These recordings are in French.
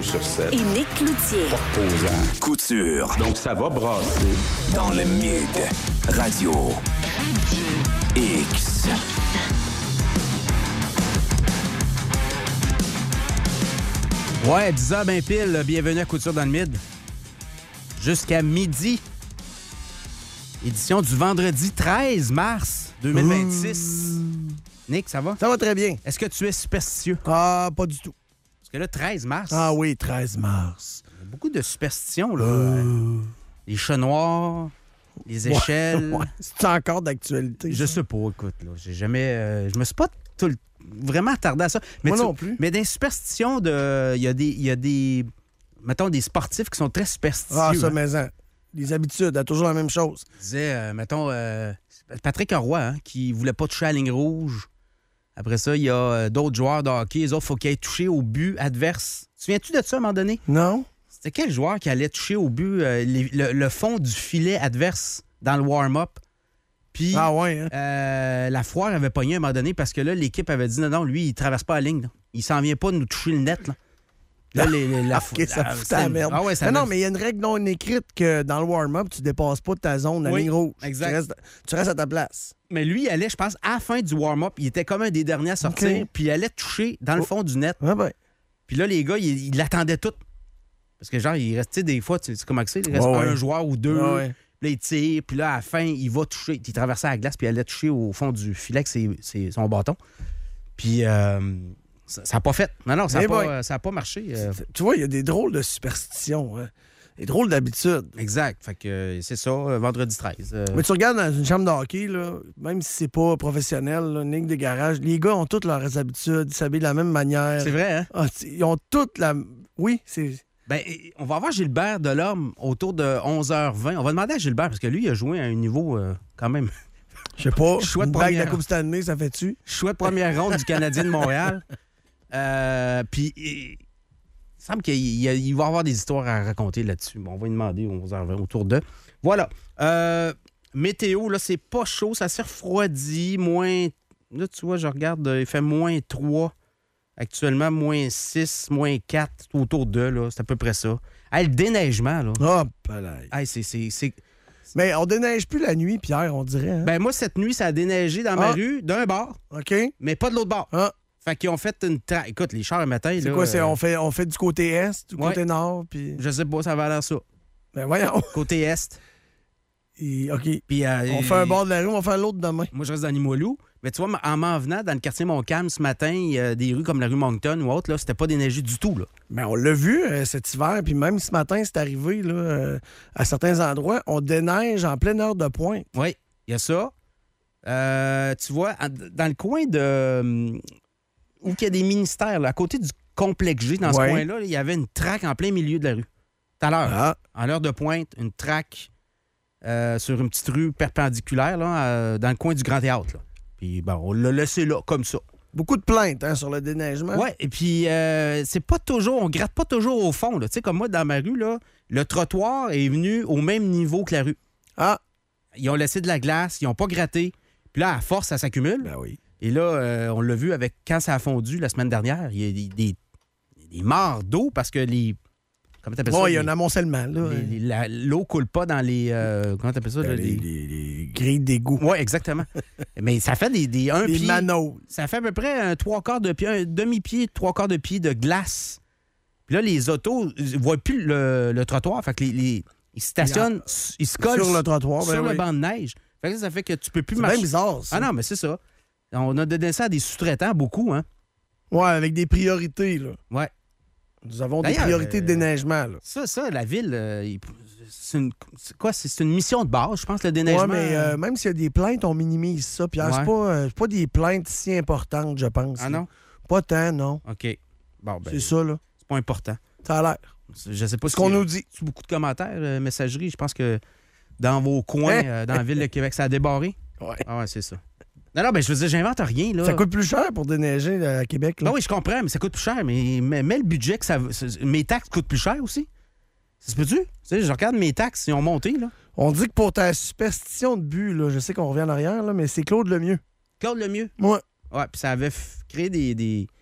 sur 7. Et Nick Cloutier. Opposant. Couture. Donc, ça va brasser. Dans le Mid. Radio. X. Ouais, 10h ben pile. Bienvenue à Couture dans le Mid. Jusqu'à midi. Édition du vendredi 13 mars 2026. Nick, ça va? Ça va très bien. Est-ce que tu es superstitieux? Ah, pas du tout. Parce que là, 13 mars. Ah oui, 13 mars. Il y a beaucoup de superstitions, là. Les chats noirs, les échelles. Ouais. C'est encore d'actualité. Je ça? sais pas, écoute, là. J'ai jamais. Je me suis pas vraiment attardé à ça. Mais Moi non plus. Mais dans les superstitions, il y a des. Mettons, des sportifs qui sont très superstitieux. Ah, ça, hein. mais les habitudes, a toujours la même chose. Je disais, mettons, Patrick Roy, hein, qui voulait pas toucher à la ligne rouge. Après ça, il y a d'autres joueurs de hockey. Les autres, il faut qu'ils aient touché au but adverse. Tu te souviens-tu de ça à un moment donné? Non? C'était quel joueur qui allait toucher au but le fond du filet adverse dans le warm-up? Puis Ah ouais, hein? la foire avait pogné à un moment donné parce que là, l'équipe avait dit non, lui, il traverse pas la ligne. Là. Il s'en vient pas de nous toucher le net. Là. Là, OK, ça fout la merde. Ah ouais, ça non, mais il y a une règle non écrite que dans le warm-up, tu dépasses pas ta zone, la Oui, ligne rouge. exact. Tu restes à ta place. Mais lui, il allait, je pense, à la fin du warm-up. Il était comme un des derniers à sortir. OK. Puis il allait toucher dans le fond du net. Ah ben. Puis là, les gars, ils l'attendaient tout. Parce que genre, il restait des fois, tu sais comment c'est? Il reste un joueur ou deux. Ouais. Puis là, il tire. Puis là, à la fin, il va toucher. Il traversait la glace, puis il allait toucher au fond du filet avec son bâton. Puis ça n'a pas fait. Non, ça n'a pas marché. Tu vois, il y a des drôles de superstitions, hein? Des drôles d'habitudes. Exact. Fait que c'est ça, vendredi 13. Mais tu regardes dans une chambre de hockey, là, même si c'est pas professionnel, là, une ligne de garage, les gars ont toutes leurs habitudes, ils s'habillent de la même manière. C'est vrai, hein? Ah, ils ont toutes la... Oui, c'est... Ben, on va avoir Gilbert Delorme autour de 11h20. On va demander à Gilbert, parce que lui, il a joué à un niveau quand même... Je sais pas, Chouette une blague de la première. Coupe Stanley, ça fait-tu? Chouette première ronde du Canadien de Montréal. Puis, il semble qu'il va avoir des histoires à raconter là-dessus. Bon, on va lui demander 11h20 autour de... Voilà. Météo, là, c'est pas chaud. Ça s'est refroidi. Moins... Là, tu vois, je regarde, il fait moins 3. Actuellement, moins 6, moins 4, autour de, là. C'est à peu près ça. Hey, le déneigement, là. Hop là. Hey, c'est... Mais on déneige plus la nuit, Pierre, on dirait. Hein? Ben, moi, cette nuit, ça a déneigé dans ma rue, d'un bord, OK. mais pas de l'autre bord. Ah. Fait qu'ils ont fait une traque. Écoute, les chars le matin, C'est là, quoi? On fait du côté est, du côté nord, puis... Je sais pas, ça va l'air ça. Ben voyons. Côté est. OK. Puis, On fait un bord de la rue, on va faire l'autre demain. Moi, je reste dans Limoilou. Mais tu vois, en m'en venant dans le quartier Montcalm ce matin, il y a des rues comme la rue Moncton ou autre, là, c'était pas déneigé du tout, là. Ben, on l'a vu cet hiver, puis même ce matin, c'est arrivé là, à certains endroits, on déneige en pleine heure de pointe. Oui, il y a ça. Tu vois, dans le coin de... où il y a des ministères, là, à côté du complexe G, dans ce coin-là, il y avait une traque en plein milieu de la rue. Tout à l'heure, en l'heure de pointe, une traque sur une petite rue perpendiculaire, là, dans le coin du Grand Théâtre, là. Puis, bon, on l'a laissé là, comme ça. Beaucoup de plaintes sur le déneigement. Oui, et puis, c'est pas toujours... On gratte pas toujours au fond, là. Tu sais, comme moi, dans ma rue, là, le trottoir est venu au même niveau que la rue. Ah! Ils ont laissé de la glace, ils ont pas gratté. Puis là, à force, ça s'accumule. Ben oui. Et là, on l'a vu avec quand ça a fondu la semaine dernière, il y a des mares d'eau parce que les... Comment t'appelles ça? Il y a un amoncellement, là. L'eau coule pas dans les... comment t'appelles ça? Ben, là, les grilles d'égout. Oui, exactement. Mais ça fait un des pied... manaules. Ça fait à peu près un 3/4 de pied, un demi-pied, 3/4 de pied de glace. Puis là, les autos ne voient plus le trottoir. Fait que ils stationnent, ils se collent sur le trottoir, sur le banc de neige. Fait que ça fait que tu peux plus marcher. C'est bien bizarre, ça. Ah non, mais c'est ça. On a donné ça à des sous-traitants, beaucoup, hein? Ouais, avec des priorités, là. Ouais. Nous avons des priorités de déneigement, là. Ça, la ville, c'est une mission de base, je pense, le déneigement. Oui, mais même s'il y a des plaintes, on minimise ça. Puis c'est pas des plaintes si importantes, je pense. Ah non? Pas tant, non. OK. Bon, ben, c'est ça, là. C'est pas important. Ça a l'air. Je sais pas ce qu'on nous dit. Beaucoup de commentaires, messagerie. Je pense que dans vos coins, dans la ville de Québec, ça a débarré. Oui. Ah ouais, c'est ça. Non, ben je veux dire, j'invente rien, là. Ça coûte plus cher pour déneiger à Québec, là. Ben oui, je comprends, mais ça coûte plus cher. Mais le budget que mes taxes coûtent plus cher aussi. Ça se peut-tu? Tu sais, je regarde mes taxes, ils ont monté, là. On dit que pour ta superstition de but, là, je sais qu'on revient en arrière, là, mais c'est Claude Lemieux. Claude Lemieux? Ouais. Ouais, puis ça avait créé des...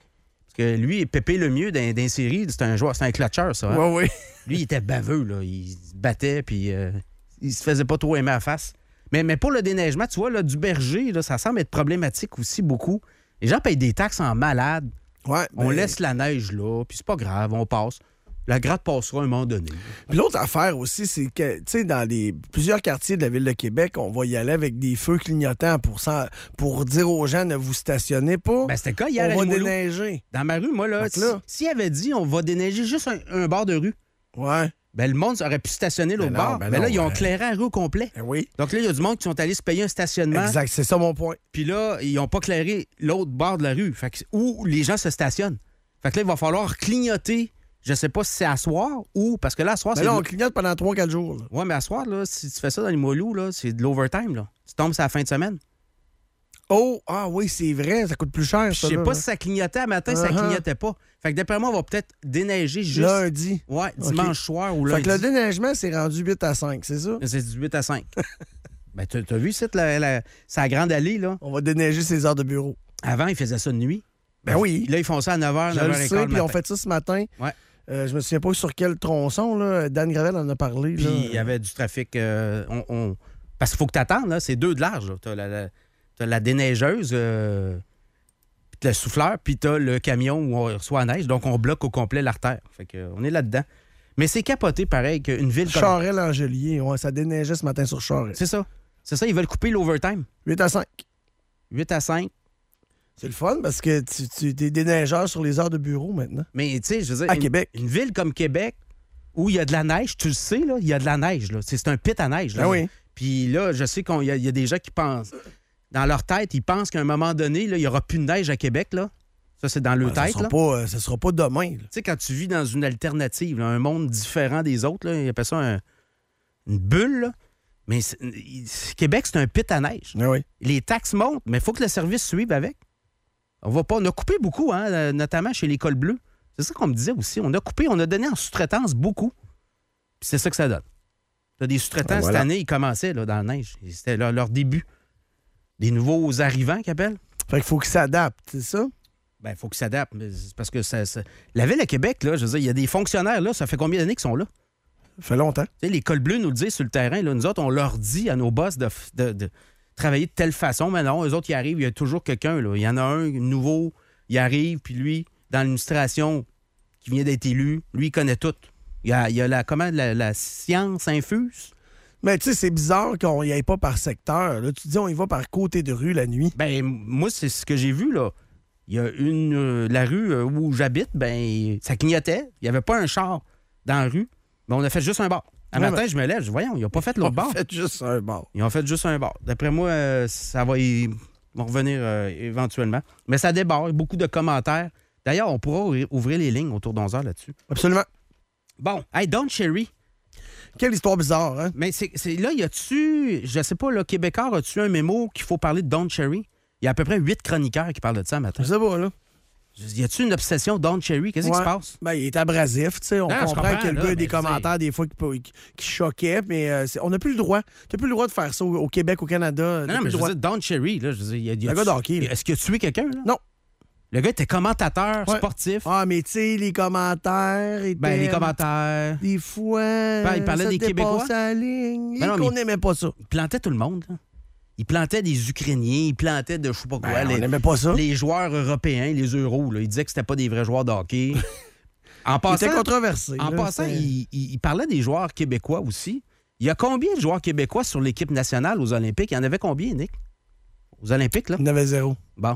Parce que lui, Pépé Lemieux, dans les séries, c'est un joueur, c'est un clutcheur, ça. Hein? Oui, oui. Lui, il était baveux, là. Il se battait, puis il se faisait pas trop aimer à la face. Mais pour le déneigement, tu vois, là, du berger, là, ça semble être problématique aussi beaucoup. Les gens payent des taxes en malade. Ouais, On laisse la neige là, puis c'est pas grave, on passe. La gratte passera à un moment donné. Puis l'autre affaire aussi, c'est que, tu sais, dans plusieurs quartiers de la ville de Québec, on va y aller avec des feux clignotants pour dire aux gens ne vous stationnez pas. Ben, c'était le cas hier à on va Limoilou. déneiger. Dans ma rue, moi, là, Fait que là- s'il avait dit on va déneiger juste un bord de rue, Ouais. ben le monde aurait pu stationner l'autre Ben non, bord. ben Mais là, non, ils ont ben- éclairé la rue au complet. Ben oui. Donc là, il y a du monde qui sont allés se payer un stationnement. Exact, c'est ça mon point. Puis là, ils n'ont pas éclairé l'autre bord de la rue. Fait que, où les gens se stationnent. Fait que là, il va falloir clignoter. Je sais pas si c'est à soir ou. Parce que là, à soir, Mais c'est. là, on clignote pendant 3-4 jours. Là. Ouais, mais à soir, là, si tu fais ça dans les Limoilou, là, c'est de l'overtime. Là. Tu tombes sur la fin de semaine. Oh, ah oui, c'est vrai, ça coûte plus cher, Je ça. sais là, pas là. si ça clignotait à matin, ça clignotait pas. Fait que d'après moi, on va peut-être déneiger juste. Lundi. Ouais, dimanche soir ou Fait lundi. que le déneigement, c'est rendu 8 à 5, c'est ça? C'est du 8 à 5. Ben, t'as vu, c'est sa grande allée, là. On va déneiger ses heures de bureau. Avant, ils faisaient ça de nuit. Ben oui. Là, ils font ça à 9h, Je 9h15 le sais, puis on fait ça ce matin. Ouais. Je me souviens pas sur quel tronçon, là. Dan Gravel en a parlé. Puis là. il y avait du trafic. Parce qu'il faut que tu attendes, là. C'est 2 de large. Tu as la déneigeuse, puis le souffleur, puis tu as le camion où on reçoit la neige. Donc, on bloque au complet l'artère. Fait que, on est là-dedans. Mais c'est capoté, pareil, qu'une ville comme... Charest-Langelier, ouais, ça déneigeait ce matin sur Charest. C'est ça. C'est ça, ils veulent couper l'overtime. 8 à 5. 8 à 5. C'est le fun parce que tu es déneigeur sur les heures de bureau maintenant. Mais tu sais, je veux dire... À Québec. Une ville comme Québec, où il y a de la neige, tu le sais, là, il y a de la neige. Là. C'est un pit à neige. Là. Ah oui. Puis là, je sais qu'il y a des gens qui pensent... Dans leur tête, ils pensent qu'à un moment donné, là, il n'y aura plus de neige à Québec. Là. Ça, c'est dans leur tête. Ça sera pas demain. Tu sais, quand tu vis dans une alternative, là, un monde différent des autres, là, ils appellent ça une bulle. Là. Mais Québec, c'est un pit à neige. Ah oui. Les taxes montent, mais il faut que le service suive avec. On a coupé beaucoup, hein, notamment chez l'École bleue. C'est ça qu'on me disait aussi. On a donné en sous-traitance beaucoup. Puis c'est ça que ça donne. T'as des sous-traitants, voilà. cette année, ils commençaient là, dans la neige. C'était leur début. Des nouveaux arrivants qu'ils appellent. Fait qu'il faut qu'ils s'adaptent, c'est ça? Ben, il faut qu'ils s'adaptent. C'est parce que la Ville de Québec, là, je veux dire, il y a des fonctionnaires, là, ça fait combien d'années qu'ils sont là? Ça fait longtemps. Tu sais, l'École bleue nous le dit sur le terrain. Là, nous autres, on leur dit à nos boss de travailler de telle façon. Mais non, eux autres, ils arrivent, il y a toujours quelqu'un. Là. Il y en a un nouveau, il arrive, puis lui, dans l'administration qui vient d'être élu, lui, il connaît tout. Il y a la science infuse. Mais tu sais, c'est bizarre qu'on y aille pas par secteur. Là, tu dis on y va par côté de rue la nuit. Ben, moi, c'est ce que j'ai vu, là. Il y a la rue où j'habite, ben, ça clignotait. Il n'y avait pas un char dans la rue. Mais on a fait juste un bar. Un matin, je me lève, je dis, voyons, ils n'ont pas fait l'autre bar. Ils ont fait juste un bar. Ils ont fait juste un bar. D'après moi, ça va ils vont revenir éventuellement. Mais ça déborde, beaucoup de commentaires. D'ailleurs, on pourra ouvrir les lignes autour d'11h là-dessus. Absolument. Bon, hey, Don Cherry. Quelle histoire bizarre, hein? Mais là, y a-tu, je sais pas, là, Québécois, as-tu un mémo qu'il faut parler de Don Cherry? Il y a à peu près 8 chroniqueurs qui parlent de ça un matin. Je sais pas, là. Y a-tu une obsession Don Cherry? Qu'est-ce qui se passe? Ben, il est abrasif, tu sais. On Non, je comprend comprends, qu'il y a le là, gars mais des je sais. commentaires des fois qui choquaient, mais on n'a plus le droit. Tu n'as plus le droit de faire ça au Québec, au Canada. Non, mais je veux dire, Don Cherry, là, je veux dire, Le gars de hockey, là. Est-ce qu'il a tué quelqu'un, là? Non. Le gars était commentateur Ouais. sportif. Ah, mais tu sais, les commentaires étaient... Ben, les commentaires. Des fois... Ben, il parlait ça des Québécois. dépassait la ligne. Ben non, On mais- n'aimait pas ça. Il plantait tout le monde, là. Il plantait des Ukrainiens, il plantait de je sais pas quoi. Ben, on n'aimait pas ça. Les joueurs européens, les euros, là, il disait que c'était pas des vrais joueurs de hockey. En Il était passant, controversé. en là, passant c'était- il parlait des joueurs québécois aussi. Il y a combien de joueurs québécois sur l'équipe nationale aux Olympiques? Il y en avait combien, Nick? Aux Olympiques, là? Il y en avait 0. Bon.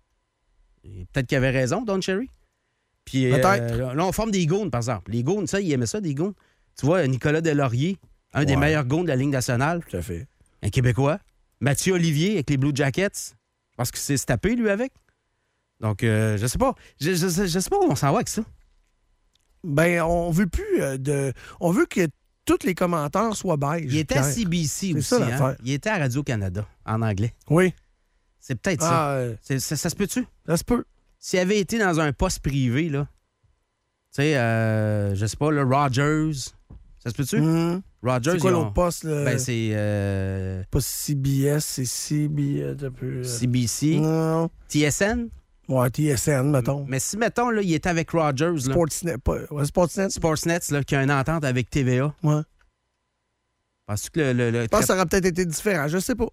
Et peut-être qu'il avait raison, Don Cherry. Puis Peut-être. là, on forme des goons, par exemple. Les goons, ça, il aimait ça, des goons. Tu vois, Nicolas Delaurier, un des Ouais. meilleurs goons de la Ligue nationale, Tout à fait. un Québécois. Mathieu Olivier avec les Blue Jackets, parce que c'est se taper, lui, avec. Donc, je sais pas. Je sais pas où on s'en va avec ça. Ben, on veut plus On veut que tous les commentaires soient beige. Il était à Pierre. CBC C'est aussi. ça, hein? l'affaire. Il était à Radio-Canada, en anglais. Oui. C'est peut-être ça. Ah, Ça se peut-tu? ça se peut. S'il avait été dans un poste privé, là, tu sais, je sais pas, le Rogers, ça se peut-tu? Hum. Rogers, C'est quoi ils ont- l'autre poste? Là? Ben, c'est pas CBS, c'est CBS. Un peu, CBC, Non. TSN. Ouais, TSN, mettons. Mais si, mettons, là, il était avec Rogers, là, Sportsnet. Sportsnet, là, qui a une entente avec TVA, Ouais. penses-tu que Je pense que ça aurait peut-être été différent. Je sais pas.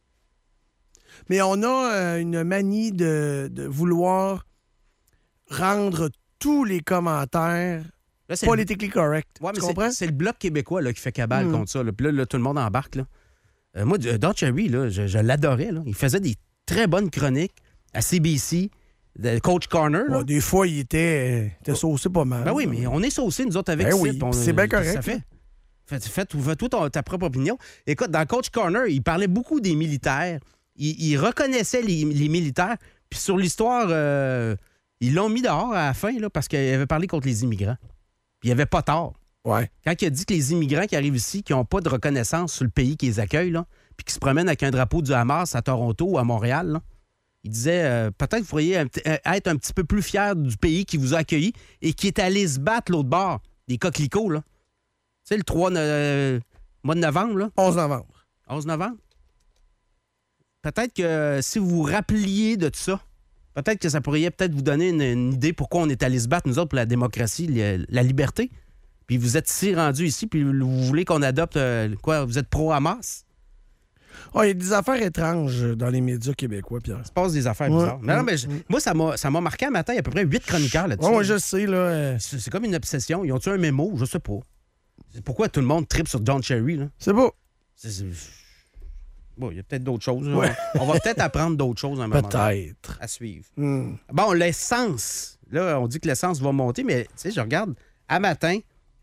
Mais on a une manie de vouloir rendre tous les commentaires Là, c'est politically correct. Ouais, Tu mais comprends? c'est le Bloc québécois là, qui fait cabale contre ça. Là. Puis là, tout le monde embarque. Là. Moi, Don Cherry, là, je l'adorais. Là. Il faisait des très bonnes chroniques à CBC, de Coach Corner. Là. Ouais, des fois, il était saucé pas mal. Ben oui, mais on est saucés, nous autres, avec Ben Sid, oui, puis on- c'est bien correct. Ça fait. Fais-toi ta propre opinion. Écoute, dans Coach Corner, il parlait beaucoup des militaires. Il reconnaissait les militaires. Puis sur l'histoire, ils l'ont mis dehors à la fin là, parce qu'il avait parlé contre les immigrants. Puis il avait pas tort. Ouais. Quand il a dit que les immigrants qui arrivent ici, qui n'ont pas de reconnaissance sur le pays qui les accueille, là, puis qui se promènent avec un drapeau du Hamas à Toronto ou à Montréal, là, il disait peut-être que vous pourriez être un petit peu plus fiers du pays qui vous a accueilli et qui est allé se battre l'autre bord, des coquelicots. Là. Tu sais, le 3 mois de novembre, là, 11 novembre. 11 novembre. Peut-être que si vous vous rappeliez de tout ça, peut-être que ça pourrait peut-être vous donner une idée pourquoi on est allé se battre, nous autres, pour la démocratie, la liberté. Puis vous êtes ici rendus ici, puis vous voulez qu'on adopte quoi? Vous êtes pro-Hamas? Oh, il y a des affaires étranges dans les médias québécois, Pierre. Il se passe des affaires bizarres. Mais non, mais moi, ça m'a marqué un matin. Il y a à peu près 8 chroniqueurs là-dessus. Ouais, je sais, là. C'est comme une obsession. Ils ont-tu un mémo? Je sais pas. C'est pourquoi tout le monde tripe sur Don Cherry, là? C'est beau. Bon, il y a peut-être d'autres choses. Là. Ouais. On va peut-être apprendre d'autres choses à un moment donné. Peut-être. À suivre. Hmm. Bon, l'essence. Là, on dit que l'essence va monter, mais tu sais, je regarde, à matin,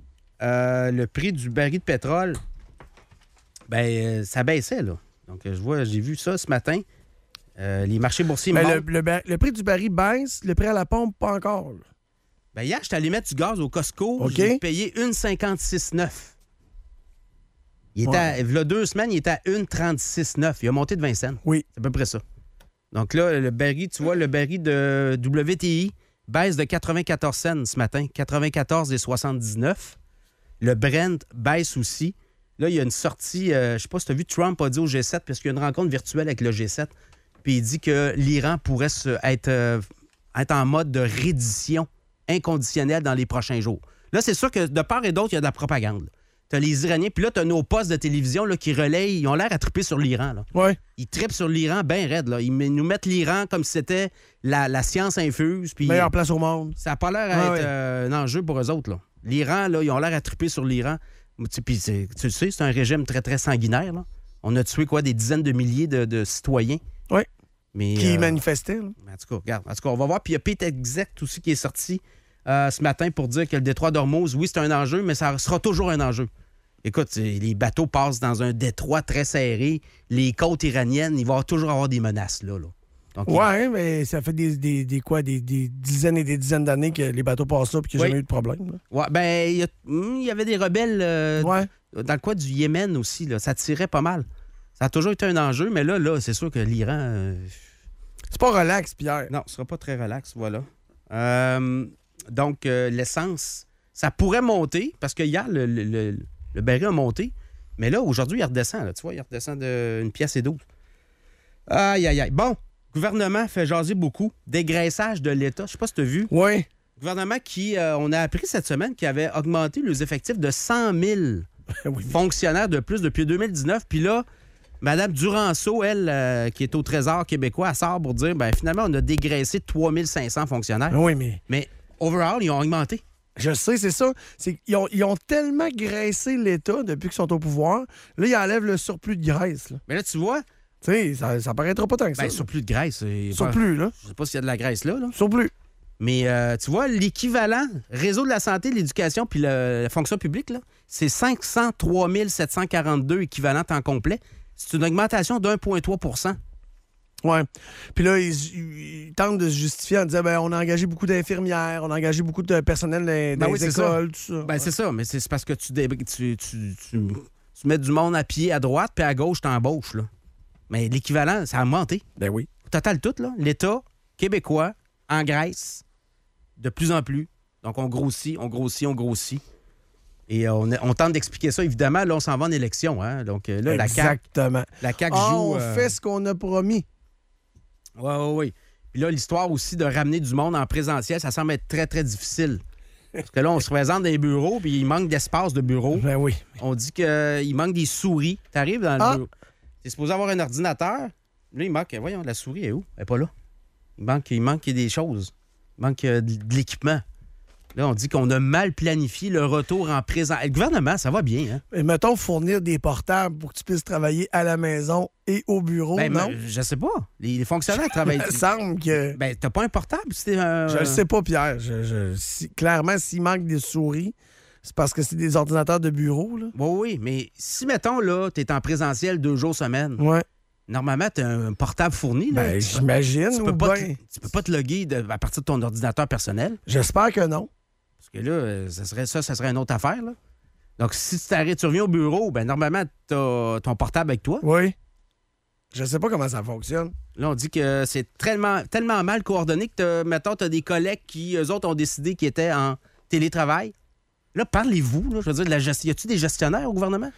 le prix du baril de pétrole, ben, ça baissait, là. Donc, j'ai vu ça ce matin. Les marchés boursiers Mais montent. le prix du baril baisse, le prix à la pompe, pas encore. Là. Ben, hier, j'étais allé mettre du gaz au Costco. OK. J'ai payé 1,56,9. Il était il y a 2 semaines, il était à 1,36,9. Il a monté de 20 cents. Oui. C'est à peu près ça. Donc là, le baril, tu vois, le baril de WTI baisse de 94 cents ce matin, 94,79. Le Brent baisse aussi. Là, il y a une sortie, je ne sais pas si tu as vu, Trump a dit au G7, parce qu'il y a une rencontre virtuelle avec le G7, puis il dit que l'Iran pourrait être en mode de reddition inconditionnelle dans les prochains jours. Là, c'est sûr que de part et d'autre, il y a de la propagande. Tu as les Iraniens, puis là, tu as nos postes de télévision là, qui relayent, ils ont l'air à triper sur l'Iran. Là. Ouais. Ils trippent sur l'Iran bien raide. Là. Ils nous mettent l'Iran comme si c'était la science infuse. Puis Meilleure place au monde. ça n'a pas l'air à être un enjeu pour eux autres. Là. L'Iran, là, ils ont l'air à triper sur l'Iran. Puis tu le sais, c'est un régime très, très sanguinaire. Là. On a tué des dizaines de milliers de citoyens. Oui. Mais, Qui manifestaient. Là. en tout cas, regarde. En tout cas, on va voir. Puis il y a Pete Exact aussi qui est sorti ce matin pour dire que le détroit d'Ormuz, oui, c'est un enjeu, mais ça sera toujours un enjeu. Écoute, les bateaux passent dans un détroit très serré. Les côtes iraniennes, il va toujours avoir des menaces là. Donc, ouais, mais ça fait des dizaines et des dizaines d'années que les bateaux passent là et qu'il n'y a jamais eu de problème. Là. Ouais, ben, il y avait des rebelles dans le coin du Yémen aussi. Là. Ça tirait pas mal. Ça a toujours été un enjeu, mais là c'est sûr que l'Iran... C'est pas relax, Pierre. Non, ce sera pas très relax, voilà. Donc, l'essence, ça pourrait monter, parce que hier, le baril a monté, mais là, aujourd'hui, il redescend. Là, tu vois, il redescend d'une pièce et 12. Aïe, aïe, aïe. Bon, le gouvernement fait jaser beaucoup. Dégraissage de l'État. Je sais pas si tu as vu. Oui. Gouvernement qui, on a appris cette semaine, qui avait augmenté les effectifs de 100 000 Oui. fonctionnaires de plus depuis 2019. Puis là, Mme Duranceau, elle, qui est au Trésor québécois, elle sort pour dire, ben finalement, on a dégraissé de 3 500 fonctionnaires. Oui, mais... Mais overall, ils ont augmenté. Je sais, c'est ça. Ils ont tellement graissé l'État depuis qu'ils sont au pouvoir. Là, ils enlèvent le surplus de graisse. Là. Mais là, tu vois, Tu sais, ça paraîtra pas tant que ça. ben, surplus de graisse. Surplus, là. Je sais pas s'il y a de la graisse là. Surplus. Mais tu vois, l'équivalent, réseau de la santé, l'éducation puis la fonction publique, là, c'est 503 742 équivalents temps complet. C'est une augmentation d'1,3 %. Ouais. Puis là, ils tentent de se justifier en disant on a engagé beaucoup d'infirmières, on a engagé beaucoup de personnel dans les écoles, tout ça. Ben, c'est ça, mais c'est parce que tu mets du monde à pied à droite, puis à gauche, t'embauches, là. Mais l'équivalent, ça a augmenté. Ben oui. Au total, tout, là, l'État québécois engraisse de plus en plus. Donc, on grossit. Et on tente d'expliquer ça. Évidemment, là, on s'en va en élection. Hein? Donc, là, Exactement. la CAQ joue... On fait ce qu'on a promis. Oui. Puis là, l'histoire aussi de ramener du monde en présentiel, ça semble être très, très difficile. Parce que là, on se présente dans les bureaux, puis il manque d'espace de bureau. Ben oui. On dit qu'il manque des souris. T'arrives dans le bureau. T'es supposé avoir un ordinateur. Là, il manque... Voyons, la souris est où? Elle n'est pas là. Il manque des choses. Il manque de l'équipement. Là, on dit qu'on a mal planifié le retour en présent. Le gouvernement, ça va bien, hein? Et mettons, fournir des portables pour que tu puisses travailler à la maison et au bureau, non? Je sais pas. Les fonctionnaires travaillent... Il me semble que... Ben, t'as pas un portable? Je le sais pas, Pierre. Clairement, s'il manque des souris, c'est parce que c'est des ordinateurs de bureau, là. Oui, mais si, mettons, là, t'es en présentiel 2 jours semaine, Ouais. normalement, t'as un portable fourni, là. Ben, j'imagine, Tu peux pas te loguer à partir de ton ordinateur personnel. J'espère que non. Parce que là, ça serait une autre affaire, là. Donc, si tu reviens au bureau, ben normalement, t'as ton portable avec toi. Oui. Je sais pas comment ça fonctionne. Là, on dit que c'est tellement mal coordonné que, mettons, t'as des collègues qui, eux autres, ont décidé qu'ils étaient en télétravail. Là, parlez-vous, là, je veux dire, de la gestion. Y a-tu des gestionnaires au gouvernement?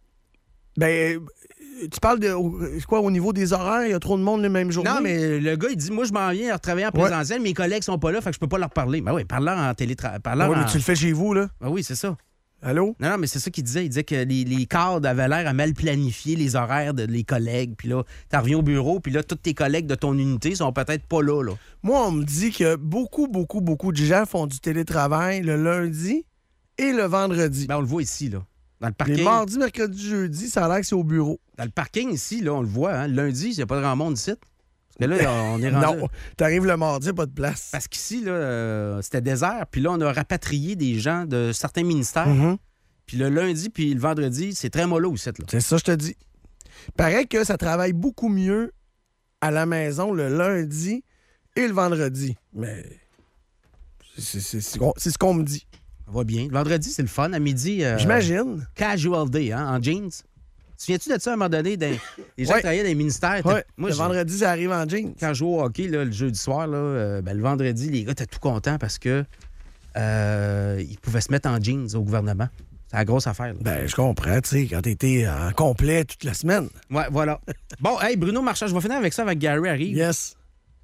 Ben, tu parles de quoi, au niveau des horaires? Il y a trop de monde le même jour? Non, mais le gars, il dit, moi, je m'en viens travailler en présentiel, mes collègues sont pas là, fait que je peux pas leur parler. Ben oui, parle-leur en télétravail. Oui, mais tu le fais chez vous, là. Ben oui, c'est ça. Allô? Non, mais c'est ça qu'il disait. Il disait que les cadres avaient l'air à mal planifier les horaires des collègues. Puis là, tu reviens au bureau, puis là, tous tes collègues de ton unité sont peut-être pas là. Moi, on me dit que beaucoup de gens font du télétravail le lundi et le vendredi. Ben, on le voit ici, là. Dans le parking. Les mardis, mercredis, jeudi, ça a l'air que c'est au bureau. Dans le parking ici, là, on le voit. Hein? Lundi, il n'y a pas grand monde ici. Parce que là, on est rendu... Non, t'arrives le mardi, pas de place. Parce qu'ici, là, c'était désert. Puis là, on a rapatrié des gens de certains ministères. Mm-hmm. Puis le lundi puis le vendredi, c'est très mollo aussi, là. C'est ça, je te dis. Paraît que ça travaille beaucoup mieux à la maison le lundi et le vendredi. Mais c'est ce qu'on me dit. Ça va bien. Le vendredi, c'est le fun. À midi... J'imagine. Casual day, hein, en jeans. Tu souviens-tu de ça à un moment donné? Les gens qui travaillaient dans les ministères. Ouais. Moi, le vendredi, ça arrive en jeans. Quand je jouais au hockey, là, le jeudi soir, là, le vendredi, les gars étaient tout contents parce que ils pouvaient se mettre en jeans au gouvernement. C'est la grosse affaire. Là. Ben, je comprends, tu sais, quand t'étais en complet toute la semaine. Ouais, voilà. Bon, hey, Bruno Marchand, je vais finir avec ça avec Gary arrive. Yes.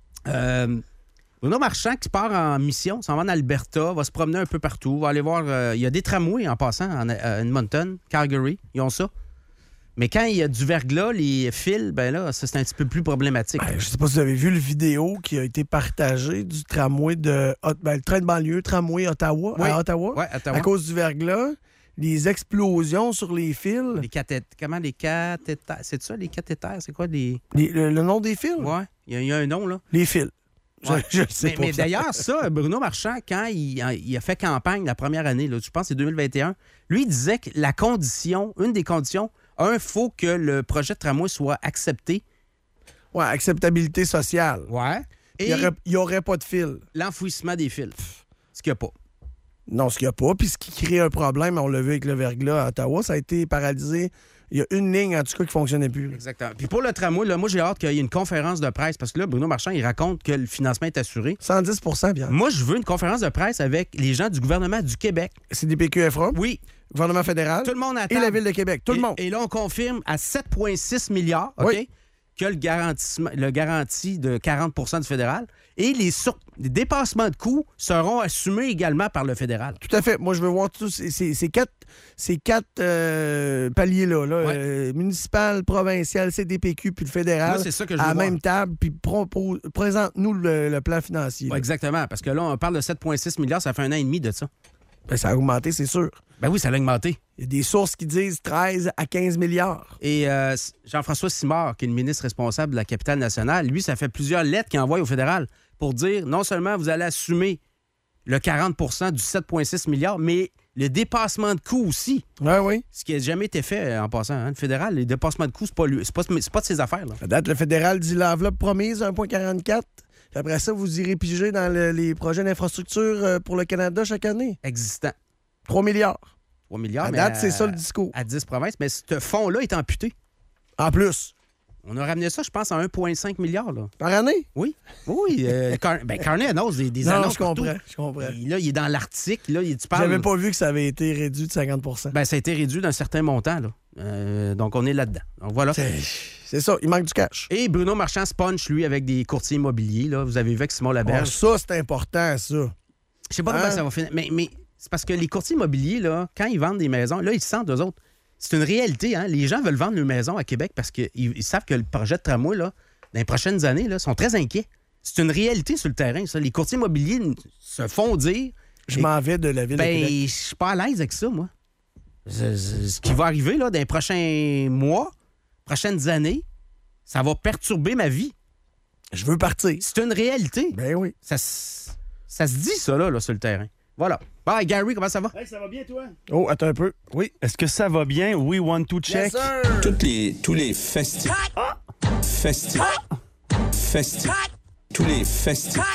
Bruno Marchand qui part en mission, s'en va en Alberta, va se promener un peu partout, va aller voir... il y a des tramways en passant à Edmonton, Calgary, ils ont ça. Mais quand il y a du verglas, les fils, ben là, ça, c'est un petit peu plus problématique. Ben, je sais pas si vous avez vu le vidéo qui a été partagé du tramway le train de banlieue, tramway Ottawa, à Ottawa. Oui, Ottawa. À cause du verglas, les explosions sur les fils. Les cathéters? C'est ça, les cathéters? C'est quoi les... Le nom des fils? Oui, il y a un nom, là. Les fils. Ouais. Je sais pas. Mais d'ailleurs, ça, Bruno Marchand, quand il a fait campagne la première année, là, je pense que c'est 2021, lui, il disait que une des conditions, faut que le projet de tramway soit accepté. Oui, acceptabilité sociale. Ouais. Et il n'y aurait pas de fil. L'enfouissement des fils. Ce qu'il n'y a pas. Non, ce qu'il n'y a pas. Puis ce qui crée un problème, on l'a vu avec le verglas à Ottawa, ça a été paralysé. Il y a une ligne, en tout cas, qui ne fonctionnait plus. Là. Exactement. Puis pour le tramway, là, moi, j'ai hâte qu'il y ait une conférence de presse parce que là, Bruno Marchand, il raconte que le financement est assuré. 110 bien. Moi, je veux une conférence de presse avec les gens du gouvernement du Québec. C'est des PQFA? Oui. Gouvernement fédéral. Tout le monde attend. Et la Ville de Québec. Tout le monde. Et là, on confirme à 7,6 milliards, OK, oui. que le garantie de 40 du fédéral. Et les dépassements de coûts seront assumés également par le fédéral. Tout à fait. Moi, je veux voir tous ces quatre paliers-là. Là, municipal, provincial, CDPQ, puis le fédéral. Moi, c'est ça que je veux à la voir. même table, puis présente-nous le plan financier. Ouais, exactement. Parce que là, on parle de 7,6 milliards, ça fait 1 an et demi de ça. Ben, ça a augmenté, c'est sûr. Ben oui, ça a augmenté. Il y a des sources qui disent 13 à 15 milliards. Et Jean-François Simard, qui est le ministre responsable de la capitale nationale, lui, ça fait plusieurs lettres qu'il envoie au fédéral pour dire non seulement vous allez assumer le 40 du 7,6 milliards, mais le dépassement de coûts aussi. Oui, oui. Ce qui n'a jamais été fait en passant. Hein. Le fédéral, les dépassements de coûts, c'est pas de ses affaires. Là. À date, le fédéral dit l'enveloppe promise, 1,44. Puis après ça, vous irez piger dans les projets d'infrastructure pour le Canada chaque année. Existant. 3 milliards. 3 milliards. À date, c'est ça le discours. À 10 provinces. Mais ce fonds-là est amputé. En plus. On a ramené ça, je pense, à 1,5 milliard. Là. Par année? Oui. Oui. Carnet annonce des non, annonces. Je comprends. Et là, il est dans l'article. Là, tu parles... J'avais pas vu que ça avait été réduit de 50 ça a été réduit d'un certain montant. Là. Donc, on est là-dedans. Donc, voilà. C'est ça, il manque du cash. Et Bruno Marchand se punch, lui, avec des courtiers immobiliers. Là. Vous avez vu avec Simon Laberge. Ça, c'est important, ça. Je sais pas comment ça va finir, mais c'est parce que les courtiers immobiliers, là, quand ils vendent des maisons, là, ils se sentent, eux autres. C'est une réalité. Hein? Les gens veulent vendre leur maison à Québec parce qu'ils savent que le projet de tramway, là, dans les prochaines années, là, sont très inquiets. C'est une réalité sur le terrain, ça. Les courtiers immobiliers se font dire... Je m'en vais de la ville de Québec. Je suis pas à l'aise avec ça, moi. Ce qui va arriver là, dans les prochains mois, prochaines années, ça va perturber ma vie. Je veux partir. C'est une réalité. Ben oui. Ça se dit, ça, là, sur le terrain. Voilà. Bye, Gary, comment ça va? Hey, ça va bien, toi? Oh, attends un peu. Oui. Est-ce que ça va bien? Oui, 1, 2, check. Yes, sir. Tous les festivals. Tous les festivals.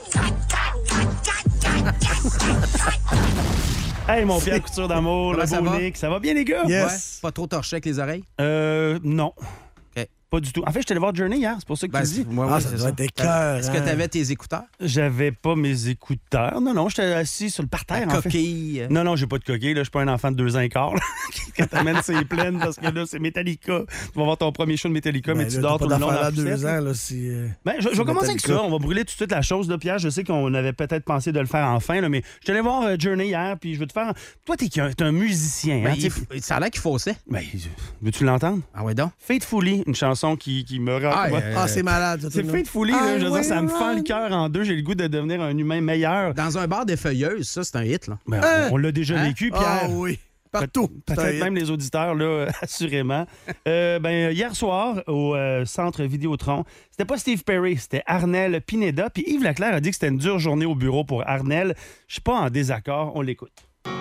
Hey, mon Pierre Couture d'amour, le Comment ça beau va? Nick. Ça va bien, les gars? Yes. Ouais. Pas trop torché avec les oreilles? Non. OK. Pas du tout. En fait, je suis allé voir Journey hier, c'est pour ça que tu dis. Ça doit être écœurant. Est-ce que tu avais tes écouteurs? J'avais pas mes écouteurs. Non, j'étais assis sur le parterre, en fait. Coquille. Non, j'ai pas de coquille. Là, je suis pas un enfant de 2 ans et quart là, qui t'amène ses plaines parce que là, c'est Metallica. Tu vas voir ton premier show de Metallica, mais tu dors tout le long de la à 2 poussette, ans, là, si... Ben, je vais commencer avec ça. On va brûler tout de suite la chose, là, Pierre. Je sais qu'on avait peut-être pensé de le faire enfin, là, mais je suis allé voir Journey hier, puis je veux te faire... Toi, t'es un musicien. Hein, Ça a l'air qu'il faussait. ben, veux-tu l'entendre? Ah ouais donc? Faithfully, une chanson qui me rend... c'est malade, ça, C'est tout le monde. Faithfully, là, je veux dire, ça me fend le cœur en deux. J'ai le goût de devenir un humain meilleur. Dans un bar des feuilleuses, ça, c'est un hit, là. Ben, on l'a déjà Hein? vécu, Pierre. Ah oui, partout. Peut-être même les auditeurs, là, assurément. Hier soir, au Centre Vidéotron, c'était pas Steve Perry, c'était Arnel Pineda. Puis Yves Leclerc a dit que c'était une dure journée au bureau pour Arnel. Je suis pas en désaccord, on l'écoute.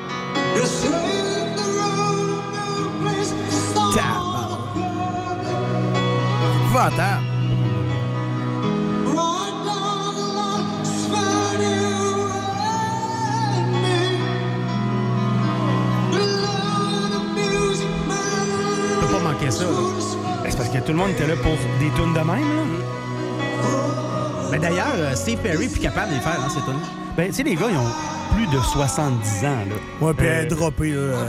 Épouvantable. On peut pas manquer ça, là. Ben, c'est parce que tout le monde était là pour des tunes de même, là. Mais d'ailleurs, Steve Perry plus capable de les faire, hein, ces tunes. Ben, tu sais, les gars, ils ont plus de 70 ans, là. Ouais, puis elle est droppée, là.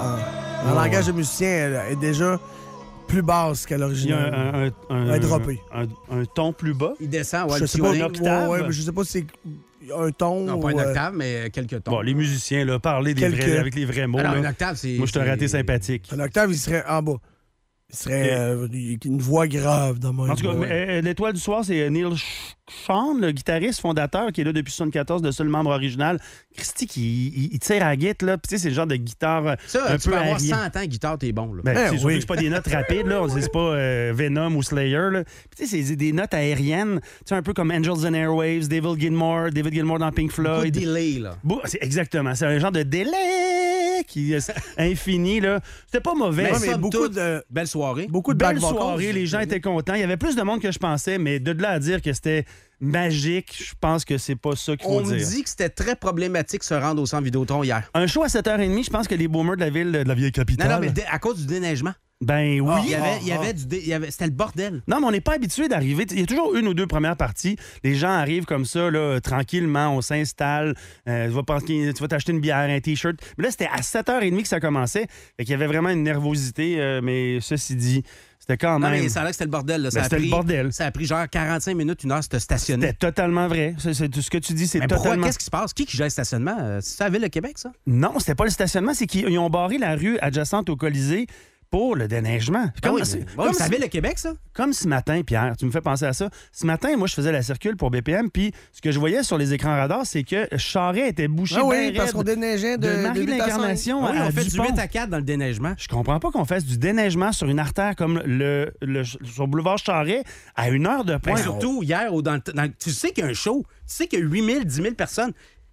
En langage de musicien, elle est déjà plus basse qu'à Il y a l'original. un Elle est droppée. un ton plus bas. Il descend, ouais, Je le sais pas, tuning. octave. ouais, mais je sais pas si c'est un ton Non, pas ou, une octave, mais quelques tons. Bon, les musiciens, là, parler avec les vrais mots, Ah non, là. une octave, c'est... Moi, je suis un raté sympathique. un octave, il serait en bas. Il serait une voix grave dans mon En tout cas, l'étoile du soir, c'est Neil Sean, le guitariste fondateur qui est là depuis 1974, le seul membre original. Christy, il tire à la guitare, là. Puis, tu sais, c'est le genre de guitare Ça, un tu peu peux avoir aérien. 100 ans de guitare, t'es bon, là. Ben, c'est surtout oui. que c'est pas des notes rapides, là. C'est pas Venom ou Slayer, là. Puis, tu sais, c'est des notes aériennes. Tu sais, un peu comme Angels and Airwaves, David Gilmour dans Pink Beaucoup de Floyd. delay, là. Bon, c'est exactement. C'est un genre de délai qui est infini, là. C'était pas mauvais. Ouais, mais somme beaucoup toute, de- Belle soirée. beaucoup de Belle back vocals. soirée, les gens étaient contents. Il y avait plus de monde que je pensais, mais de là à dire que c'était magique, je pense que c'est pas ça qu'il faut On me dire. dit que c'était très problématique se rendre au centre Vidéotron hier. Un show à 7h30, je pense que les boomers de la ville, de la vieille capitale... Non, mais à cause du déneigement. Ben oui. C'était le bordel. Non, mais on n'est pas habitué d'arriver. Il y a toujours une ou deux premières parties. Les gens arrivent comme ça, là, tranquillement, on s'installe. Tu vas t'acheter une bière, un T-shirt. Mais là, c'était à 7h30 que ça commençait. Fait qu'il y avait vraiment une nervosité. Mais ceci dit, c'était quand Non, même... mais ça a l'air que c'était le bordel. Là. Ben, c'était le bordel. Ça a pris genre 45 minutes, une heure, c'était stationné. C'était totalement vrai. C'est tout ce que tu dis, c'est Mais pourquoi? totalement... Qu'est-ce qui se passe? Qui gère le stationnement? C'est la Ville de Québec, ça? Non, c'était pas le stationnement, c'est qu'ils ont barré la rue adjacente au Colisée pour le déneigement. C'est la Ville de Québec, ça? Comme ce matin, Pierre, tu me fais penser à ça. Ce matin, moi, je faisais la circule pour BPM, puis ce que je voyais sur les écrans radars, c'est que Charret était bouché Ah bien oui, parce raide qu'on déneigeait de Marie de l'Incarnation Oui, à on fait du Dupont. 8 à 4 dans le déneigement. Je comprends pas qu'on fasse du déneigement sur une artère comme sur le boulevard Charret à 1 heure de pointe. Surtout hier, tu sais qu'il y a un show, tu sais qu'il y a 8 000, 10 000 personnes.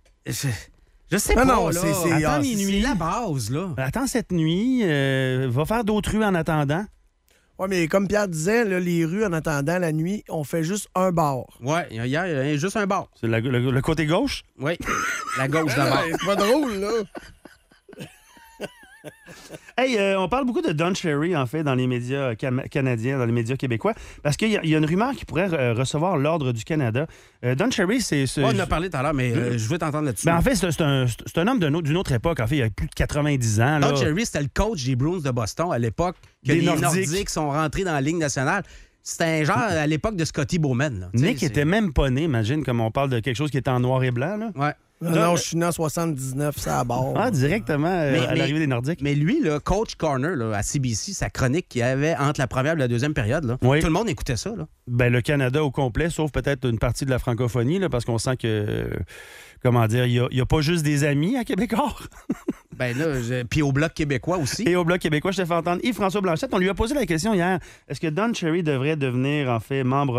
Je sais pas, non, là. c'est- Attends, c'est minuit, la base, là. Attends cette nuit, va faire d'autres rues en attendant. Oui, mais comme Pierre disait, là, les rues, en attendant la nuit, on fait juste un bar. Ouais, hier, il y a juste un bar. C'est le côté gauche. Oui, la gauche d'abord. C'est pas drôle, là. Hey, on parle beaucoup de Don Cherry, en fait, dans les médias canadiens, dans les médias québécois, parce qu'il y a une rumeur qui pourrait recevoir l'Ordre du Canada. Don Cherry, c'est... On en a parlé tout à l'heure, mais je veux t'entendre là-dessus. Ben, en fait, c'est un homme d'une autre époque. En fait, il y a plus de 90 ans. Là. Don Cherry, c'était le coach des Bruins de Boston à l'époque que Des les Nordiques. Nordiques sont rentrés dans la Ligue nationale. C'était un genre à l'époque de Scotty Bowman. Là. Nick était même pas né, imagine, comme on parle de quelque chose qui était en noir et blanc. Là. Ouais. Non, je suis né en 79, ça à bord. Ah, directement à l'arrivée des Nordiques. Mais lui, là, Coach Corner, là, à CBC, sa chronique qu'il y avait entre la première et la deuxième période, là, Oui. tout le monde écoutait ça. Là. Ben, le Canada au complet, sauf peut-être une partie de la francophonie, là, parce qu'on sent que, comment dire, il n'y a pas juste des amis à Québécois. Ben là, puis au Bloc québécois aussi. Et au Bloc québécois, je t'ai fait entendre Yves-François Blanchette. On lui a posé la question hier. Est-ce que Don Cherry devrait devenir, en fait, membre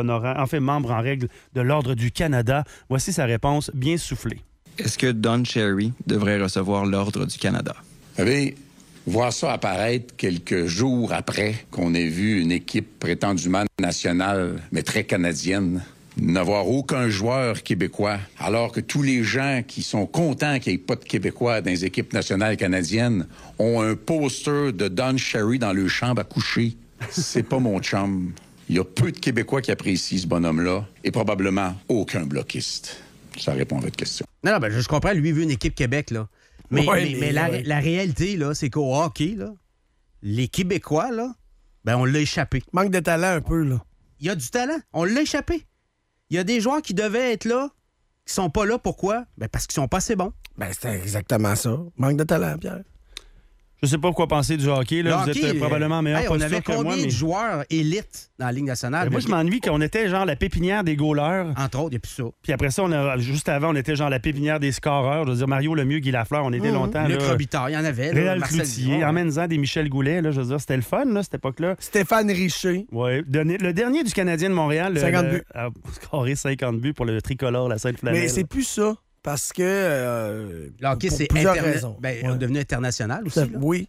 en règle de l'Ordre du Canada? Voici sa réponse bien soufflée. Est-ce que Don Cherry devrait recevoir l'Ordre du Canada? Vous savez, voir ça apparaître quelques jours après qu'on ait vu une équipe prétendument nationale, mais très canadienne, n'avoir aucun joueur québécois, alors que tous les gens qui sont contents qu'il n'y ait pas de Québécois dans les équipes nationales canadiennes ont un poster de Don Cherry dans leur chambre à coucher. C'est pas mon chum. Il y a peu de Québécois qui apprécient ce bonhomme-là et probablement aucun bloquiste. Ça répond à votre question. Non, ben, je comprends, lui, il veut une équipe Québec, là. Mais, Ouais, mais la réalité, là, c'est qu'au hockey, là, les Québécois, là, ben, on l'a échappé. Manque de talent un peu, là. Il y a du talent, on l'a échappé. Il y a des joueurs qui devaient être là, qui sont pas là. Pourquoi? Ben, parce qu'ils sont pas assez bons. Ben, c'est exactement ça. Manque de talent, Pierre. Je sais pas quoi penser du hockey. Là. Vous êtes probablement meilleur on posture avait que combien moi. de Mais... joueurs élites dans la Ligue nationale? Moi, je m'ennuie qu'on était genre la pépinière des goalers. Entre autres, il n'y a plus ça. Puis après ça, juste avant, on était genre la pépinière des scoreurs. Je veux dire, Mario Lemieux, Guy Lafleur, on était longtemps. Luc là, Robitaille, il y en avait. Là, Réal Marcel Cloutier, Dionne. en menant des Michel Goulet. Là, je veux dire, c'était le fun, là, cette époque-là. Stéphane Richer. Ouais. Le dernier du Canadien de Montréal. 50 buts. A scoré 50 buts pour le tricolore, la Sainte-Flanelle. Mais c'est plus ça. Parce que. Le hockey, pour c'est plusieurs raisons. Ben, devenu international aussi. Ça- là. Oui.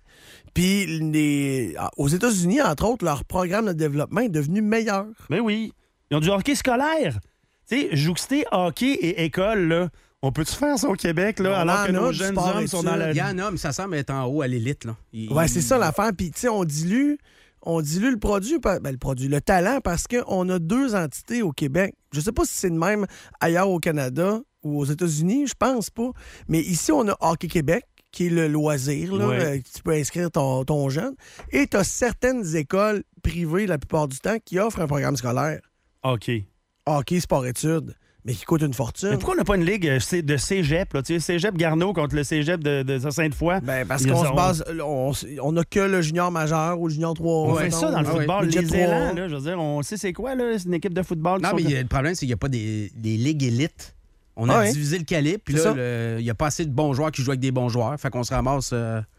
Puis aux États-Unis, entre autres, leur programme de développement est devenu meilleur. Ben oui. Ils ont du hockey scolaire. Tu sais, jouxter hockey et école, là. On peut-tu faire ça au Québec, là, On alors que en a nos du jeunes sport hommes sont dans la... Il y en a, mais ça semble être en haut à l'élite. Là. Ouais, c'est ça l'affaire. Puis, tu sais, on dilue le produit, le talent, parce qu'on a deux entités au Québec. Je sais pas si c'est le même ailleurs au Canada ou aux États-Unis, je pense pas. Mais ici, on a Hockey Québec, qui est le loisir, là, Ouais. tu peux inscrire ton jeune. Et tu as certaines écoles privées, la plupart du temps, qui offrent un programme scolaire. Hockey. Hockey, sport-études, mais qui coûte une fortune. Mais pourquoi on n'a pas une ligue de cégep, là? Tu sais, cégep Garneau contre le cégep de Sainte-Foy? Ben, parce Ils qu'on ont- se base, on n'a que le junior majeur ou le junior 3. On fait ça dans le football. Midget Les 3. élans, là, je veux dire, on sait c'est quoi, là? C'est une équipe de football. Non, qui mais sont- le problème, c'est qu'il n'y a pas des ligues élites. On a Ouais. divisé le calibre, puis C'est là, ça. il n'y a pas assez de bons joueurs qui jouent avec des bons joueurs. Fait qu'on se ramasse,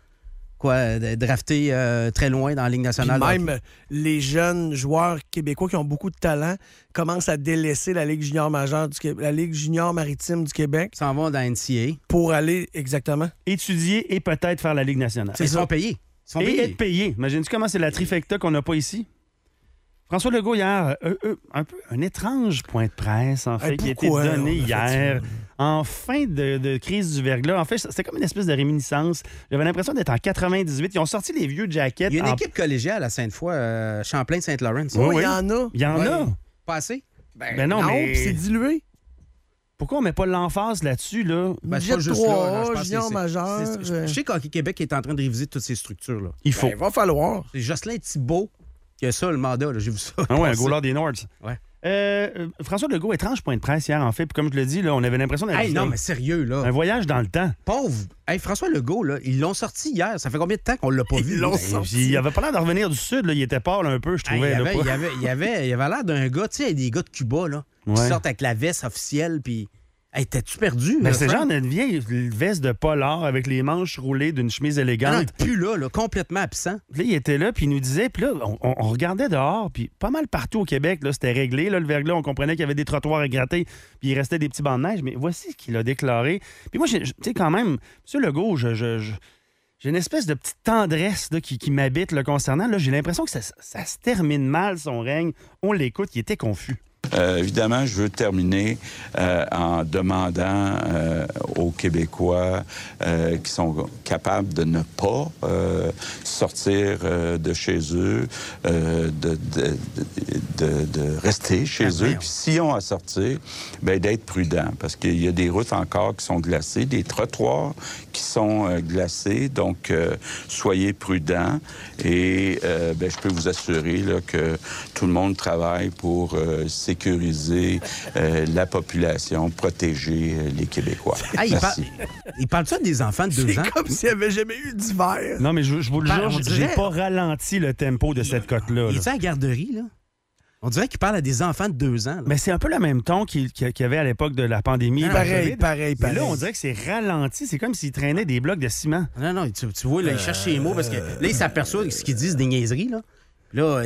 drafté très loin dans la Ligue Puis nationale. même les jeunes joueurs québécois qui ont beaucoup de talent commencent à délaisser la Ligue junior majeure du Québec, la Ligue junior maritime du Québec Ils s'en vont dans la NCAA. pour aller exactement. Étudier et peut-être faire la Ligue nationale. Ils sont payés. Ils sont Et payés. être payé. Imagine-tu comment c'est la trifecta qu'on n'a pas ici? François Legault, hier, un étrange point de presse, en fait, qui a été pourquoi donné on a fait hier, ça? en fin de crise du verglas. En fait, c'était comme une espèce de réminiscence. J'avais l'impression d'être en 98. Ils ont sorti les vieux jackets. Il y a une en- équipe collégiale à Sainte-Foy, Champlain-Saint-Laurent. Oui, Oui, oui. il y en a. Il y en a. Pas assez? Ben non, mais- puis c'est dilué. Pourquoi on met pas l'emphase là-dessus, là? Ben, c'est Midget pas juste 3A, là, je pense que junior c'est- majeur, Je sais qu'Hockey Québec est en train de réviser toutes ces structures-là. Il faut. Ben, il va falloir. C'est Jocelyn Thibault qui a ça, le mandat. Là, j'ai vu ça. Ah ouais, un passer. goaler des Nords. Ouais. François Legault, étrange point de presse hier, en fait. Puis comme je le dis, là, on avait l'impression d'être Hey, non, mais sérieux, là. un voyage dans le temps. Pauvre. Hey, François Legault, là, ils l'ont sorti hier. Ça fait combien de temps qu'on l'a pas vu? Ils l'ont là? sorti. Il avait pas l'air de revenir du Sud, là. Il était pâle un peu, je Hey, trouvais. il, là, avait, pas- il avait l'air d'un gars, tu sais, des gars de Cuba, là, qui Ouais. sortent avec la veste officielle, puis... Hey, t'es-tu perdu? Mais là, c'est Frank? genre une vieille veste de polar avec les manches roulées d'une chemise Ah non, élégante. il pue là, complètement absent. Puis là, il était là, puis il nous disait, puis là, on regardait dehors, puis pas mal partout au Québec, là, c'était réglé, là, le verglas, on comprenait qu'il y avait des trottoirs à gratter, puis il restait des petits bancs de neige, mais voici ce qu'il a déclaré. Puis moi, tu sais, quand même, M. Legault, j'ai une espèce de petite tendresse là, qui m'habite là, concernant. Là, j'ai l'impression que ça se termine mal, son règne. On l'écoute, il était confus. Évidemment, je veux terminer en demandant aux Québécois qui sont capables de ne pas sortir de chez eux, de rester chez eux. Puis s'ils ont à sortir, bien, d'être prudents, parce qu'il y a des routes encore qui sont glacées, des trottoirs qui sont glacés. Donc, soyez prudents. Et bien, je peux vous assurer là, que tout le monde travaille pour sécuriser la population, protéger les Québécois. Il parle ça des enfants de 2 ans? C'est comme s'il n'y avait jamais eu d'hiver. Non, mais je vous le jure, j'ai dirait... pas ralenti le tempo de cette cote-là. Il est à la garderie, là? On dirait qu'il parle à des enfants de 2 ans. Là. Mais c'est un peu le même ton qu'il y avait à l'époque de la pandémie. Pareil. Mais là, on dirait que c'est ralenti. C'est comme s'il traînait des blocs de ciment. Non, tu vois, là, il cherche ses mots parce que là, il s'aperçoit que ce qu'ils disent des niaiseries, là. Là,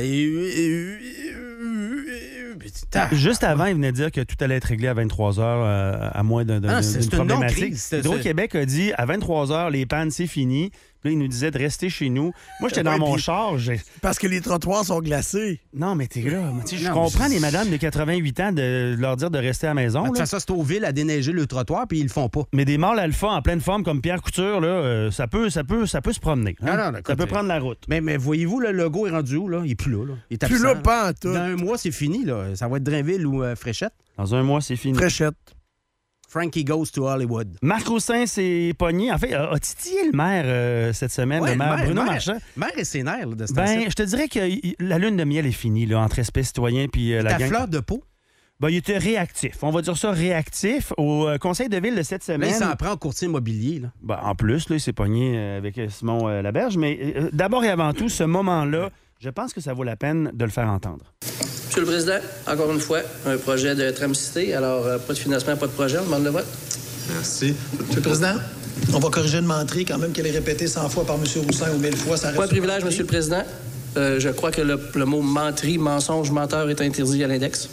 juste avant, il venait de dire que tout allait être réglé à 23 h à moins d'une problématique. Hydro-Québec a dit à 23 h, les pannes, c'est fini. Puis là, il nous disait de rester chez nous. Moi, j'étais dans mon char. Parce que les trottoirs sont glacés. Non, mais t'es là. Je comprends les madames de 88 ans de leur dire de rester à la maison. De toute façon, c'est aux villes à déneiger le trottoir, puis ils le font pas. Mais des mâles alpha en pleine forme comme Pierre Couture, là, ça peut se promener. Hein? Non, ça peut prendre la route. Mais voyez-vous, le logo est rendu où? Là? Il est plus là. Il est absent. Plus là, pas en tout. Dans 1 mois, c'est fini. Là. Ça va être Drainville ou Fréchette. Dans 1 mois, c'est fini. Fréchette. Frankie goes to Hollywood. Marc Roussin s'est pogné. En fait, a titillé le maire cette semaine, le maire Bruno Marchand. Maire et ses nerfs de cette je te dirais que la lune de miel est finie là, entre espèces citoyens puis la gang. Ta fleur de peau? Il était réactif. On va dire ça réactif. Au conseil de ville de cette semaine. Là, il s'en prend au courtier immobilier. Là. En plus, là, il s'est pogné avec Simon Laberge. Mais d'abord et avant tout, ce moment-là, je pense que ça vaut la peine de le faire entendre. Monsieur le Président, encore une fois, un projet de Tram-Cité. Alors, pas de financement, pas de projet. On demande le vote. Merci. Monsieur le Président, on va corriger une menterie quand même qu'elle est répétée 100 fois par M. Roussin ou 1000 fois. Ça reste Pas de privilège, Monsieur le Président. Je crois que le mot menterie, mensonge, menteur est interdit à l'index.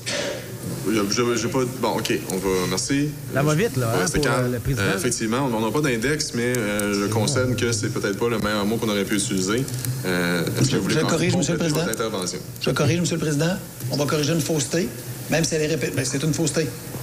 J'ai pas... Bon, OK, on va... Merci. Ça va vite, là, pour le président. Effectivement, on n'a pas d'index, mais je concède que c'est peut-être pas le meilleur mot qu'on aurait pu utiliser. Est-ce que vous voulez... Je corrige, Monsieur le Président. Je corrige, Monsieur le Président. On va corriger une fausseté, même si elle est répétée... c'est une fausseté.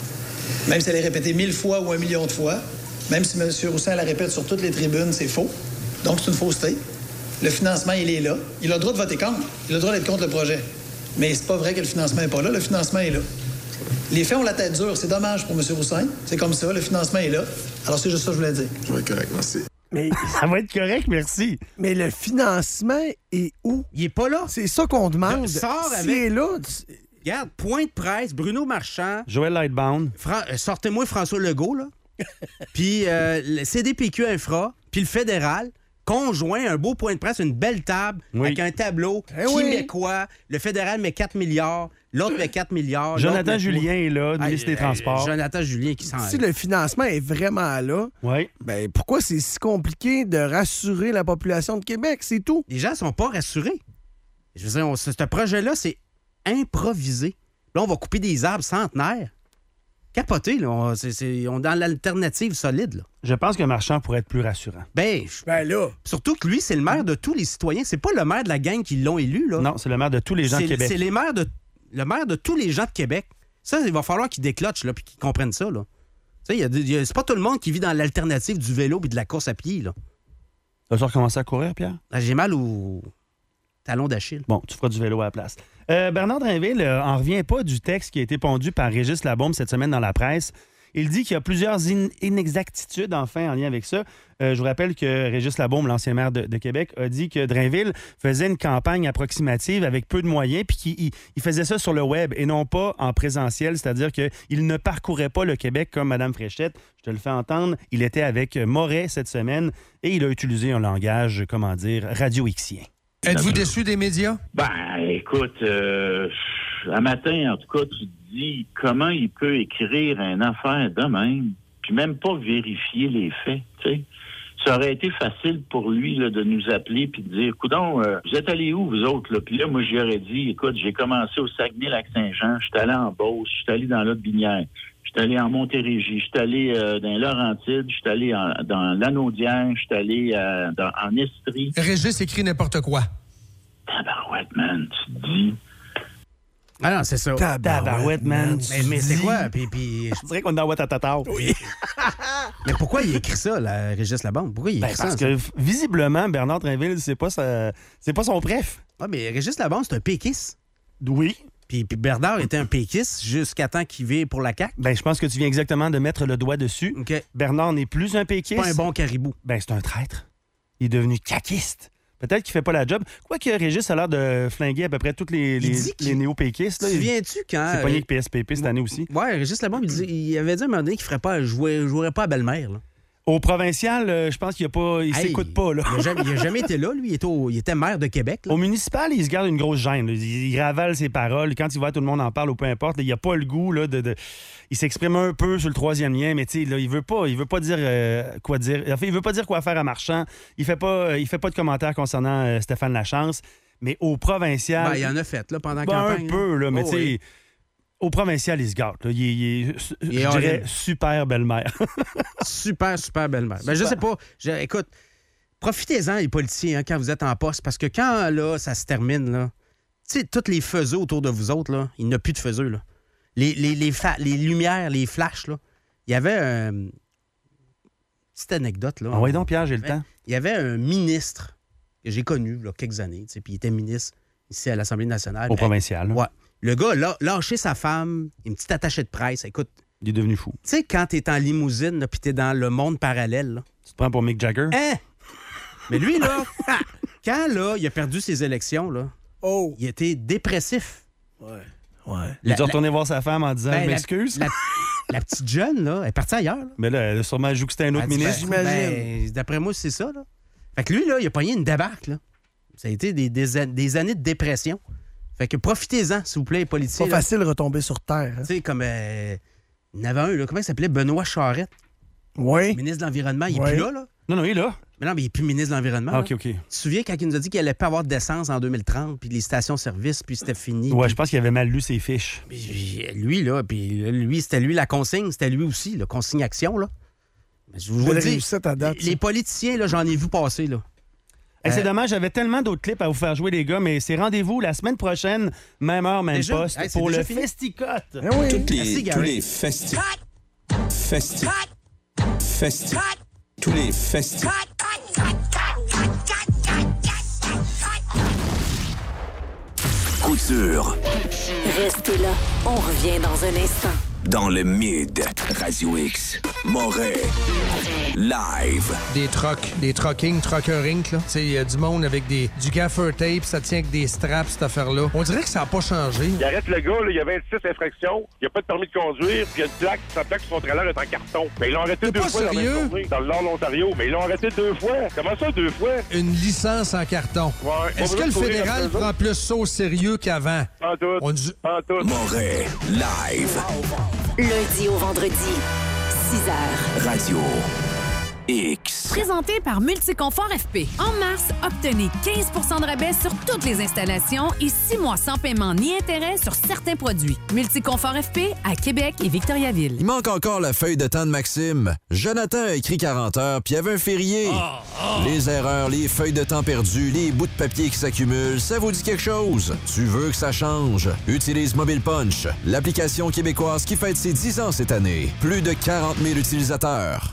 Même si elle est répétée 1000 fois ou 1 million de fois, même si M. Roussin la répète sur toutes les tribunes, c'est faux. Donc, c'est une fausseté. Le financement, il est là. Il a le droit de voter contre. Il a le droit d'être contre le projet. Mais c'est pas vrai que le financement n'est pas là. Le financement est là. Les faits ont la tête dure. C'est dommage pour M. Roussin. C'est comme ça. Le financement est là. Alors, c'est juste ça que je voulais dire. Je vais être correct. Merci. Mais ça va être correct, merci. Mais le financement est où? Il est pas là. C'est ça qu'on demande. Sors S'il avec... est là... Regarde, point de presse, Bruno Marchand. Joël Lightbound. Sortez-moi François Legault, là. Puis le CDPQ Infra, puis le fédéral, conjoint, un beau point de presse, une belle table, avec un tableau. Qui met quoi? Le fédéral met 4 milliards, l'autre met 4 milliards. Jonathan Julien est là, ministre des Transports. Jonathan Julien qui s'en... Si le financement est vraiment là, ben pourquoi c'est si compliqué de rassurer la population de Québec? C'est tout. Les gens sont pas rassurés. Je veux dire, ce projet-là, c'est improvisé. Là, on va couper des arbres centenaires. Capoté, là. On est dans l'alternative solide, là. Je pense que Marchand pourrait être plus rassurant. Ben là. Surtout que lui, c'est le maire de tous les citoyens. C'est pas le maire de la gang qui l'ont élu, là. Non, c'est le maire de tous les gens de Québec. C'est le maire de tous les gens de Québec. Ça, il va falloir qu'ils déclochent, là, puis qu'ils comprennent ça, là. Tu sais, c'est pas tout le monde qui vit dans l'alternative du vélo et de la course à pied, là. Vas-tu recommencer à courir, Pierre? J'ai mal au talon d'Achille. Bon, tu feras du vélo à la place. Bernard Drainville en revient pas du texte qui a été pondu par Régis Labaume cette semaine dans la presse. Il dit qu'il y a plusieurs inexactitudes, enfin, en lien avec ça. Je vous rappelle que Régis Labaume, l'ancien maire de Québec, a dit que Drainville faisait une campagne approximative avec peu de moyens, puis qu'il faisait ça sur le web et non pas en présentiel, c'est-à-dire qu'il ne parcourait pas le Québec comme Mme Fréchette. Je te le fais entendre. Il était avec Moret cette semaine et il a utilisé un langage, radio-xien. Êtes-vous déçu des médias? Écoute, un matin, en tout cas, tu te dis comment il peut écrire une affaire de même, puis même pas vérifier les faits, tu sais. Ça aurait été facile pour lui là, de nous appeler puis de dire, coudonc, vous êtes allés où, vous autres? Là? Puis là, moi, j'y aurais dit, écoute, j'ai commencé au Saguenay-Lac-Saint-Jean, je suis allé en Beauce, je suis allé dans l'Aude-Binière, je suis allé en Montérégie, je suis allé dans Laurentides, je suis allé dans Lanaudière, je suis allé en Estrie. Régis écrit n'importe quoi. Tabarouette, man, tu te dis... Ah non, c'est ça. Tabarouette, man. Mais c'est quoi? Puis... Je dirais qu'on est dans Ouattatata. Oui. Mais pourquoi il écrit ça, Régis Labombe? Pourquoi il écrit ça? Parce que, visiblement, Bernard Drinville, c'est pas son préf. Ah, mais Régis Labombe, c'est un péquiste. Oui. Puis Bernard était un péquiste jusqu'à temps qu'il vire pour la CAQ. Ben, je pense que tu viens exactement de mettre le doigt dessus. OK. Bernard n'est plus un péquiste. Pas un bon caribou. Ben, c'est un traître. Il est devenu caquiste. Peut-être qu'il fait pas la job. Quoique Régis a l'air de flinguer à peu près tous les néo-péquistes. Tu souviens-tu quand... C'est pogné avec PSPP cette année aussi. Ouais, Régis Labombe, il avait dit à un moment donné qu'il ne jouerait pas à Belle-Mère. Là. Au provincial, je pense qu'il s'écoute pas. Là. Il n'a jamais été là, lui. Il était maire de Québec. Là. Au municipal, il se garde une grosse gêne. Il ravale ses paroles. Quand il voit tout le monde en parle ou peu importe, il n'a pas le goût là, il s'exprime un peu sur le troisième lien, mais là, il veut pas dire quoi dire. Enfin, il veut pas dire quoi faire à Marchand. Il fait pas de commentaires concernant Stéphane Lachance. Mais au provincial... Ben, il en a fait là, pendant la campagne. Un peu, là, mais tu sais... Au provincial, il se gâte. Là. Je dirais super belle-mère. super belle-mère. Ben, je sais pas. Écoute, profitez-en, les politiciens, quand vous êtes en poste, parce que quand là, ça se termine, là, tu sais, tous les faiseux autour de vous autres, là, il n'y a plus de faiseux. Là. Les lumières, les flashs, là. Il y avait une petite anecdote. Là. Ah oui, donc, Pierre, j'ai le temps. Il y avait un ministre que j'ai connu là, quelques années, puis il était ministre ici à l'Assemblée nationale. Au provincial. Ouais. Le gars a lâché sa femme, une petite attachée de presse. Écoute. Il est devenu fou. Tu sais, quand t'es en limousine, puis t'es dans le monde parallèle. Là, tu te prends pour Mick Jagger? Hein? Mais lui, là, quand là, il a perdu ses élections, là, il était dépressif. Ouais. Il a dû retourner voir sa femme en disant « Je m'excuse ». La petite jeune, là, elle est partie ailleurs. Là. Mais là, elle a sûrement joué que c'était un autre ministre. J'imagine. D'après moi, c'est ça. Là. Fait que lui, là, il a pogné une débarque. Là. Ça a été des années de dépression. Fait que profitez-en, s'il vous plaît, les politiciens. Pas facile de retomber sur terre. Hein? Tu sais, comme... il y en avait un, là, comment il s'appelait? Benoît Charette. Oui. Ministre de l'Environnement. Il est plus là? Non, il est là. Mais non, mais il n'est plus ministre de l'Environnement. Ah, OK. Tu te souviens quand il nous a dit qu'il n'allait pas avoir d'essence en 2030, puis les stations-service, puis c'était fini? Ouais, je pense qu'il avait mal lu ses fiches. Lui, là, puis c'était lui la consigne, c'était lui aussi, la consigne-action, là. Je vous dis, les politiciens, là, j'en ai vu passer, là. C'est dommage, j'avais tellement d'autres clips à vous faire jouer, les gars, mais c'est rendez-vous la semaine prochaine, même heure, même poste, pour le Festicote. Oui. Tous les tous les festivals. Couture. Restez là, on revient dans un instant. Dans le Mid, Radio X, Moret, live. Des truckering, là. Tu sais, il y a du monde avec du gaffer tape, ça tient avec des straps, cette affaire-là. On dirait que ça n'a pas changé. Il arrête le gars, là, il y a 26 infractions, il n'y a pas de permis de conduire, puis il y a une plaque, sa plaque sur son trailer est en carton. Mais ils l'ont arrêté deux fois dans la même journée, dans le Nord de l'Ontario. Mais ils l'ont arrêté 2 fois. Comment ça, 2 fois? Une licence en carton. Ouais. Est-ce que le fédéral prend plus ça au sérieux qu'avant? En tout. Moret, live. Lundi au vendredi, 6h. Radio X. Présenté par Multiconfort FP. En mars, obtenez 15 % de rabais sur toutes les installations et 6 mois sans paiement ni intérêt sur certains produits. Multiconfort FP à Québec et Victoriaville. Il manque encore la feuille de temps de Maxime. Jonathan a écrit 40 heures, puis il y avait un férié. Les erreurs, les feuilles de temps perdues, les bouts de papier qui s'accumulent, ça vous dit quelque chose? Tu veux que ça change? Utilise Mobile Punch, l'application québécoise qui fête ses 10 ans cette année. Plus de 40 000 utilisateurs.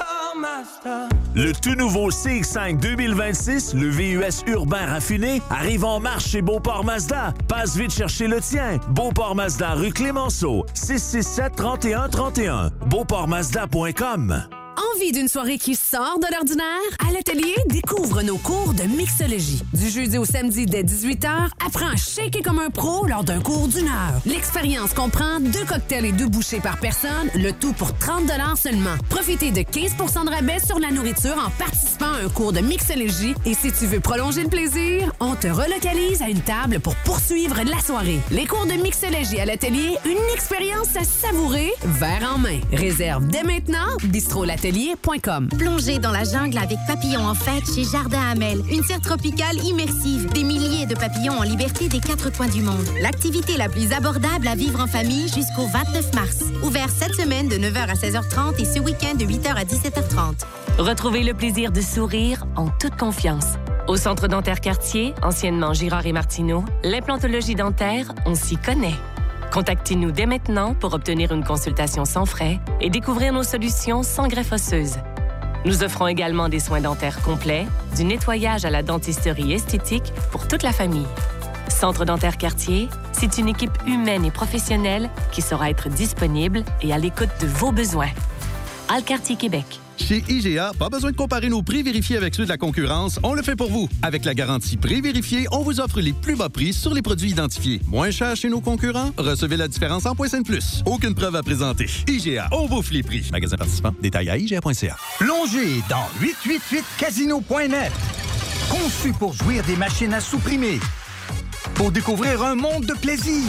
Le tout nouveau CX-5 2026, le VUS urbain raffiné, arrive en marche chez Beauport Mazda. Passe vite chercher le tien. Beauport Mazda, rue Clémenceau, 667-3131. BeauportMazda.com. Envie d'une soirée qui sort de l'ordinaire? À l'atelier, découvre nos cours de mixologie. Du jeudi au samedi dès 18h, apprends à shaker comme un pro lors d'un cours d'1 heure. L'expérience comprend 2 cocktails et 2 bouchées par personne, le tout pour 30 $ seulement. Profitez de 15 % de rabais sur la nourriture en participant à un cours de mixologie. Et si tu veux prolonger le plaisir, on te relocalise à une table pour poursuivre la soirée. Les cours de mixologie à l'atelier, une expérience à savourer, verre en main. Réserve dès maintenant, bistrolatelier.com. Plongez dans la jungle avec Papillons en fête chez Jardin Hamel. Une serre tropicale immersive. Des milliers de papillons en liberté des 4 coins du monde. L'activité la plus abordable à vivre en famille jusqu'au 29 mars. Ouvert cette semaine de 9h à 16h30 et ce week-end de 8h à 17h30. Retrouvez le plaisir de sourire en toute confiance. Au Centre dentaire Cartier, anciennement Girard et Martineau, l'implantologie dentaire, on s'y connaît. Contactez-nous dès maintenant pour obtenir une consultation sans frais et découvrir nos solutions sans greffe osseuse. Nous offrons également des soins dentaires complets, du nettoyage à la dentisterie esthétique pour toute la famille. Centre dentaire Cartier, c'est une équipe humaine et professionnelle qui saura être disponible et à l'écoute de vos besoins. Alcartier Québec. Chez IGA, pas besoin de comparer nos prix vérifiés avec ceux de la concurrence. On le fait pour vous. Avec la garantie prix vérifié, on vous offre les plus bas prix sur les produits identifiés. Moins cher chez nos concurrents? Recevez la différence en points de plus. Aucune preuve à présenter. IGA, on bouffe les prix. Magasin participant, détails à IGA.ca. Plongez dans 888casino.net. Conçu pour jouir des machines à supprimer. Pour découvrir un monde de plaisir.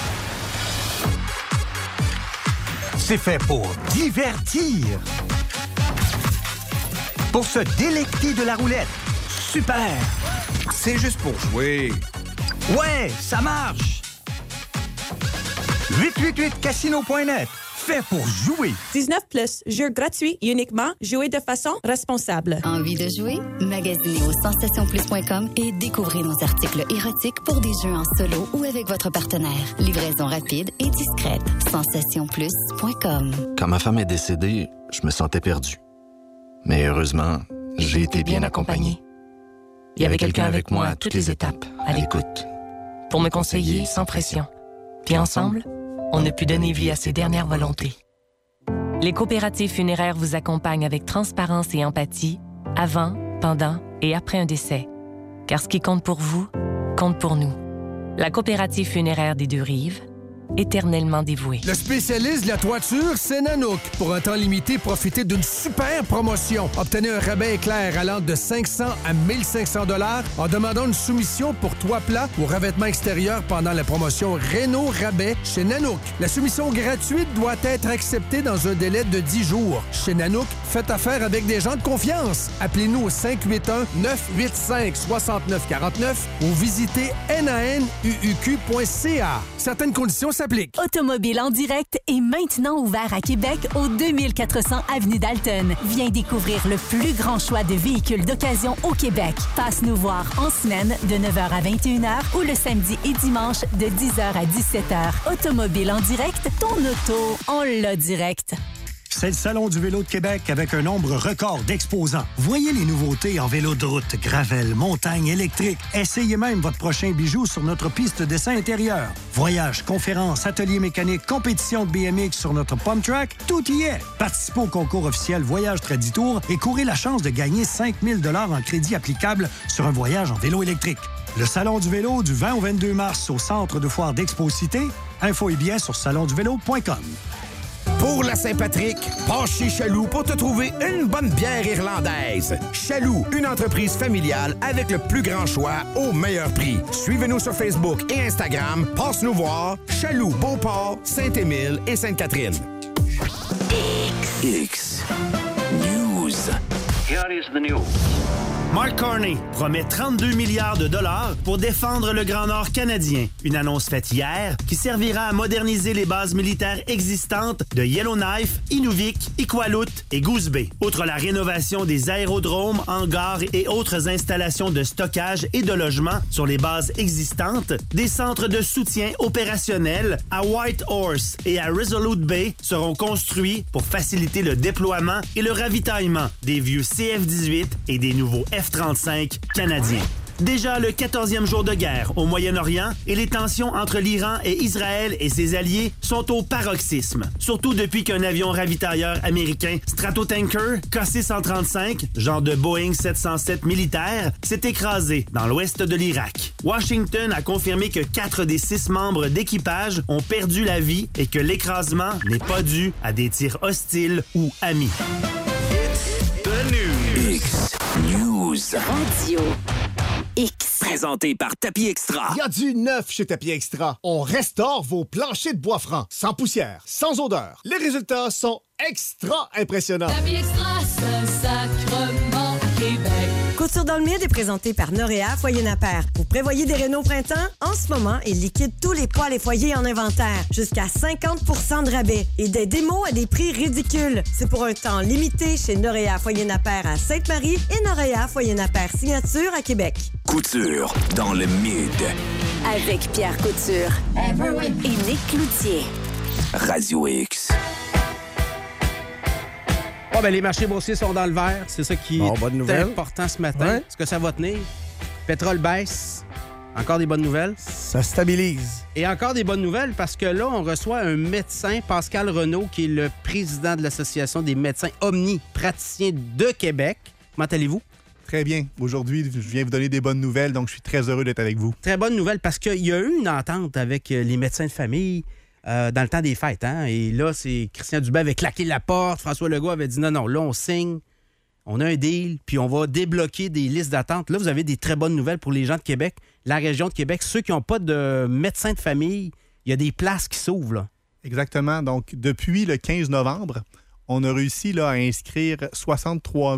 C'est fait pour divertir. Pour se délecter de la roulette. Super! C'est juste pour jouer. Ouais, ça marche! 888casino.net. Fait pour jouer. 19+, jeux gratuits uniquement, jouer de façon responsable. Envie de jouer? Magasinez au sensationplus.com et découvrez nos articles érotiques pour des jeux en solo ou avec votre partenaire. Livraison rapide et discrète. sensationplus.com. Quand ma femme est décédée, je me sentais perdu. Mais heureusement, j'ai été bien accompagné. Il y avait quelqu'un avec moi à toutes les étapes, à l'écoute. Pour me conseiller sans pression. Puis ensemble, on a pu donner vie à ses dernières volontés. Les coopératives funéraires vous accompagnent avec transparence et empathie, avant, pendant et après un décès. Car ce qui compte pour vous, compte pour nous. La coopérative funéraire des Deux-Rives, éternellement dévouée. Le spécialiste de la toiture, c'est Nanook. Pour un temps limité, profitez d'une super promotion. Obtenez un rabais éclair allant de 500 à 1500 $ en demandant une soumission pour toit plat ou revêtement extérieur pendant la promotion Réno Rabais chez Nanook. La soumission gratuite doit être acceptée dans un délai de 10 jours. Chez Nanook, faites affaire avec des gens de confiance. Appelez-nous au 581-985-6949 ou visitez nanuuq.ca. Certaines conditions s'appliquent. Automobile en direct est maintenant ouvert à Québec au 2400 Avenue Dalton. Viens découvrir le plus grand choix de véhicules d'occasion au Québec. Passe nous voir en semaine de 9h à 21h ou le samedi et dimanche de 10h à 17h. Automobile en direct, ton auto, on l'a direct. C'est le Salon du vélo de Québec avec un nombre record d'exposants. Voyez les nouveautés en vélo de route, gravel, montagne, électrique. Essayez même votre prochain bijou sur notre piste d'essai intérieur. Voyages, conférences, ateliers mécaniques, compétitions de BMX sur notre pump track, tout y est. Participez au concours officiel Voyage Traditour et courez la chance de gagner 5 000 $ en crédit applicable sur un voyage en vélo électrique. Le Salon du vélo du 20 au 22 mars au Centre de foire d'Expo-Cité. Infos et billets sur salonduvélo.com. Pour la Saint-Patrick, passe chez Chaloux pour te trouver une bonne bière irlandaise. Chaloux, une entreprise familiale avec le plus grand choix au meilleur prix. Suivez-nous sur Facebook et Instagram. Passe nous voir. Chaloux, Beauport, Saint-Émile et Sainte-Catherine. X News. Here is the news. Mark Carney promet 32 milliards de dollars pour défendre le Grand Nord canadien. Une annonce faite hier qui servira à moderniser les bases militaires existantes de Yellowknife, Inuvik, Iqaluit et Goose Bay. Outre la rénovation des aérodromes, hangars et autres installations de stockage et de logement sur les bases existantes, des centres de soutien opérationnels à Whitehorse et à Resolute Bay seront construits pour faciliter le déploiement et le ravitaillement des vieux CF-18 et des nouveaux F-35 canadiens. Déjà le 14e jour de guerre au Moyen-Orient et les tensions entre l'Iran et Israël et ses alliés sont au paroxysme. Surtout depuis qu'un avion ravitailleur américain Stratotanker KC-135, genre de Boeing 707 militaire, s'est écrasé dans l'ouest de l'Irak. Washington a confirmé que 4 des 6 membres d'équipage ont perdu la vie et que l'écrasement n'est pas dû à des tirs hostiles ou amis. X News. Radio X. Présenté par Tapis Extra. Il y a du neuf chez Tapis Extra. On restaure vos planchers de bois franc, sans poussière, sans odeur. Les résultats sont extra impressionnants. Tapis Extra, Saint-Sacrement, Québec. Clôture dans le Mid est présenté par Noréa Foyer Napper. Vous prévoyez des rénaux printemps? En ce moment, ils liquident tous les poêles et foyers en inventaire. Jusqu'à 50 % de rabais. Et des démos à des prix ridicules. C'est pour un temps limité chez Noréa Foyer Napper à Sainte-Marie et Noréa Foyer Napper Signature à Québec. Couture dans le Mid. Avec Pierre Couture et Nick Cloutier. Radio X. Bon, ben, les marchés boursiers sont dans le vert. C'est ça qui est important ce matin. Ouais. Est-ce que ça va tenir? Pétrole baisse. Encore des bonnes nouvelles? Ça stabilise. Et encore des bonnes nouvelles parce que là, on reçoit un médecin, Pascal Renaud, qui est le président de l'Association des médecins omnipraticiens de Québec. Comment allez-vous? Très bien. Aujourd'hui, je viens vous donner des bonnes nouvelles, donc je suis très heureux d'être avec vous. Très bonne nouvelle parce qu'il y a eu une entente avec les médecins de famille dans le temps des fêtes. Hein? Et là, c'est Christian Dubé avait claqué la porte. François Legault avait dit non, là, on signe. On a un deal, puis on va débloquer des listes d'attente. Là, vous avez des très bonnes nouvelles pour les gens de Québec, la région de Québec. Ceux qui n'ont pas de médecin de famille, il y a des places qui s'ouvrent. Là. Exactement. Donc, depuis le 15 novembre, on a réussi là, à inscrire 63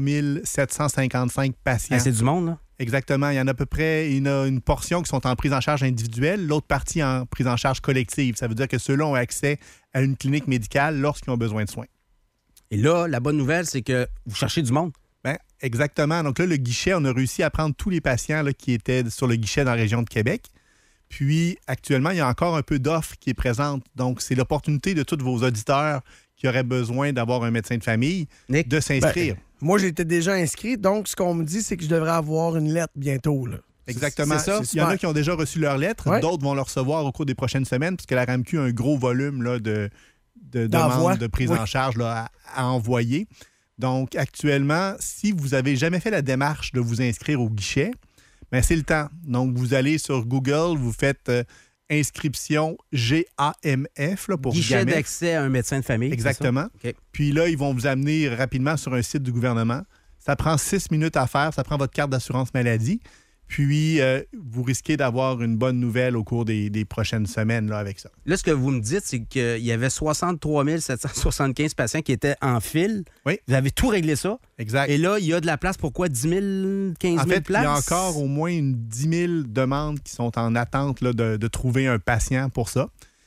755 patients. C'est du monde, là? Exactement. Il y en a à peu près une portion qui sont en prise en charge individuelle, l'autre partie en prise en charge collective. Ça veut dire que ceux-là ont accès à une clinique médicale lorsqu'ils ont besoin de soins. Et là, la bonne nouvelle, c'est que vous cherchez du monde. Bien, exactement. Donc là, le guichet, on a réussi à prendre tous les patients là, qui étaient sur le guichet dans la région de Québec. Puis, actuellement, il y a encore un peu d'offres qui est présente. Donc, c'est l'opportunité de tous vos auditeurs qui auraient besoin d'avoir un médecin de famille de s'inscrire. Moi, j'étais déjà inscrit. Donc, ce qu'on me dit, c'est que je devrais avoir une lettre bientôt. Là. Exactement. C'est ça? Il y en a qui ont déjà reçu leur lettre. Ouais. D'autres vont le recevoir au cours des prochaines semaines parce que la RAMQ a un gros volume là, de demandes de prise en charge là, à envoyer. Donc, actuellement, si vous n'avez jamais fait la démarche de vous inscrire au guichet, bien, c'est le temps. Donc, vous allez sur Google, vous faites inscription GAMF là, pour guichet d'accès à un médecin de famille. Exactement. Okay. Puis là, ils vont vous amener rapidement sur un site du gouvernement. Ça prend 6 minutes à faire. Ça prend votre carte d'assurance maladie. Puis, vous risquez d'avoir une bonne nouvelle au cours des prochaines semaines là, avec ça. Là, ce que vous me dites, c'est qu'il y avait 63 775 patients qui étaient en file. Oui. Vous avez tout réglé ça. Exact. Et là, il y a de la place pour quoi? 10 000, 15 000 en fait, places? Il y a encore au moins 10 000 demandes qui sont en attente là, de trouver un patient pour ça.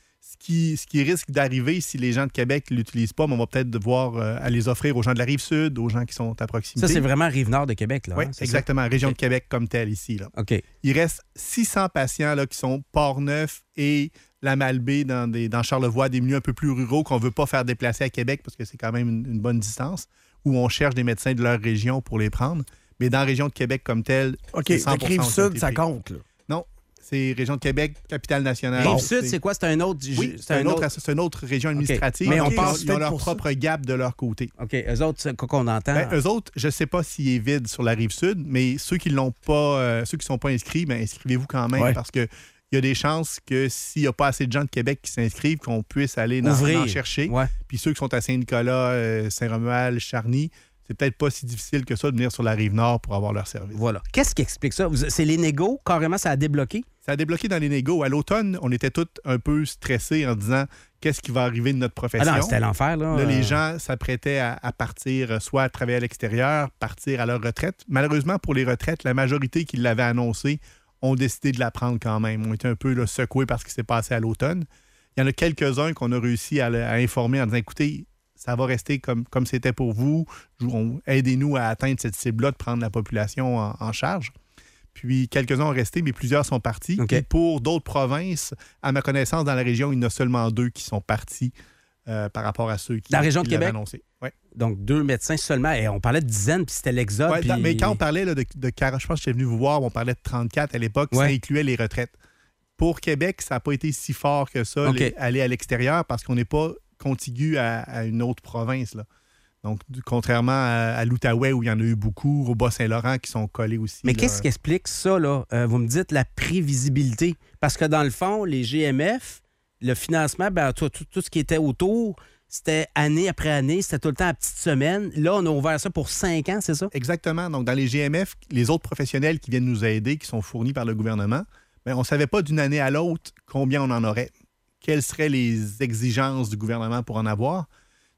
Ce qui risque d'arriver si les gens de Québec ne l'utilisent pas, mais on va peut-être devoir aller les offrir aux gens de la Rive-Sud, aux gens qui sont à proximité. Ça, c'est vraiment Rive-Nord de Québec, là. Oui, hein, exactement. Ça? Région de Québec comme telle ici. Là. OK. Il reste 600 patients là, qui sont Port-Neuf et la Malbaie dans Charlevoix, des milieux un peu plus ruraux qu'on ne veut pas faire déplacer à Québec parce que c'est quand même une bonne distance, où on cherche des médecins de leur région pour les prendre. Mais dans la région de Québec comme telle, OK, c'est 100% Rive-Sud, ça compte, là. Non. C'est Région de Québec, capitale nationale. Rive-Sud, c'est quoi? C'est un autre... Oui, c'est une autre région administrative. Okay. Mais ils ont leur propre gap de leur côté. OK. Eux autres, c'est quoi qu'on entend? Ben, eux autres, je ne sais pas s'il est vide sur la Rive-Sud, mais ceux qui l'ont pas, ceux qui ne sont pas inscrits, ben, inscrivez-vous quand même parce que il y a des chances que s'il n'y a pas assez de gens de Québec qui s'inscrivent, qu'on puisse aller en chercher. Ouais. Puis ceux qui sont à Saint-Nicolas, Saint-Romuald, Charny, c'est peut-être pas si difficile que ça de venir sur la Rive-Nord pour avoir leur service. Voilà. Qu'est-ce qui explique ça? C'est les négos? Carrément, ça a débloqué? Ça a débloqué dans les négos. À l'automne, on était tous un peu stressés en disant qu'est-ce qui va arriver de notre profession. Ah non, c'était l'enfer, là. Les gens s'apprêtaient à partir, soit à travailler à l'extérieur, partir à leur retraite. Malheureusement, pour les retraites, la majorité qui l'avait annoncé ont décidé de la prendre quand même. On était un peu là, secoués par ce qui s'est passé à l'automne. Il y en a quelques-uns qu'on a réussi à informer en disant, écoutez, ça va rester comme c'était pour vous. Aidez-nous à atteindre cette cible-là, de prendre la population en charge. Puis, quelques-uns ont resté, mais plusieurs sont partis. Okay. Et pour d'autres provinces, à ma connaissance, dans la région, il y en a seulement 2 qui sont partis par rapport à ceux qui la région de l'avaient Québec? annoncé. Ouais. Donc, 2 médecins seulement. Et on parlait de dizaines, puis c'était l'exode. Ouais, puis... Mais quand on parlait là, de 40, je pense que j'étais venu vous voir, on parlait de 34 à l'époque, ça incluait les retraites. Pour Québec, ça n'a pas été si fort que ça, aller à l'extérieur, parce qu'on n'est pas contigu à une autre province, là. Donc, contrairement à l'Outaouais, où il y en a eu beaucoup, au Bas-Saint-Laurent, qui sont collés aussi. Mais qu'est-ce qui explique ça, là? Vous me dites la prévisibilité. Parce que dans le fond, les GMF, le financement, ben, tout ce qui était autour, c'était année après année, c'était tout le temps à petite semaine. Là, on a ouvert ça pour 5 ans, c'est ça? Exactement. Donc, dans les GMF, les autres professionnels qui viennent nous aider, qui sont fournis par le gouvernement, bien, on ne savait pas d'une année à l'autre combien on en aurait. Quelles seraient les exigences du gouvernement pour en avoir?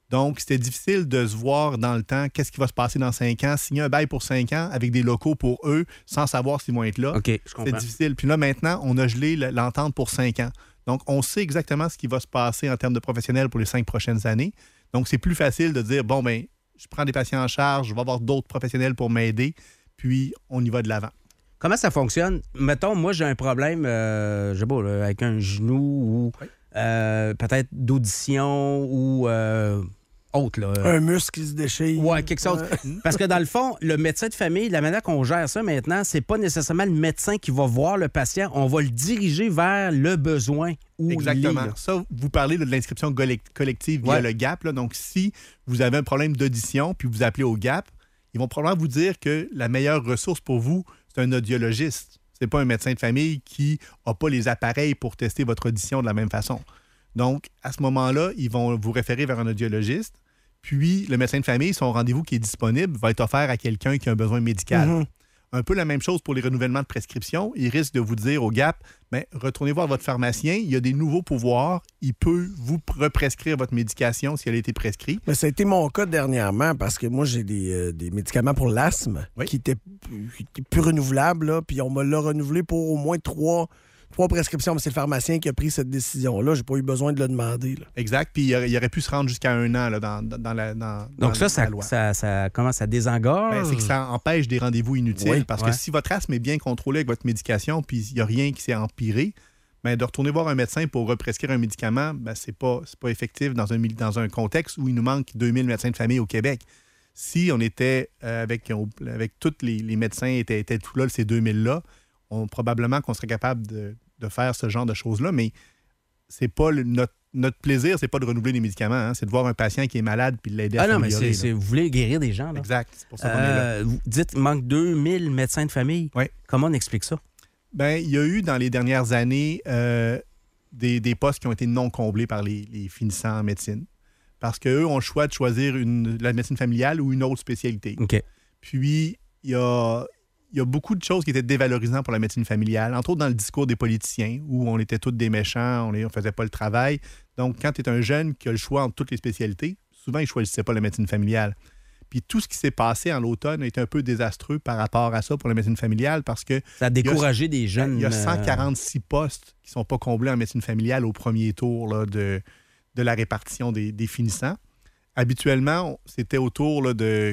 Donc, c'était difficile de se voir dans le temps qu'est-ce qui va se passer dans 5 ans, signer un bail pour 5 ans avec des locaux pour eux sans savoir s'ils vont être là. OK, je comprends. C'est difficile. Puis là, maintenant, on a gelé l'entente pour 5 ans. Donc, on sait exactement ce qui va se passer en termes de professionnels pour les 5 prochaines années. Donc, c'est plus facile de dire, bon, ben, je prends des patients en charge, je vais avoir d'autres professionnels pour m'aider, puis on y va de l'avant. Comment ça fonctionne? Mettons, moi, j'ai un problème, je sais pas, là, avec un genou ou peut-être d'audition ou autre. Là. Un muscle qui se déchire. Oui, quelque chose. Parce que dans le fond, le médecin de famille, la manière qu'on gère ça maintenant, c'est pas nécessairement le médecin qui va voir le patient. On va le diriger vers le besoin où Exactement. il est. Ça, vous parlez de l'inscription collective via le GAP. Là. Donc, si vous avez un problème d'audition puis vous appelez au GAP, ils vont probablement vous dire que la meilleure ressource pour vous, c'est un audiologiste. Ce n'est pas un médecin de famille qui n'a pas les appareils pour tester votre audition de la même façon. Donc, à ce moment-là, ils vont vous référer vers un audiologiste. Puis, le médecin de famille, son rendez-vous qui est disponible va être offert à quelqu'un qui a un besoin médical. Mm-hmm. Un peu la même chose pour les renouvellements de prescription. Il risque de vous dire au GAP, bien, retournez voir votre pharmacien, il y a des nouveaux pouvoirs, il peut vous represcrire votre médication si elle a été prescrite. Mais ça a été mon cas dernièrement parce que moi, j'ai des médicaments pour l'asthme qui étaient plus renouvelables, là, puis on me l'a renouvelé pour au moins trois prescriptions. Mais c'est le pharmacien qui a pris cette décision-là. J'ai pas eu besoin de le demander. Là. Exact. Puis il aurait pu se rendre jusqu'à 1 an là, dans la Donc la loi. ça commence à désengorge? C'est que ça empêche des rendez-vous inutiles. Parce que ouais. si votre asthme est bien contrôlé avec votre médication puis il n'y a rien qui s'est empiré, bien, de retourner voir un médecin pour represcrire un médicament, bien, c'est pas effectif dans un contexte où il nous manque 2000 médecins de famille au Québec. Si on était avec tous les médecins étaient tout là, ces 2000-là, probablement qu'on serait capable de faire ce genre de choses-là, mais c'est pas notre plaisir, c'est pas de renouveler les médicaments, hein, c'est de voir un patient qui est malade puis de l'aider à s'améliorer. Mais vous voulez guérir des gens. Là. Exact, c'est pour ça qu'on est là. Vous dites qu'il manque 2000 médecins de famille. Oui. Comment on explique ça? Bien, il y a eu dans les dernières années des postes qui ont été non comblés par les finissants en médecine. Parce qu'eux ont le choix de choisir la médecine familiale ou une autre spécialité. OK. Puis, il y a beaucoup de choses qui étaient dévalorisantes pour la médecine familiale, entre autres dans le discours des politiciens, où on était tous des méchants, on ne faisait pas le travail. Donc, quand tu es un jeune qui a le choix entre toutes les spécialités, souvent, il ne choisissait pas la médecine familiale. Puis tout ce qui s'est passé en l'automne a été un peu désastreux par rapport à ça pour la médecine familiale parce que... Ça a découragé des jeunes. Il y a 146 postes qui ne sont pas comblés en médecine familiale au premier tour là, de la répartition des finissants. Habituellement, c'était autour là, de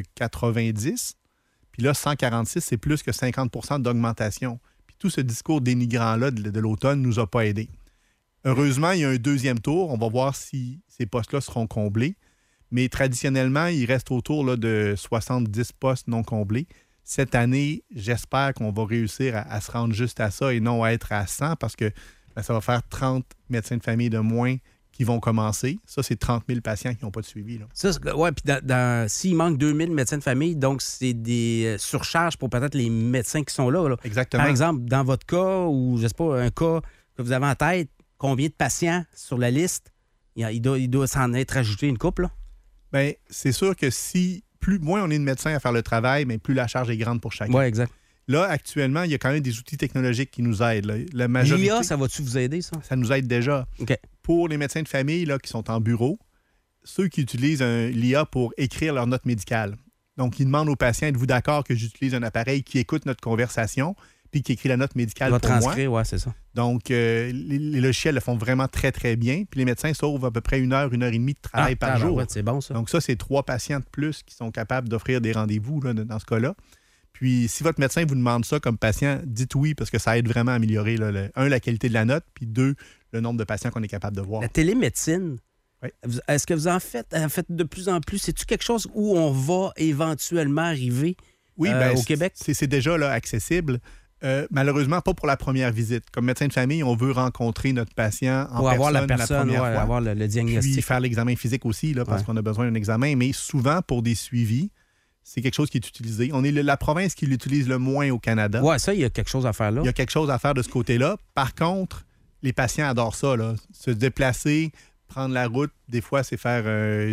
90. Puis là, 146, c'est plus que 50 d'augmentation. Puis tout ce discours dénigrant-là de l'automne ne nous a pas aidés. Heureusement, il y a un deuxième tour. On va voir si ces postes-là seront comblés. Mais traditionnellement, il reste autour là, de 70 postes non comblés. Cette année, j'espère qu'on va réussir à se rendre juste à ça et non à être à 100 parce que ça va faire 30 médecins de famille de moins qui vont commencer. Ça, c'est 30 000 patients qui n'ont pas de suivi. Oui, puis s'il manque 2000 médecins de famille, donc c'est des surcharges pour peut-être les médecins qui sont là. Exactement. Par exemple, dans votre cas, ou je ne sais pas, un cas que vous avez en tête, combien de patients sur la liste? Il doit s'en être ajouté une couple, là? Bien, c'est sûr que moins on est de médecins à faire le travail, mais plus la charge est grande pour chacun. Oui, exact. Là, actuellement, il y a quand même des outils technologiques qui nous aident. Là. La majorité, l'IA, ça va-tu vous aider, ça? Ça nous aide déjà. OK. Pour les médecins de famille là, qui sont en bureau, ceux qui utilisent l'IA pour écrire leur note médicale. Donc, ils demandent aux patients, êtes-vous d'accord que j'utilise un appareil qui écoute notre conversation puis qui écrit la note médicale pour moi? Oui, c'est ça. Donc, les logiciels le font vraiment très, très bien. Puis les médecins sauvent à peu près 1 heure, 1 heure et demie de travail par jour. Ouais, c'est bon, ça. Donc, ça, c'est 3 patients de plus qui sont capables d'offrir des rendez-vous là, dans ce cas-là. Puis, si votre médecin vous demande ça comme patient, dites oui, parce que ça aide vraiment à améliorer, là, la qualité de la note, puis 2, le nombre de patients qu'on est capable de voir. La télémédecine, oui. Est-ce que vous en faites de plus en plus? C'est-tu quelque chose où on va éventuellement arriver au Québec? C'est déjà là, accessible. Malheureusement, pas pour la première visite. Comme médecin de famille, on veut rencontrer notre patient en pour avoir la première fois. Avoir le diagnostic. Puis faire l'examen physique aussi, là, parce qu'on a besoin d'un examen. Mais souvent, pour des suivis, c'est quelque chose qui est utilisé. On est la province qui l'utilise le moins au Canada. Oui, ça, il y a quelque chose à faire là. Il y a quelque chose à faire de ce côté-là. Par contre, les patients adorent ça, là. Se déplacer, prendre la route. Des fois, c'est faire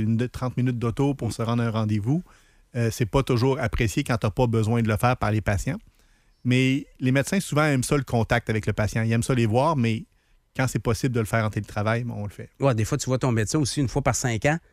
30 minutes d'auto pour se rendre à un rendez-vous. C'est pas toujours apprécié quand tu n'as pas besoin de le faire par les patients. Mais les médecins, souvent, aiment ça, le contact avec le patient. Ils aiment ça les voir, mais quand c'est possible de le faire en télétravail, on le fait. Oui, des fois, tu vois ton médecin aussi une fois par 5 ans.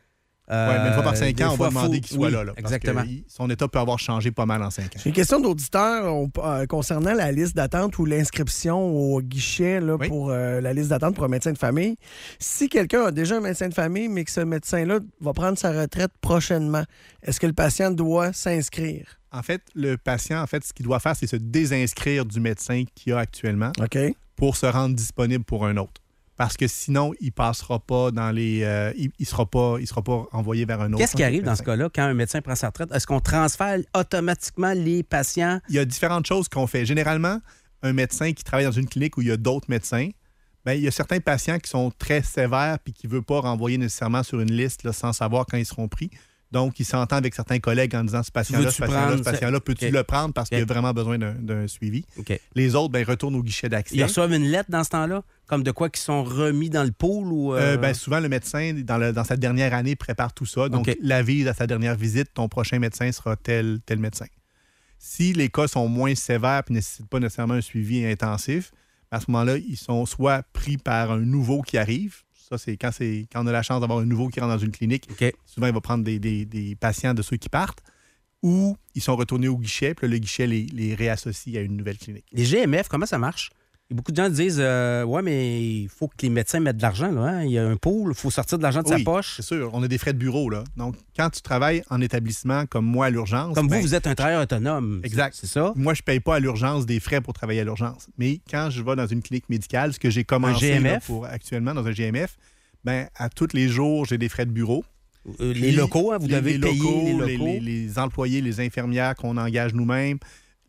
mais une fois par 5 ans, on va demander qu'il soit oui, là. Exactement. Parce que son état peut avoir changé pas mal en 5 ans. J'ai une question d'auditeur concernant la liste d'attente ou l'inscription au guichet là, pour la liste d'attente pour un médecin de famille. Si quelqu'un a déjà un médecin de famille, mais que ce médecin-là va prendre sa retraite prochainement, est-ce que le patient doit s'inscrire? En fait, le patient, ce qu'il doit faire, c'est se désinscrire du médecin qu'il a actuellement pour se rendre disponible pour un autre. Parce que sinon, il passera pas dans les... il sera pas envoyé vers un autre. Qu'est-ce qui arrive dans ce cas-là quand un médecin prend sa retraite? Est-ce qu'on transfère automatiquement les patients? Il y a différentes choses qu'on fait. Généralement, un médecin qui travaille dans une clinique où il y a d'autres médecins, bien, il y a certains patients qui sont très sévères et qui ne veulent pas renvoyer nécessairement sur une liste là, sans savoir quand ils seront pris. Donc, il s'entend avec certains collègues en disant ce patient-là, peux-tu le prendre parce qu'il a vraiment besoin d'un suivi. Les autres, ben, retournent au guichet d'accès. Ils reçoivent une lettre dans ce temps-là, comme de quoi qu'ils sont remis dans le pool? Ou souvent, le médecin, dans sa dernière année, prépare tout ça. Donc, l'avise à sa dernière visite, ton prochain médecin sera tel médecin. Si les cas sont moins sévères et ne nécessitent pas nécessairement un suivi intensif, à ce moment-là, ils sont soit pris par un nouveau qui arrive. Ça, c'est quand on a la chance d'avoir un nouveau qui rentre dans une clinique. Souvent, il va prendre des patients de ceux qui partent ou ils sont retournés au guichet, puis là, le guichet les réassocie à une nouvelle clinique. Les GMF, comment ça marche? Et beaucoup de gens disent ouais, mais il faut que les médecins mettent de l'argent. Là, hein? Il y a un pool, il faut sortir de l'argent de sa poche. C'est sûr. On a des frais de bureau. Là. Donc, quand tu travailles en établissement comme moi à l'urgence... Comme vous êtes un travailleur autonome. Exact. C'est ça? Moi, je ne paye pas à l'urgence des frais pour travailler à l'urgence. Mais quand je vais dans une clinique médicale, ce que j'ai commencé là, actuellement dans un GMF, ben, à tous les jours, j'ai des frais de bureau. Les locaux, hein, vous devez payer les locaux. Les employés, les infirmières qu'on engage nous-mêmes.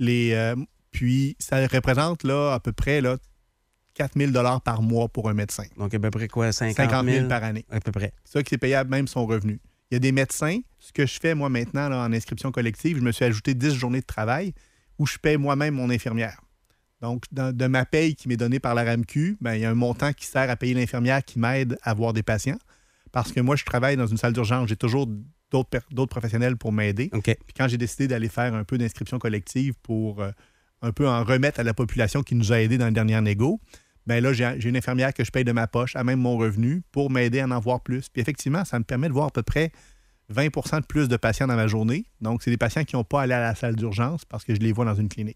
Puis, ça représente là, à peu près 4 000 $ par mois pour un médecin. Donc, à peu près quoi? 50 000 par année. À peu près. Ça qui est payable même son revenu. Il y a des médecins, ce que je fais moi maintenant là, en inscription collective, je me suis ajouté 10 journées de travail où je paye moi-même mon infirmière. Donc, de ma paye qui m'est donnée par la RAMQ, ben, il y a un montant qui sert à payer l'infirmière qui m'aide à voir des patients. Parce que moi, je travaille dans une salle d'urgence, j'ai toujours d'autres professionnels pour m'aider. Puis quand j'ai décidé d'aller faire un peu d'inscription collective pour un peu en remettre à la population qui nous a aidés dans le dernier négo, bien là, j'ai une infirmière que je paye de ma poche, à même mon revenu, pour m'aider à en voir plus. Puis effectivement, ça me permet de voir à peu près 20 % de plus de patients dans ma journée. Donc, c'est des patients qui n'ont pas allé à la salle d'urgence parce que je les vois dans une clinique.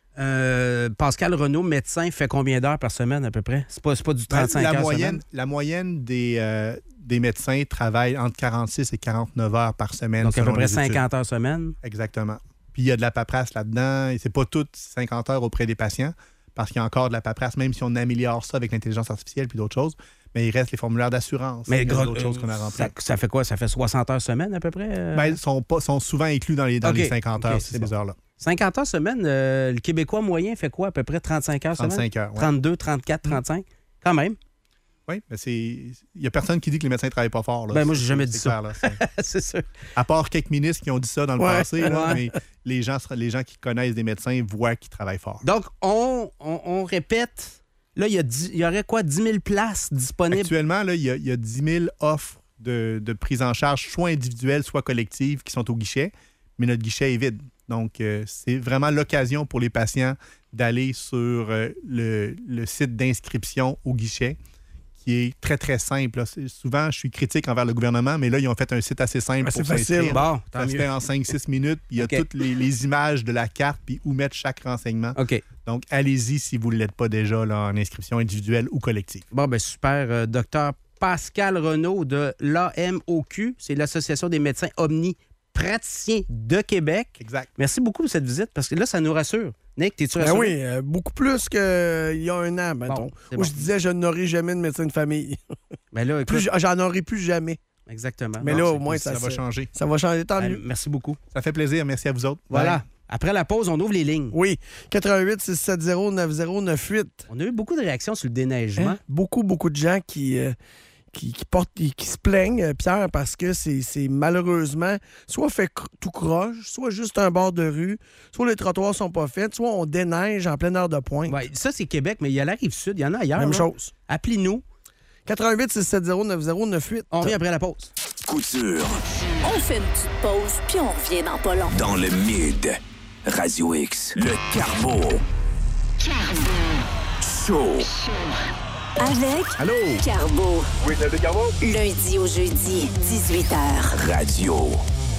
Pascal Renaud, médecin, fait combien d'heures par semaine à peu près? C'est pas du 35 heures semaine? La moyenne des médecins travaillent entre 46 et 49 heures par semaine. Donc, à peu près 50 heures semaine? Exactement. Puis, il y a de la paperasse là-dedans. Et c'est pas toutes 50 heures auprès des patients parce qu'il y a encore de la paperasse, même si on améliore ça avec l'intelligence artificielle puis d'autres choses. Mais il reste les formulaires d'assurance. Mais d'autres choses qu'on a remplies. Ça fait quoi? Ça fait 60 heures semaine à peu près? Bien, ils sont souvent inclus dans les 50 heures, ces heures-là. 50 heures semaine, le Québécois moyen fait quoi? À peu près 35 heures semaine? 35 heures, oui. 32, 34, 35? Quand même. Oui, mais il n'y a personne qui dit que les médecins ne travaillent pas fort. Là. Ben, moi, j'ai jamais dit ça. Clair, là, c'est sûr. À part quelques ministres qui ont dit ça dans le passé, là, mais les gens qui connaissent des médecins voient qu'ils travaillent fort. Donc, on répète, là, il y aurait quoi, 10 000 places disponibles? Actuellement, là, il y a 10 000 offres de prise en charge, soit individuelles, soit collectives, qui sont au guichet, mais notre guichet est vide. Donc, c'est vraiment l'occasion pour les patients d'aller sur le site d'inscription au guichet, qui est très, très simple. Là. Souvent, je suis critique envers le gouvernement, mais là, ils ont fait un site assez simple pour s'inscrire. Bon, ça se fait en 5-6 minutes. Puis il y a toutes les images de la carte, puis où mettre chaque renseignement. Donc, allez-y si vous ne l'êtes pas déjà là, en inscription individuelle ou collective. Bon, bien super. Docteur Pascal Renaud de l'AMOQ, c'est l'Association des médecins omnipraticiens de Québec. Exact. Merci beaucoup de cette visite, parce que là, ça nous rassure. Nick, t'es-tu rassuré? Oui, beaucoup plus qu'il y a un an, mettons. Où je disais, je n'aurai jamais de médecin de famille. Ben là, écoute, j'en aurai plus jamais. Exactement. Mais là, au moins, ça va changer. Ça va changer, tant mieux. Merci beaucoup. Ça fait plaisir. Merci à vous autres. Voilà. Bye. Après la pause, on ouvre les lignes. Oui. 88-670-9098. On a eu beaucoup de réactions sur le déneigement. Hein? Beaucoup de gens qui se plaignent, Pierre, parce que c'est malheureusement soit fait tout croche, soit juste un bord de rue, soit les trottoirs sont pas faits, soit on déneige en pleine heure de pointe. Ouais, ça, c'est Québec, mais il y a la Rive-Sud, il y en a ailleurs. Même chose. Appelez-nous. 88-670-9098. On revient après la pause. Coup sûr. On fait une petite pause, puis on revient dans pas long. Dans le mid, Radio X, le Carbo. Show. Avec Allô? Carbo. Oui, c'est Carbo? Lundi au jeudi, 18h. Radio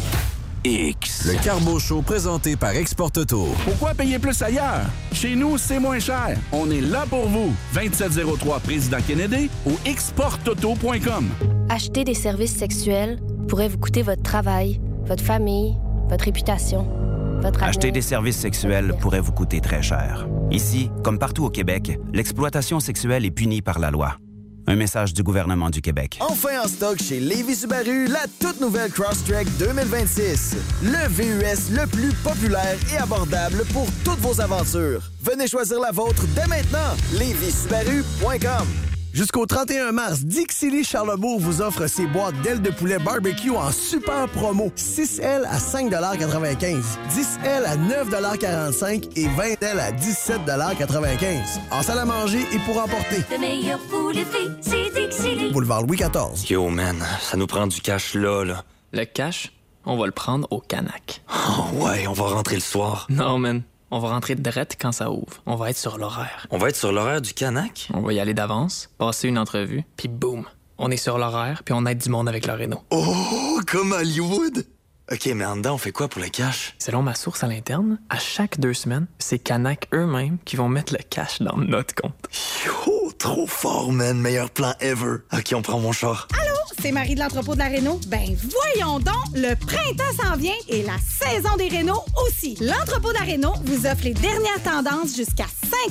X. Le Carbo Show présenté par Export Auto. Pourquoi payer plus ailleurs? Chez nous, c'est moins cher. On est là pour vous. 2703 Président Kennedy ou exportauto.com. Acheter des services sexuels pourrait vous coûter votre travail, votre famille, votre réputation, votre avenir. Acheter des services sexuels pourrait vous coûter très cher. Ici, comme partout au Québec, l'exploitation sexuelle est punie par la loi. Un message du gouvernement du Québec. Enfin en stock chez Lévis Subaru, la toute nouvelle Crosstrek 2026. Le VUS le plus populaire et abordable pour toutes vos aventures. Venez choisir la vôtre dès maintenant. LévisSubaru.com. Jusqu'au 31 mars, Dixili Charlebourg vous offre ses boîtes d'ailes de poulet barbecue en super promo. 6 ailes à 5,95 $, 10 ailes à 9,45 $ et 20 ailes à 17,95 $. En salle à manger et pour emporter. Le meilleur poulet frit, c'est Dixili. Boulevard Louis XIV. Yo, man, ça nous prend du cash là. Le cash, on va le prendre au Canac. Oh ouais, on va rentrer le soir. Non, man. On va rentrer direct quand ça ouvre. On va être sur l'horaire. On va être sur l'horaire du Canac? On va y aller d'avance, passer une entrevue, puis boum, on est sur l'horaire, puis on aide du monde avec le réno. Oh, comme Hollywood! OK, mais en dedans, on fait quoi pour le cash? Selon ma source à l'interne, à chaque 2 semaines, c'est Canac eux-mêmes qui vont mettre le cash dans notre compte. Yo, trop fort, man. Meilleur plan ever. OK, on prend mon char. Allô, c'est Marie de l'entrepôt de la Réno. Ben voyons donc, le printemps s'en vient et la saison des rénaux aussi. L'entrepôt de la Réno vous offre les dernières tendances jusqu'à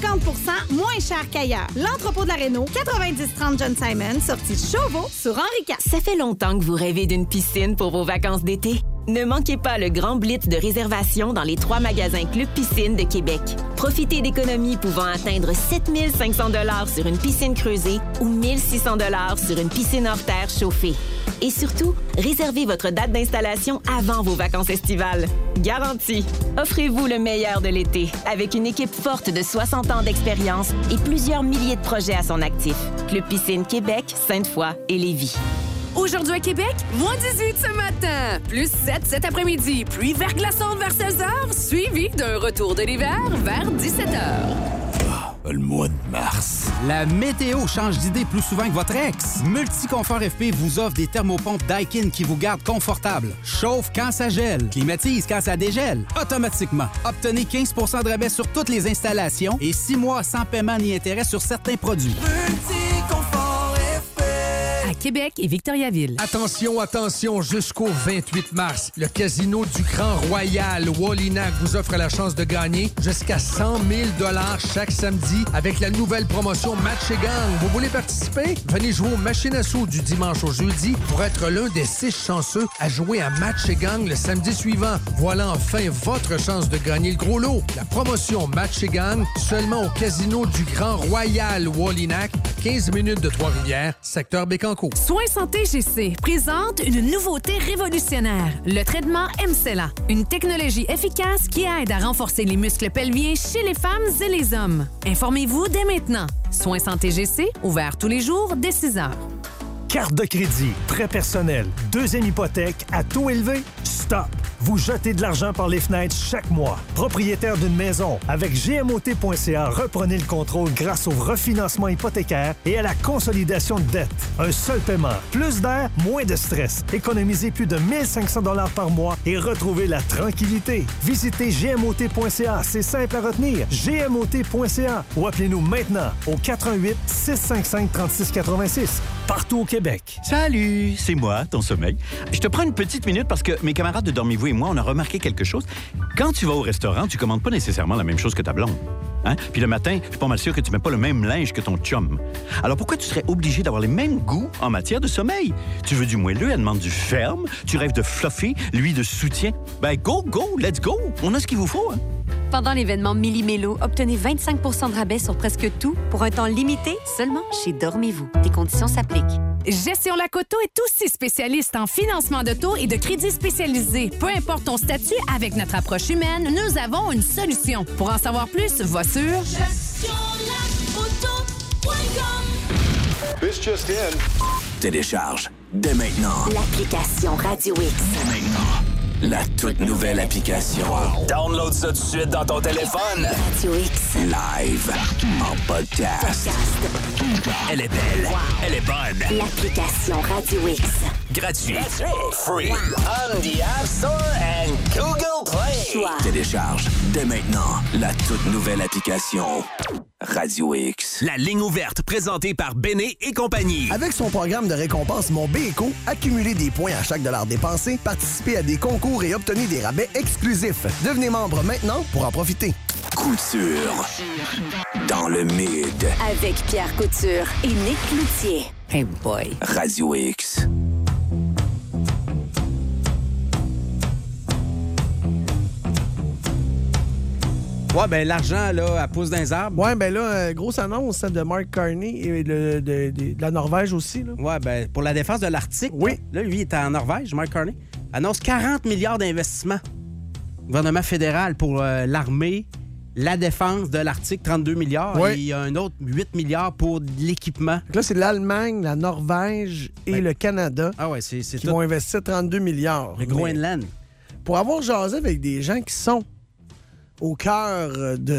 50% moins cher qu'ailleurs. L'entrepôt de la Réno, 9030 John Simon, sortie Chauveau sur Henri IV. Ça fait longtemps que vous rêvez d'une piscine pour vos vacances d'été. Ne manquez pas le grand blitz de réservation dans les 3 magasins Club Piscine de Québec. Profitez d'économies pouvant atteindre 7 500 $ sur une piscine creusée ou 1 600 $ sur une piscine hors terre chauffée. Et surtout, réservez votre date d'installation avant vos vacances estivales. Garantie. Offrez-vous le meilleur de l'été avec une équipe forte de 60 ans d'expérience et plusieurs milliers de projets à son actif. Club Piscine Québec, Sainte-Foy et Lévis. Aujourd'hui à Québec, moins 18 ce matin, plus 7 cet après-midi, pluie verglaçante vers 16h, suivi d'un retour de l'hiver vers 17h. Le mois de mars. La météo change d'idée plus souvent que votre ex. Multiconfort FP vous offre des thermopompes Daikin qui vous gardent confortable. Chauffe quand ça gèle, climatise quand ça dégèle. Automatiquement. Obtenez 15 % de rabais sur toutes les installations et 6 mois sans paiement ni intérêt sur certains produits. Multiconfort FP. À Québec et Victoriaville. Attention, attention, jusqu'au 28 mars, le Casino du Grand Royal Wallinac vous offre la chance de gagner jusqu'à 100 000 $ chaque samedi avec la nouvelle promotion Match et Gang. Vous voulez participer? Venez jouer aux machines à sous du dimanche au jeudi pour être l'un des 6 chanceux à jouer à Match et Gang le samedi suivant. Voilà enfin votre chance de gagner le gros lot. La promotion Match et Gang seulement au Casino du Grand Royal Wallinac, 15 minutes de Trois-Rivières, secteur Bécancour. Soins Santé GC présente une nouveauté révolutionnaire, le traitement MCELA, une technologie efficace qui aide à renforcer les muscles pelviens chez les femmes et les hommes. Informez-vous dès maintenant. Soins Santé GC, ouvert tous les jours dès 6 heures. Carte de crédit, prêt personnel, deuxième hypothèque à taux élevé? Stop! Vous jetez de l'argent par les fenêtres chaque mois. Propriétaire d'une maison, avec GMOT.ca, reprenez le contrôle grâce au refinancement hypothécaire et à la consolidation de dettes. Un seul paiement, plus d'air, moins de stress. Économisez plus de 1 500 $ par mois et retrouvez la tranquillité. Visitez GMOT.ca, c'est simple à retenir. GMOT.ca ou appelez-nous maintenant au 88 655 3686. Partout au Québec. Salut, c'est moi, ton sommeil. Je te prends une petite minute parce que mes camarades de Dormez-vous et moi, on a remarqué quelque chose. Quand tu vas au restaurant, tu commandes pas nécessairement la même chose que ta blonde. Hein? Puis le matin, je suis pas mal sûr que tu mets pas le même linge que ton chum. Alors pourquoi tu serais obligé d'avoir les mêmes goûts en matière de sommeil? Tu veux du moelleux, elle demande du ferme. Tu rêves de fluffy, lui de soutien. Ben go, let's go! On a ce qu'il vous faut, hein? Pendant l'événement Millimélo, obtenez 25 % de rabais sur presque tout pour un temps limité seulement chez Dormez-vous. Des conditions s'appliquent. Gestion Lacoto est aussi spécialiste en financement d'auto et de crédits spécialisés. Peu importe ton statut, avec notre approche humaine, nous avons une solution. Pour en savoir plus, va sur gestionlacoto.com. This just in. Télécharge dès maintenant l'application Radio X. Dès maintenant. La toute nouvelle application. Download ça tout de suite dans ton téléphone. Radio X. Live en podcast. Elle est belle. Elle est bonne. L'application Radio X. Gratuit. Free. On the App Store and Google Play. Télécharge dès maintenant la toute nouvelle application Radio X. La ligne ouverte présentée par Béné et compagnie. Avec son programme de récompense Mon B-Éco, accumulez des points à chaque dollar dépensé, participez à des concours et obtenez des rabais exclusifs. Devenez membre maintenant pour en profiter. Couture. Dans le mid. Avec Pierre Couture et Nick Cloutier. Hey boy. Radio X. Ouais, ben l'argent, là, elle pousse dans les arbres. Ouais, ben là, grosse annonce de Mark Carney et de la Norvège aussi. Là. Ouais, ben pour la défense de l'Arctique. Oui. Là, lui, il est en Norvège, Mark Carney. Annonce 40 milliards d'investissements. Gouvernement fédéral pour l'armée, la défense de l'Arctique, 32 milliards. Oui. Et il y a un autre 8 milliards pour l'équipement. Donc là, c'est l'Allemagne, la Norvège et le Canada qui vont investir 32 milliards. Le Groenland. Pour avoir jasé avec des gens qui sont au cœur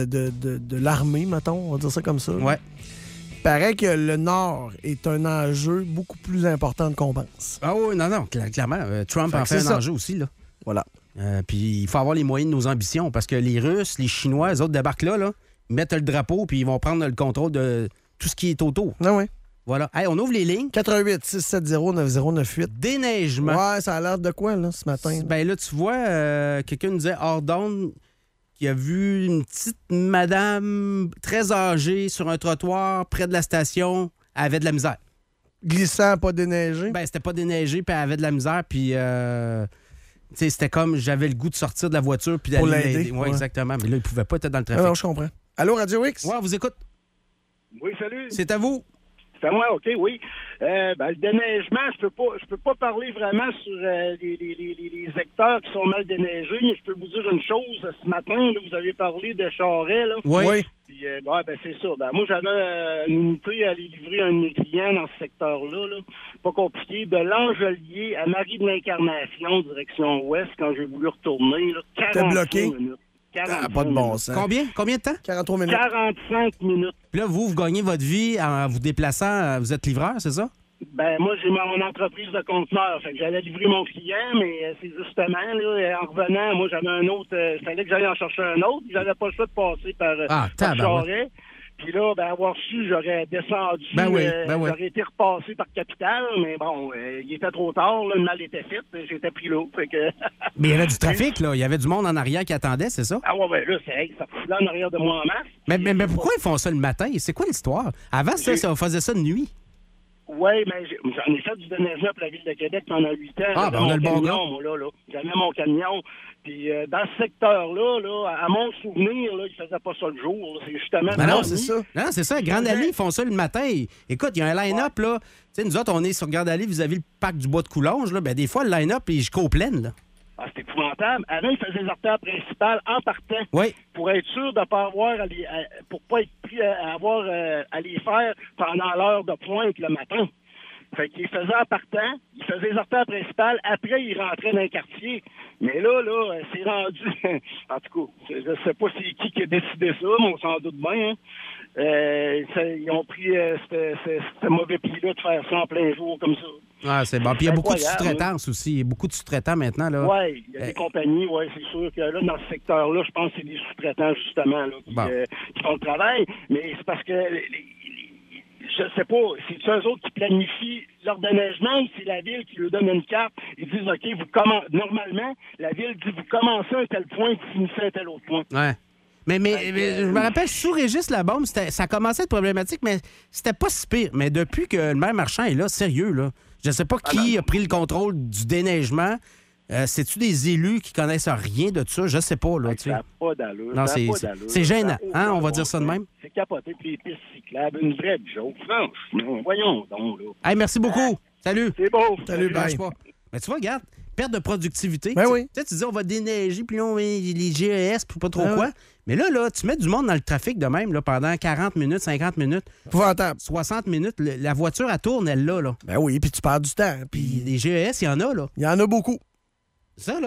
de l'armée, mettons, on va dire ça comme ça. Ouais. Il paraît que le Nord est un enjeu beaucoup plus important qu'on pense. Ah oui, non, clairement. Trump en fait un enjeu aussi, là. Voilà. Puis il faut avoir les moyens de nos ambitions parce que les Russes, les Chinois, eux autres débarquent là, ils mettent le drapeau puis ils vont prendre le contrôle de tout ce qui est autour. Ah oui. Voilà. Hey, on ouvre les lignes. 88 670 9098. Déneigement. Ouais, ça a l'air de quoi, là, ce matin? Ben là, tu vois, quelqu'un nous disait hors d'onde qui a vu une petite madame très âgée sur un trottoir près de la station. Elle avait de la misère. Glissant, pas déneigé? Ben, c'était pas déneigé, puis elle avait de la misère, puis... c'était comme j'avais le goût de sortir de la voiture puis d'aller l'aider. Ouais, exactement. Mais là, il pouvait pas être dans le trafic. Alors, je comprends. Allô, Radio X? Ouais, on vous écoute. Oui, salut. C'est à vous. C'est à moi, OK, oui. Le déneigement, je peux pas parler vraiment sur les secteurs qui sont mal déneigés, mais je peux vous dire une chose. Ce matin, là, vous avez parlé de Charest, là. Oui. Puis, c'est ça. moi, j'avais une unité à aller livrer un de mes clients dans ce secteur-là, là. Pas compliqué. De l'Angelier à Marie de l'Incarnation, direction ouest, quand j'ai voulu retourner, là, 45 minutes. Pas de bon sens. Combien de temps? 43 minutes. 45 minutes. Puis là, vous gagnez votre vie en vous déplaçant. Vous êtes livreur, c'est ça? Ben, moi, j'ai mon entreprise de conteneurs. Fait que j'allais livrer mon client, mais c'est justement, là, en revenant, moi, j'avais un autre. Il fallait que j'aille en chercher un autre. J'avais pas le choix de passer par Charest. Puis là, avoir su, j'aurais descendu. J'aurais été repassé par Capitale, mais bon, il était trop tard, là, le mal était fait. J'étais pris là. Fait que... Mais il y avait du trafic, là. Il y avait du monde en arrière qui attendait, c'est ça? Ah ouais, là, ça fout là en arrière de moi en masse. Mais pourquoi ils font ça le matin? C'est quoi l'histoire? Avant, on faisait ça de nuit. Oui, mais j'en ai fait du déneigement pour la Ville de Québec pendant 8 ans. Ah, ben on a le bon gars. J'avais mon camion. Puis dans ce secteur-là, à mon souvenir, là, ils ne faisaient pas ça le jour. Là. C'est justement... non, c'est ça. Non, c'est ça. Grande Allée, ils font ça le matin. Écoute, il y a un line-up, là. Tu sais, nous autres, on est sur Grande Allée vis-à-vis le parc du Bois de Coulonges, là. Ben, des fois, le line-up, il est jusqu'aux plaines, là. Ah, c'est épouvantable. Avant, ils faisaient les artères principales en partant. Oui. Pour être sûr de ne pas avoir pour pas être pris à avoir à les faire pendant l'heure de pointe le matin. Fait qu'ils faisaient en partant, ils faisaient les artères principales, après ils rentraient dans le quartier. Mais là, c'est rendu... en tout cas, je sais pas c'est qui a décidé ça, mais on s'en doute bien. Ils ont pris ce mauvais pli-là de faire ça en plein jour comme ça. Ah, c'est bon. Puis il y a beaucoup de sous-traitance aussi. Il y a beaucoup de sous-traitants maintenant, là. Oui, il y a des compagnies, c'est sûr que là, dans ce secteur-là, je pense que c'est des sous-traitants, justement, là, qui font le travail. Mais c'est parce que... je sais pas, c'est eux autres qui planifient leur déneigement ou c'est la Ville qui leur donne une carte. Ils disent, OK, normalement, la Ville dit, vous commencez à un tel point, vous finissez à un tel autre point. Ouais. Mais je me rappelle, sous Régis Labaume, ça commençait à être problématique, mais c'était pas si pire. Mais depuis que le maire Marchand est là, sérieux, là, je sais pas qui a pris le contrôle du déneigement. C'est-tu des élus qui connaissent rien de ça? Je sais pas, là, tu sais. Ça n'a pas d'allure. Non, c'est gênant, hein, on va dire ça de même. C'est capoté, puis les pistes cyclables, une vraie joke. Franchement, voyons donc, là. Hey, merci beaucoup. Salut. C'est beau. Salut, bye. Mais tu vois, regarde, perte de productivité. Ben oui. Tu dis, on va déneiger, puis on met les GES, puis pas trop quoi. Ouais. Mais là, tu mets du monde dans le trafic de même, là, pendant 40 minutes, 50 minutes. 60 minutes. La voiture, elle tourne, elle, là. Ben oui, puis tu perds du temps. Puis les GES, il y en a, là. Il y en a beaucoup. Ça, là.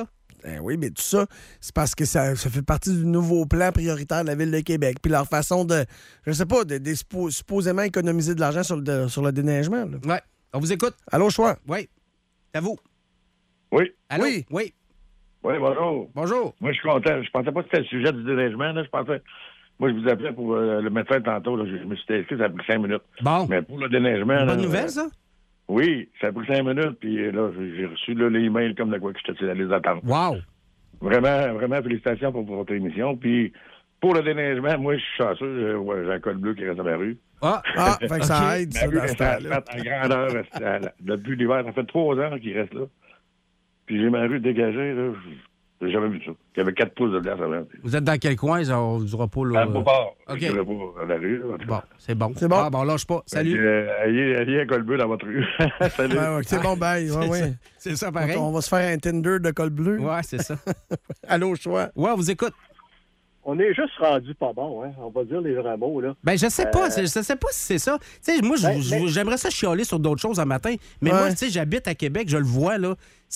Oui, mais tout ça, c'est parce que ça fait partie du nouveau plan prioritaire de la Ville de Québec. Puis leur façon de, je sais pas, de supposément économiser de l'argent sur le déneigement. Oui. On vous écoute. Allô, Choix? Oui. C'est à vous. Oui. Allô? Oui. Oui. Oui, bonjour. Bonjour. Moi, je suis content. Je pensais pas que c'était le sujet du déneigement. Là. Moi, je vous appelais pour le médecin tantôt. Là. Je me suis inscrit, ça a pris 5 minutes. Bon. Mais pour le déneigement... Bonne nouvelle, ça? Oui, ça a pris 5 minutes. Puis là, j'ai reçu là, les emails comme de quoi que j'étais dans les attentes. Wow. Vraiment, vraiment, félicitations pour votre émission. Puis pour le déneigement, moi, je suis chanceux. J'ai un col bleu qui reste à ma rue. Fait que ça aide, ça, dans ce temps-là. En grandeur, depuis l'hiver, ça fait 3 ans qu'il reste là. Puis j'ai ma rue dégagée, là. J'ai jamais vu ça. Il y avait 4 pouces de glace avant. Vous êtes dans quel coin? Ça, on ne dira pas là. À Beauport. OK. Je ne pas à la rue. Là, bon, c'est bon. C'est bon. Ah, bon, lâche pas. Salut. Ayez un col bleu dans votre rue. Salut. C'est bon, bye. Ouais. C'est ça, pareil. On va se faire un Tinder de col bleu. Ouais, c'est ça. Allô, Choix? Ouais, on vous écoute. On est juste rendu pas bon, hein. On va dire les vrais mots, là. Ben, je sais pas. Je sais pas si c'est ça. Tu sais, moi, j'aimerais ça chialer sur d'autres choses un matin. Mais moi, tu sais, j'habite à Québec, je le vois, là.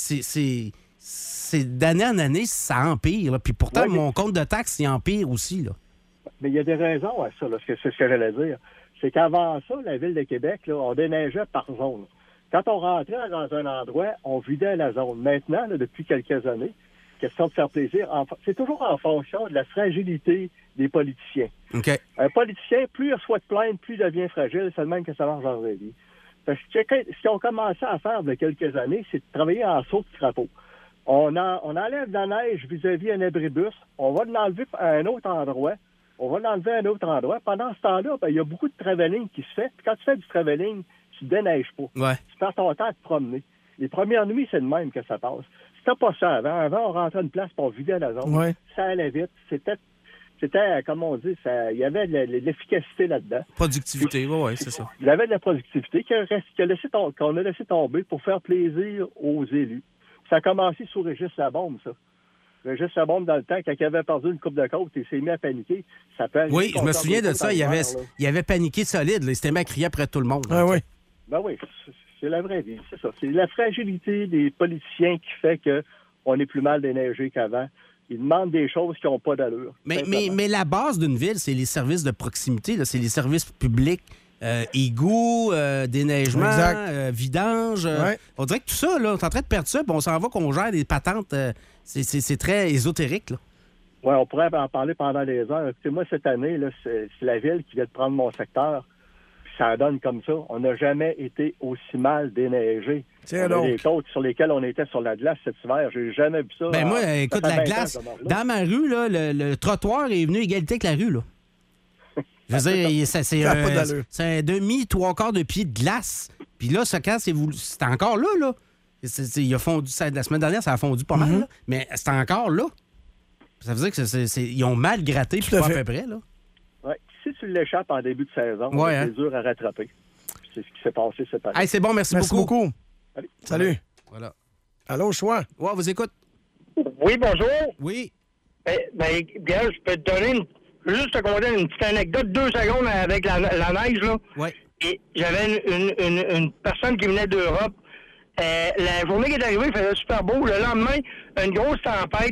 C'est d'année en année, ça empire. Là. Puis pourtant, mon compte de taxes, il empire aussi, là. Mais il y a des raisons à ça, là. C'est ce que j'allais dire. C'est qu'avant ça, la Ville de Québec, là, on déneigeait par zone. Quand on rentrait dans un endroit, on vidait la zone. Maintenant, là, depuis quelques années, question de faire plaisir, c'est toujours en fonction de la fragilité des politiciens. Okay. Un politicien, plus il reçoit de plaintes, plus il devient fragile. C'est le même que ça marche dans la vraie vie. Parce que ce qu'ils ont commencé à faire il y a quelques années, c'est de travailler en saut de crapaud. On enlève de la neige vis-à-vis un abribus, on va l'enlever à un autre endroit, Pendant ce temps-là, il y a beaucoup de travelling qui se fait. Puis quand tu fais du travelling, tu ne déneiges pas. Ouais. Tu perds ton temps à te promener. Les premières nuits, c'est de même que ça passe. C'était pas ça avant. Avant, on rentrait une place pour vider la zone. Ouais. Ça allait vite. C'était, comme on dit, il y avait de l'efficacité là-dedans. Productivité, oui, c'est ça. Il y avait de la productivité qu'on a laissé tomber pour faire plaisir aux élus. Ça a commencé sous Régis Labombe, ça. Régis Labombe, dans le temps, quand il avait perdu une coupe de côte, il s'est mis à paniquer. Oui, je me souviens de ça. Il avait paniqué solide. Là. Il s'était mis à crier après tout le monde. Ah oui. Ben oui, c'est la vraie vie, c'est ça. C'est la fragilité des politiciens qui fait qu'on est plus mal déneigé qu'avant. Ils demandent des choses qui n'ont pas d'allure. Mais la base d'une ville, c'est les services de proximité. Là. C'est les services publics. Égouts, déneigement, vidange. On dirait que tout ça, là, on est en train de perdre ça, puis on s'en va qu'on gère des patentes. C'est très ésotérique, là. Oui, on pourrait en parler pendant des heures. Écoutez, moi, cette année, là, c'est la ville qui vient de prendre mon secteur. Puis ça donne comme ça. On n'a jamais été aussi mal déneigé. Les côtes sur lesquelles on était sur la glace cet hiver, j'ai jamais vu ça. Ben moi, écoute, la glace, dans ma rue, là, le trottoir est venu égalité avec la rue, là. Je veux dire, c'est un demi-trois-quarts de pied de glace. Puis là, ça, quand c'est encore là. Il a fondu, la semaine dernière, ça a fondu pas mal, là, mais c'est encore là. Ça veut dire qu'ils ont mal gratté, puis pas à peu près, là. Oui. Si tu l'échappes en début de saison, c'est dur à rattraper. C'est ce qui s'est passé cette année. Hey, c'est bon, merci beaucoup. Salut. Voilà. Allô, Choix? Ouais, vous écoute. Oui, bonjour. Oui. Bien, je peux te donner juste te conter une petite anecdote, 2 secondes avec la neige, là. Oui. Et j'avais une personne qui venait d'Europe. La journée qui est arrivée, il faisait super beau. Le lendemain, une grosse tempête.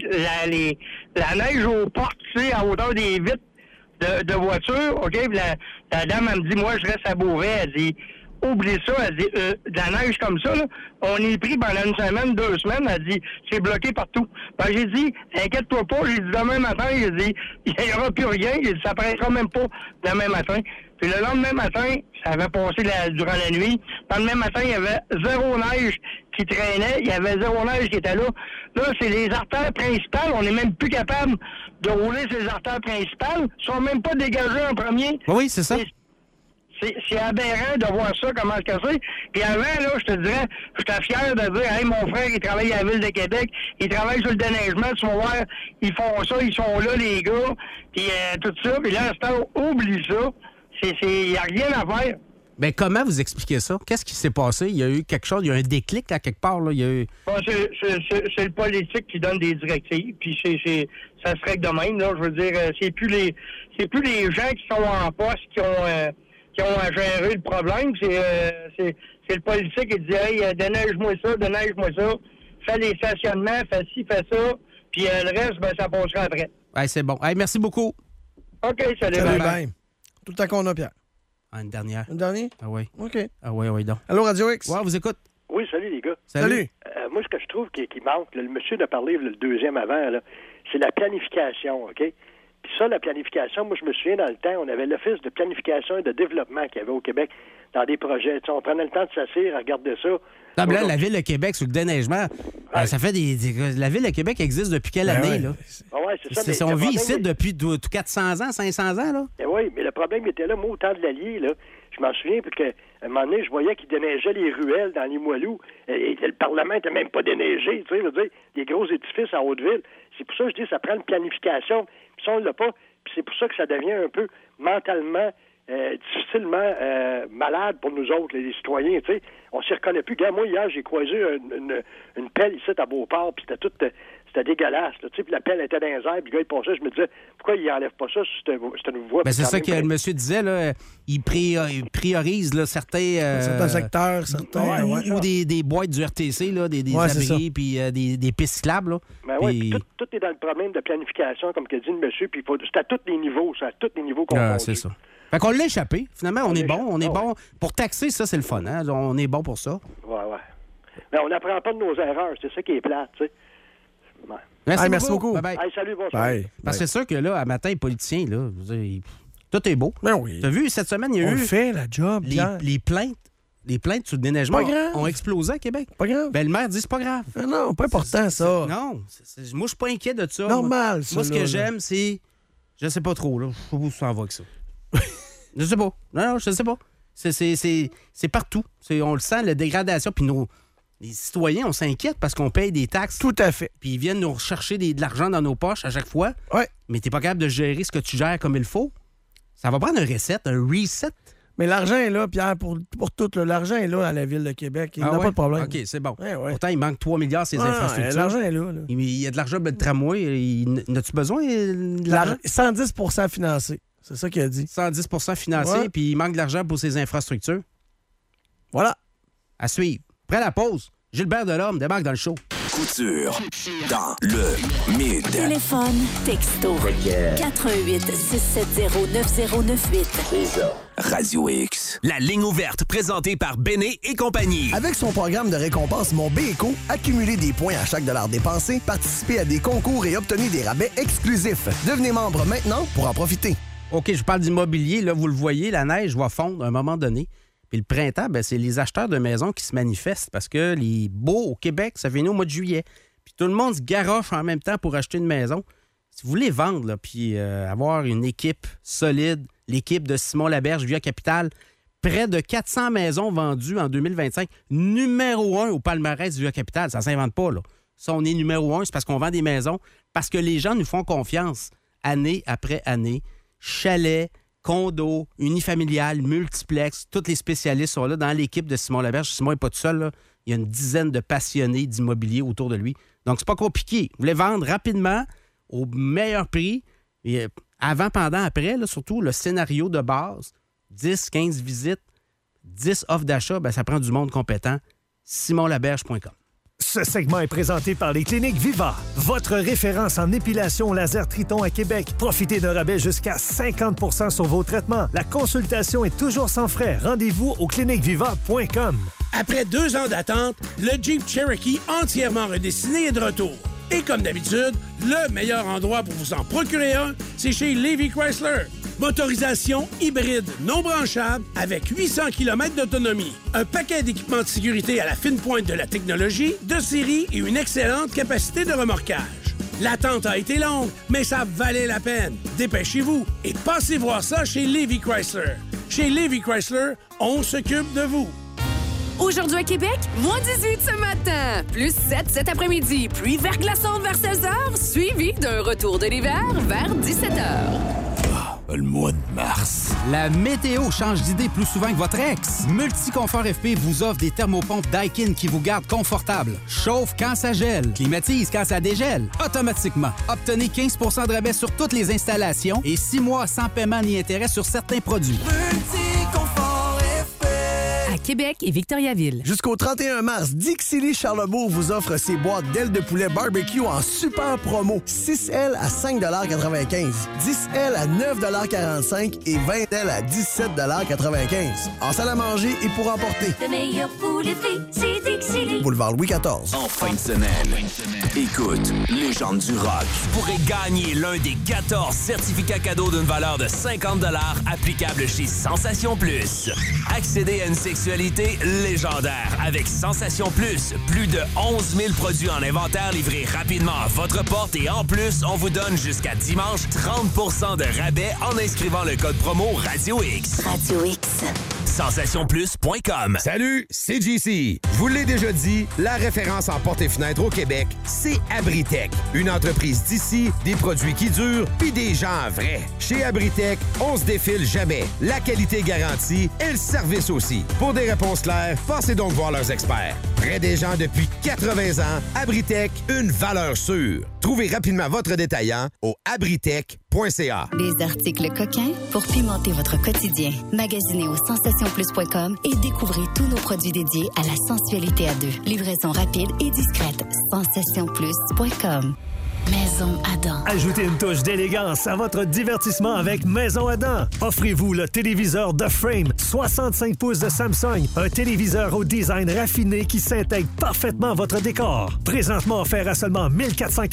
La neige aux portes, tu sais, à hauteur des vitres de voiture. OK? Puis la dame, elle me dit, moi, je reste à Beauvais. Elle dit, oublie ça. Elle dit, de la neige comme ça, là, on est pris pendant 1 semaine, 2 semaines. Elle dit, c'est bloqué partout. Ben, j'ai dit, inquiète-toi pas. J'ai dit, demain matin, j'ai dit, il n'y aura plus rien. J'ai dit, ça paraîtra même pas demain matin. Puis le lendemain matin, ça avait passé durant la nuit. Le lendemain matin, il y avait 0 neige qui traînait. Il y avait 0 neige qui était là. Là, c'est les artères principales. On n'est même plus capable de rouler ces artères principales. Ils sont même pas dégagés en premier. Oui, c'est ça. C'est aberrant de voir ça, comment c'est cassé. Puis avant, là, je te dirais, j'étais fier de dire, hey, mon frère, il travaille à la Ville de Québec, il travaille sur le déneigement, tu vas voir, ils font ça, ils sont là, les gars, puis tout ça. Puis là, oublie ça. Il n'y a rien à faire. Mais comment vous expliquez ça? Qu'est-ce qui s'est passé? Il y a eu quelque chose, il y a eu un déclic à quelque part, là. Il y a eu... Bon, c'est le politique qui donne des directives, puis ça se règle de même, là. Je veux dire, c'est plus les gens qui sont en poste qui ont à gérer le problème. C'est le politique qui dit, hey, déneige-moi ça. fais les stationnements, fais ci, fais ça, puis le reste, ben, ça passera après. Ouais, c'est bon. Hey, merci beaucoup. OK, salut. Salut, bye. Tout le temps qu'on a, Pierre. Ah, une dernière. Une dernière? Ah oui. OK. Ah oui, donc. Allô, Radio X? Ouais, vous écoute. Oui, salut les gars. Salut. Moi, ce que je trouve qui manque, là, le monsieur a parlé le deuxième avant, là, c'est la planification, OK? Puis ça, la planification, moi, je me souviens dans le temps, on avait l'Office de planification et de développement qu'il y avait au Québec dans des projets. T'sais, on prenait le temps de s'asseoir, regarder ça. Non, mais là, la Ville de Québec, sur le déneigement, ça fait la Ville de Québec existe depuis quelle année, là? Ouais, c'est ça. On vit ici depuis 400 ans, 500 ans, là? Oui, mais le problème était là, moi, au temps de l'Allier, là, je m'en souviens, puis qu'à un moment donné, je voyais qu'ils déneigeaient les ruelles dans les Moilous, et le Parlement n'était même pas déneigé, tu sais, je veux dire, des gros édifices en Haute-Ville. C'est pour ça que je dis, ça prend une planification, puis ça, on l'a pas, puis c'est pour ça que ça devient un peu mentalement difficilement malade pour nous autres, les citoyens, tu sais. On s'y reconnaît plus. Gars, moi, hier, j'ai croisé une pelle ici à Beauport, puis c'était dégueulasse, tu sais, puis la pelle était dans les airs, puis le gars, il passait, je me disais, pourquoi il enlève pas ça sur cette voie? Ben, c'est ça que le monsieur disait, là, il priorise là, certains secteurs, ou des boîtes du RTC, là, des abris, puis des pistes cyclables, là. Ben oui, tout est dans le problème de planification, comme qu'a dit le monsieur, puis c'est à tous les niveaux, qu'on c'est ça. Fait qu'on l'a échappé. Finalement, on est bon. Pour taxer, ça, c'est le fun. Hein? On est bon pour ça. Ouais. Mais on n'apprend pas de nos erreurs. C'est ça qui est plate, tu sais. Ouais. Merci beaucoup. Bye-bye. Hey, salut, bonsoir. Parce que c'est sûr que là, à matin, les politiciens, là, tout est beau. Ben oui. T'as vu, cette semaine, il y a eu... On fait la job, les plaintes. Les plaintes sur le déneigement ont explosé à Québec. Pas grave. Ben, le maire dit c'est pas grave. Non, pas important, ça. Non. Moi, je suis pas inquiet de ça. Normal, ça. Moi, ce que j'aime, c'est... Je sais pas trop, là. Je sais pas où ça va avec ça. Je sais pas. Non, je sais pas. C'est partout. On le sent, la dégradation. Puis les citoyens, on s'inquiète parce qu'on paye des taxes. Tout à fait. Puis ils viennent nous rechercher de l'argent dans nos poches à chaque fois. Ouais. Mais t'es pas capable de gérer ce que tu gères comme il faut. Ça va prendre un reset. Mais l'argent est là, Pierre, pour tout. L'argent est là à la Ville de Québec. Il n'y a pas de problème. OK, c'est bon. Ouais. Pourtant, il manque 3 milliards ces infrastructures. L'argent est là. Il y a de l'argent de tramway. N'as-tu besoin de l'argent? 110 financé. C'est ça qu'il a dit. 110 financé, puis il manque de l'argent pour ses infrastructures. Voilà. À suivre. Après la pause, Gilbert Delorme débarque dans le show. Couture dans le Mid. Téléphone, texto. 88 670 9098. Radio X. La ligne ouverte présentée par Béné et compagnie. Avec son programme de récompense Mon Béco, accumulez des points à chaque dollar dépensé, participez à des concours et obtenez des rabais exclusifs. Devenez membre maintenant pour en profiter. OK, je parle d'immobilier. Là, vous le voyez, la neige va fondre à un moment donné. Puis le printemps, ben, c'est les acheteurs de maisons qui se manifestent parce que les baux au Québec, ça vient au mois de juillet. Puis tout le monde se garoche en même temps pour acheter une maison. Si vous voulez vendre, là, puis avoir une équipe solide, l'équipe de Simon Laberge, Via Capital, près de 400 maisons vendues en 2025, numéro 1 au palmarès Via Capital. Ça ne s'invente pas, là. Ça, on est numéro 1, c'est parce qu'on vend des maisons, parce que les gens nous font confiance année après année. Chalets, condos, unifamiliales, multiplex, tous les spécialistes sont là dans l'équipe de Simon Laberge. Simon n'est pas tout seul, là. Il y a une dizaine de passionnés d'immobilier autour de lui. Donc, c'est pas compliqué. Vous voulez vendre rapidement, au meilleur prix, et avant, pendant, après, là, surtout le scénario de base, 10, 15 visites, 10 offres d'achat, ben, ça prend du monde compétent. simonlaberge.com. Ce segment est présenté par les cliniques Viva, votre référence en épilation laser Triton à Québec. Profitez d'un rabais jusqu'à 50 % sur vos traitements. La consultation est toujours sans frais. Rendez-vous au cliniqueviva.com. Après 2 ans d'attente, le Jeep Cherokee entièrement redessiné est de retour. Et comme d'habitude, le meilleur endroit pour vous en procurer un, c'est chez Lévy Chrysler. Motorisation hybride non branchable avec 800 km d'autonomie. Un paquet d'équipements de sécurité à la fine pointe de la technologie, de série et une excellente capacité de remorquage. L'attente a été longue, mais ça valait la peine. Dépêchez-vous et passez voir ça chez Lévy Chrysler. Chez Lévy Chrysler, on s'occupe de vous. Aujourd'hui à Québec, moins 18 ce matin, plus 7 cet après-midi, pluie verglaçante vers 16h, suivi d'un retour de l'hiver vers 17h. Le mois de mars. La météo change d'idée plus souvent que votre ex. Multiconfort FP vous offre des thermopompes Daikin qui vous gardent confortable. Chauffe quand ça gèle, climatise quand ça dégèle. Automatiquement. Obtenez 15 % de rabais sur toutes les installations et 6 mois sans paiement ni intérêt sur certains produits. À Québec et Victoriaville. Jusqu'au 31 mars, Dixili Charlebourg vous offre ses boîtes d'ailes de poulet barbecue en super promo. 6 ailes à 5,95 $, 10 ailes à 9,45 $ et 20 ailes à 17,95 $. En salle à manger et pour emporter. Le meilleur poulet frit, c'est Dixili. Boulevard Louis XIV. En fin de semaine, écoute, Légende du rock. Vous pourrez gagner l'un des 14 certificats cadeaux d'une valeur de 50 $ applicables chez Sensation Plus. Accédez à une sexualité légendaire avec Sensation Plus. Plus de 11 000 produits en inventaire livrés rapidement à votre porte et en plus, on vous donne jusqu'à dimanche 30 % de rabais en inscrivant le code promo Radio X. Radio X. SensationPlus.com. Salut, c'est JC. Je vous l'ai déjà dit, la référence en portes et fenêtres au Québec, c'est Abritech. Une entreprise d'ici, des produits qui durent, puis des gens vrais. Chez Abritech, on se défile jamais. La qualité garantie et le service aussi. Pour des réponses claires, passez donc voir leurs experts. Près des gens depuis 80 ans, Abritech, une valeur sûre. Trouvez rapidement votre détaillant au abritech.ca. Des articles coquins pour pimenter votre quotidien. Magasinez au sensationplus.com et découvrez tous nos produits dédiés à la sensualité à deux. Livraison rapide et discrète. sensationplus.com. Maison Adam. Ajoutez une touche d'élégance à votre divertissement avec Maison Adam. Offrez-vous le téléviseur The Frame 65 pouces de Samsung, un téléviseur au design raffiné qui s'intègre parfaitement à votre décor. Présentement offert à seulement 1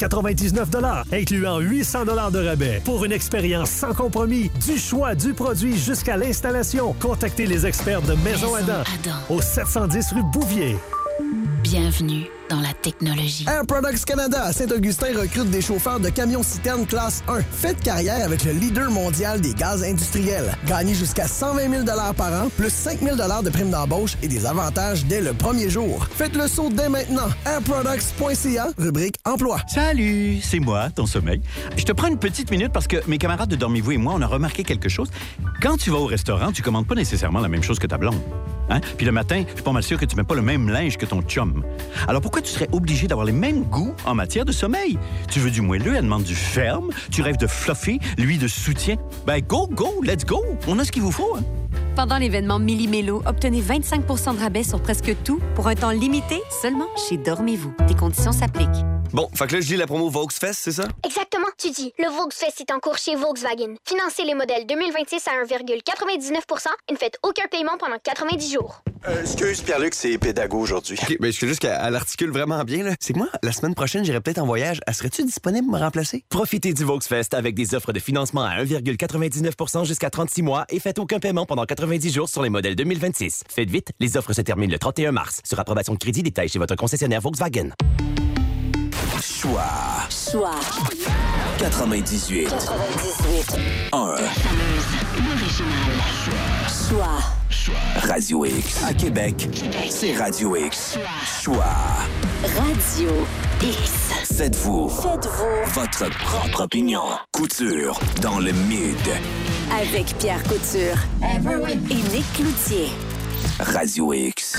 499 $, incluant 800 $ de rabais. Pour une expérience sans compromis, du choix du produit jusqu'à l'installation, contactez les experts de Maison Adam au 710 rue Bouvier. Bienvenue dans la technologie. Air Products Canada à Saint-Augustin recrute des chauffeurs de camions-citernes classe 1. Faites carrière avec le leader mondial des gaz industriels. Gagnez jusqu'à 120 000 $ par an, plus 5 000 $ de primes d'embauche et des avantages dès le premier jour. Faites le saut dès maintenant. airproducts.ca, rubrique emploi. Salut, c'est moi, ton sommeil. Je te prends une petite minute parce que mes camarades de Dormez-vous et moi, on a remarqué quelque chose. Quand tu vas au restaurant, tu commandes pas nécessairement la même chose que ta blonde. Hein? Puis le matin, je suis pas mal sûr que tu mets pas le même linge que ton chum. Alors pourquoi tu serais obligé d'avoir les mêmes goûts en matière de sommeil? Tu veux du moelleux, elle demande du ferme. Tu rêves de fluffy, lui de soutien. Ben go, let's go! On a ce qu'il vous faut, hein? Pendant l'événement Millimélo, obtenez 25 % de rabais sur presque tout pour un temps limité seulement chez Dormez-vous. Des conditions s'appliquent. Bon, fait que là, je dis la promo Volksfest, c'est ça? Exactement, tu dis. Le Volksfest est en cours chez Volkswagen. Financez les modèles 2026 à 1,99 % et ne faites aucun paiement pendant 90 jours. Excuse, Pierre-Luc, c'est pédago aujourd'hui. OK, mais je suis juste qu'elle articule vraiment bien, là. C'est que moi, la semaine prochaine, j'irai peut-être en voyage. Elle serait-tu disponible pour me remplacer? Profitez du Volksfest avec des offres de financement à 1,99 % jusqu'à 36 mois et faites aucun paiement pendant 90 jours sur les modèles 2026. Faites vite, les offres se terminent le 31 mars. Sur approbation de crédit, détail chez votre concessionnaire Volkswagen. Choix 98 1 Choix Radio X à Québec, c'est Radio X. Choix Radio X. Faites-vous votre propre opinion. Couture dans le mid. Avec Pierre Couture et Nick Cloutier. Radio X.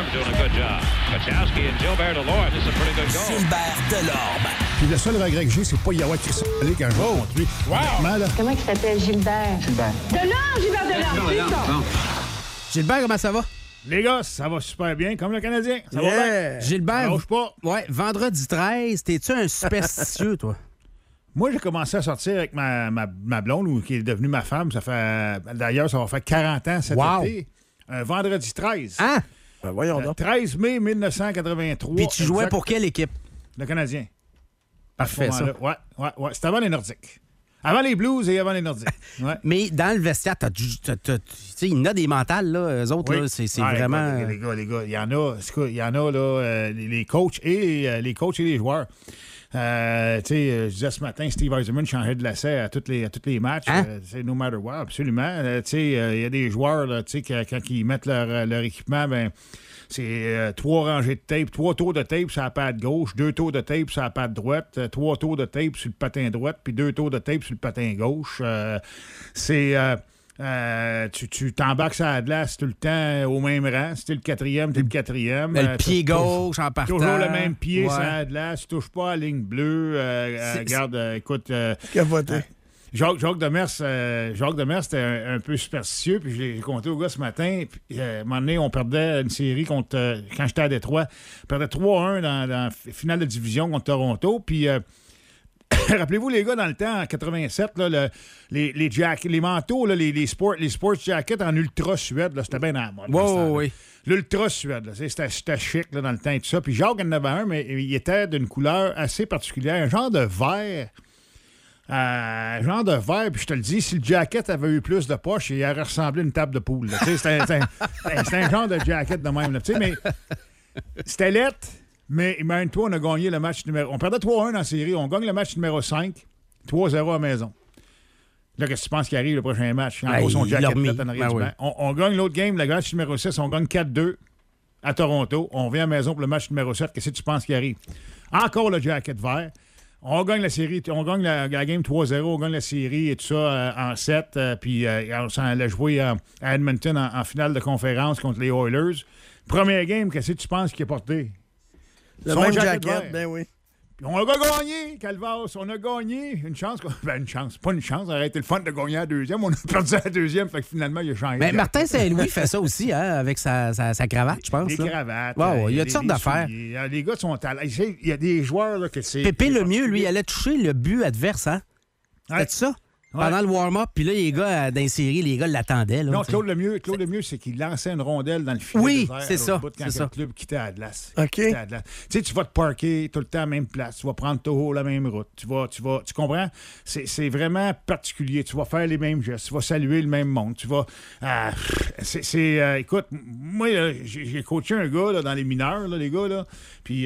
Gilbert Delorme. Puis le seul regret que j'ai, c'est pas y avoir Christian quand je vais contre lui. Wow! Comment il s'appelle, Gilbert? Delorme! Gilbert, comment ça va? Les gars, ça va super bien, comme le Canadien. Ça va bien? Gilbert, lâche pas. Ouais, vendredi 13, t'es-tu un superstitieux, toi? Moi, j'ai commencé à sortir avec ma blonde, qui est devenue ma femme. D'ailleurs, ça va faire 40 ans cet été. Un vendredi 13. Ah! Ben voyons donc. 13 mai 1983. Puis tu jouais pour quelle équipe? Le Canadien. Parfait, ça. Ouais. C'était avant les Nordiques. Avant les Blues et avant les Nordiques. Ouais. Mais dans le vestiaire, il y en a des mentales, là, eux autres, là, c'est vraiment... Les gars, il y en a, là, les coachs et les joueurs. Je disais ce matin, Steve Eisenman changeait de lacet à tous les matchs. C'est no matter what, absolument. Il y a des joueurs, là, quand ils mettent leur équipement, ben c'est 3 rangées de tape, 3 tours de tape sur la patte gauche, 2 tours de tape sur la patte droite, 3 tours de tape sur le patin droite, puis 2 tours de tape sur le patin gauche. Tu t'embarques sur la glace tout le temps au même rang. Si t'es le quatrième, t'es le quatrième. Le pied gauche en partant. Toujours le même pied sur la glace. Tu touches pas à la ligne bleue. Regarde, écoute... Capoté. Jacques Demers, c'était un peu superstitieux, puis j'ai compté au gars ce matin. Puis, à un moment donné, on perdait une série contre. Quand j'étais à Détroit, on perdait 3-1 dans la finale de division contre Toronto. Puis. Rappelez-vous, les gars, dans le temps, en 87, là, les manteaux, là, les sports jackets en ultra suède, c'était bien à la mode. Oui. L'ultra suède, c'était chic là, dans le temps et tout ça. Puis Jacques en avait un, mais il était d'une couleur assez particulière, un genre de vert. Puis je te le dis, si le jacket avait eu plus de poches, il aurait ressemblé à une table de poule. C'était un genre de jacket de même. Là, mais c'était lettre. Mais imagine-toi, on a gagné le match numéro... On perdait 3-1 dans la série. On gagne le match numéro 5, 3-0 à la maison. Là, qu'est-ce que tu penses qui arrive le prochain match? En gros, son jacket en arrière du banc. On gagne l'autre game, le match numéro 6, on gagne 4-2 à Toronto. On vient à la maison pour le match numéro 7. Qu'est-ce que tu penses qui arrive? Encore le jacket vert. On gagne la série, on gagne la game 3-0, on gagne la série et tout ça en 7. Puis on s'en allait jouer à Edmonton en finale de conférence contre les Oilers. Première game, qu'est-ce que tu penses qu'il a porté? Le même jacket, ben oui. Puis on a gagné, Calvas. On a gagné. Une chance. Ben, une chance. Pas une chance. Ça aurait été le fun de gagner à la deuxième. On a perdu à la deuxième. Fait que finalement, il a changé. Mais Martin Saint-Louis fait ça aussi, hein, avec sa cravate, je pense. Les cravates. Wow, il y a toutes sortes d'affaires. Les gars sont à l'aise. Il y a des joueurs là, que c'est. Pépé Lemieux, lui, allait toucher le but adverse, hein? C'était ça? Pendant le warm-up, puis là, les gars, dans les séries, les gars l'attendaient. Là, non, Claude Lemieux, c'est qu'il lançait une rondelle dans le filet. Oui, désert, c'est ça. Quand le club quittait à Atlas. OK. Tu sais, tu vas te parker tout le temps à la même place. Tu vas prendre Toho la même route. Tu comprends? C'est vraiment particulier. Tu vas faire les mêmes gestes. Tu vas saluer le même monde. Tu vas... écoute, moi, j'ai coaché un gars là, dans les mineurs, là, les gars, là. Puis...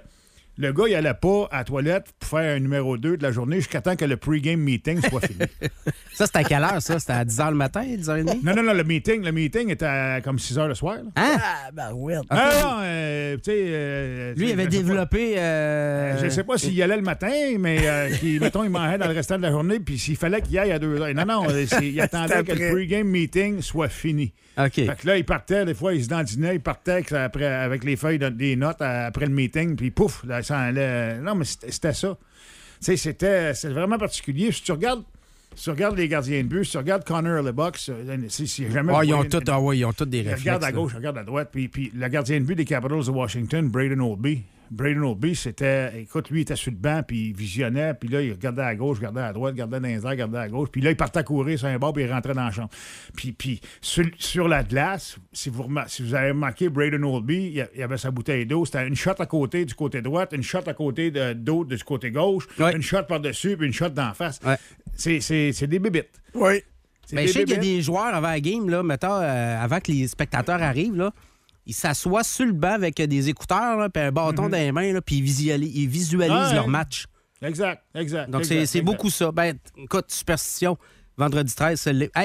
le gars, il allait pas à la toilette pour faire un numéro 2 de la journée jusqu'à temps que le pre-game meeting soit fini. Ça, c'était à quelle heure, ça? C'était à 10h le matin, 10h30? Non, le meeting était à comme 6h le soir. Là. Hein? Ah, ben oui. Okay. tu sais... lui, il avait développé... Je sais pas s'il y allait le matin, mais mettons, il mangeait dans le restant de la journée, puis s'il fallait qu'il y aille à 2h. Non, il attendait que le pre-game meeting soit fini. OK. Fait que là, il partait, des fois, il se dandinait, il partait avec les feuilles des notes après le meeting, puis pouf, là, ça allait... Non, mais c'était ça. Tu sais, c'était vraiment particulier. Si tu regardes les gardiens de but, si tu regardes Connor Lebox, si jamais... ils ont tous des réflexes. Regarde à gauche, regarde à droite, puis le gardien de but des Capitals de Washington, Braden Oldby, c'était... Écoute, lui, il était sur le banc, puis il visionnait, puis là, il regardait à gauche, regardait à droite, regardait dans les airs, regardait à gauche, puis là, il partait à courir sur un bord, puis il rentrait dans la chambre. Puis sur la glace, si vous avez remarqué, Braden Oldby, il avait sa bouteille d'eau, c'était une shot à côté du côté droit, une shot à côté d'eau du côté gauche, une shot par-dessus, puis une shot d'en face. Ouais. C'est des bébites. Oui. Ben, je sais qu'il y a des joueurs avant la game, là, mettons, avant que les spectateurs arrivent, là, ils s'assoient sur le banc avec des écouteurs puis un bâton dans les mains, là, puis ils visualisent leur match. Exact. Donc, c'est beaucoup ça. Ben, écoute, superstition, vendredi 13,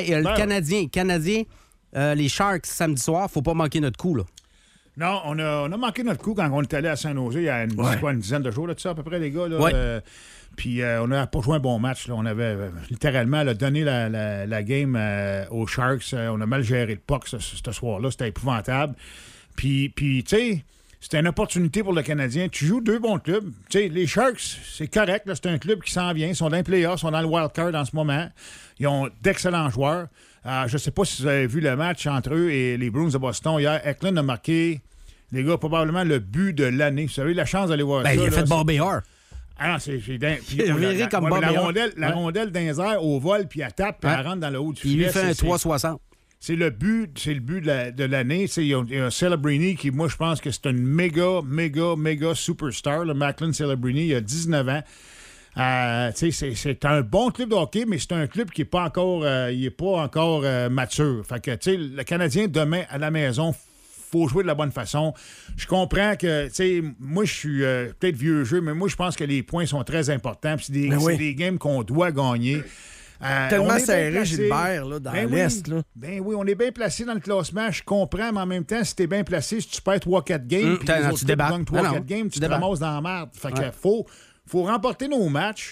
le Canadien, les Sharks, samedi soir, faut pas manquer notre coup, là. Non, on a manqué notre coup quand on est allé à Saint-Nosé il y a une dizaine de jours, là, ça, à peu près, les gars. Là, ouais. Puis on n'a pas joué un bon match. Là. On avait littéralement donné la game aux Sharks. On a mal géré le puck ce soir-là. C'était épouvantable. Puis tu sais, c'était une opportunité pour le Canadien. Tu joues deux bons clubs. Tu sais, les Sharks, c'est correct. Là. C'est un club qui s'en vient. Ils sont dans les playoffs, ils sont dans le wild card en ce moment. Ils ont d'excellents joueurs. Je ne sais pas si vous avez vu le match entre eux et les Bruins de Boston. Hier, Eklund a marqué, les gars, probablement le but de l'année. Vous avez eu la chance d'aller voir ça. Il a fait Bobby Orr. Ah non, c'est dingue. La rondelle dans les airs au vol, puis elle tape, puis elle rentre dans le haut du filet. Il lui fait un 360. C'est le but de l'année. Il y a Celebrini qui, moi, je pense que c'est une méga superstar. Le Macklin Celebrini, il a 19 ans. C'est un bon club de hockey, mais c'est un club qui n'est pas encore, mature. Fait que, le Canadien, demain, à la maison, faut jouer de la bonne façon. Je comprends que, moi, je suis peut-être vieux jeu, mais moi, je pense que les points sont très importants. C'est des games qu'on doit gagner. Tellement serré, Gilbert, là, dans l'Est. Là. Ben oui, on est bien placé dans le classement. Je comprends, mais en même temps, si t'es bien placé, si tu perds 3-4 games, puis les autres gagnent 3-4 games, tu te ramasses dans la merde. Fait que faut remporter nos matchs.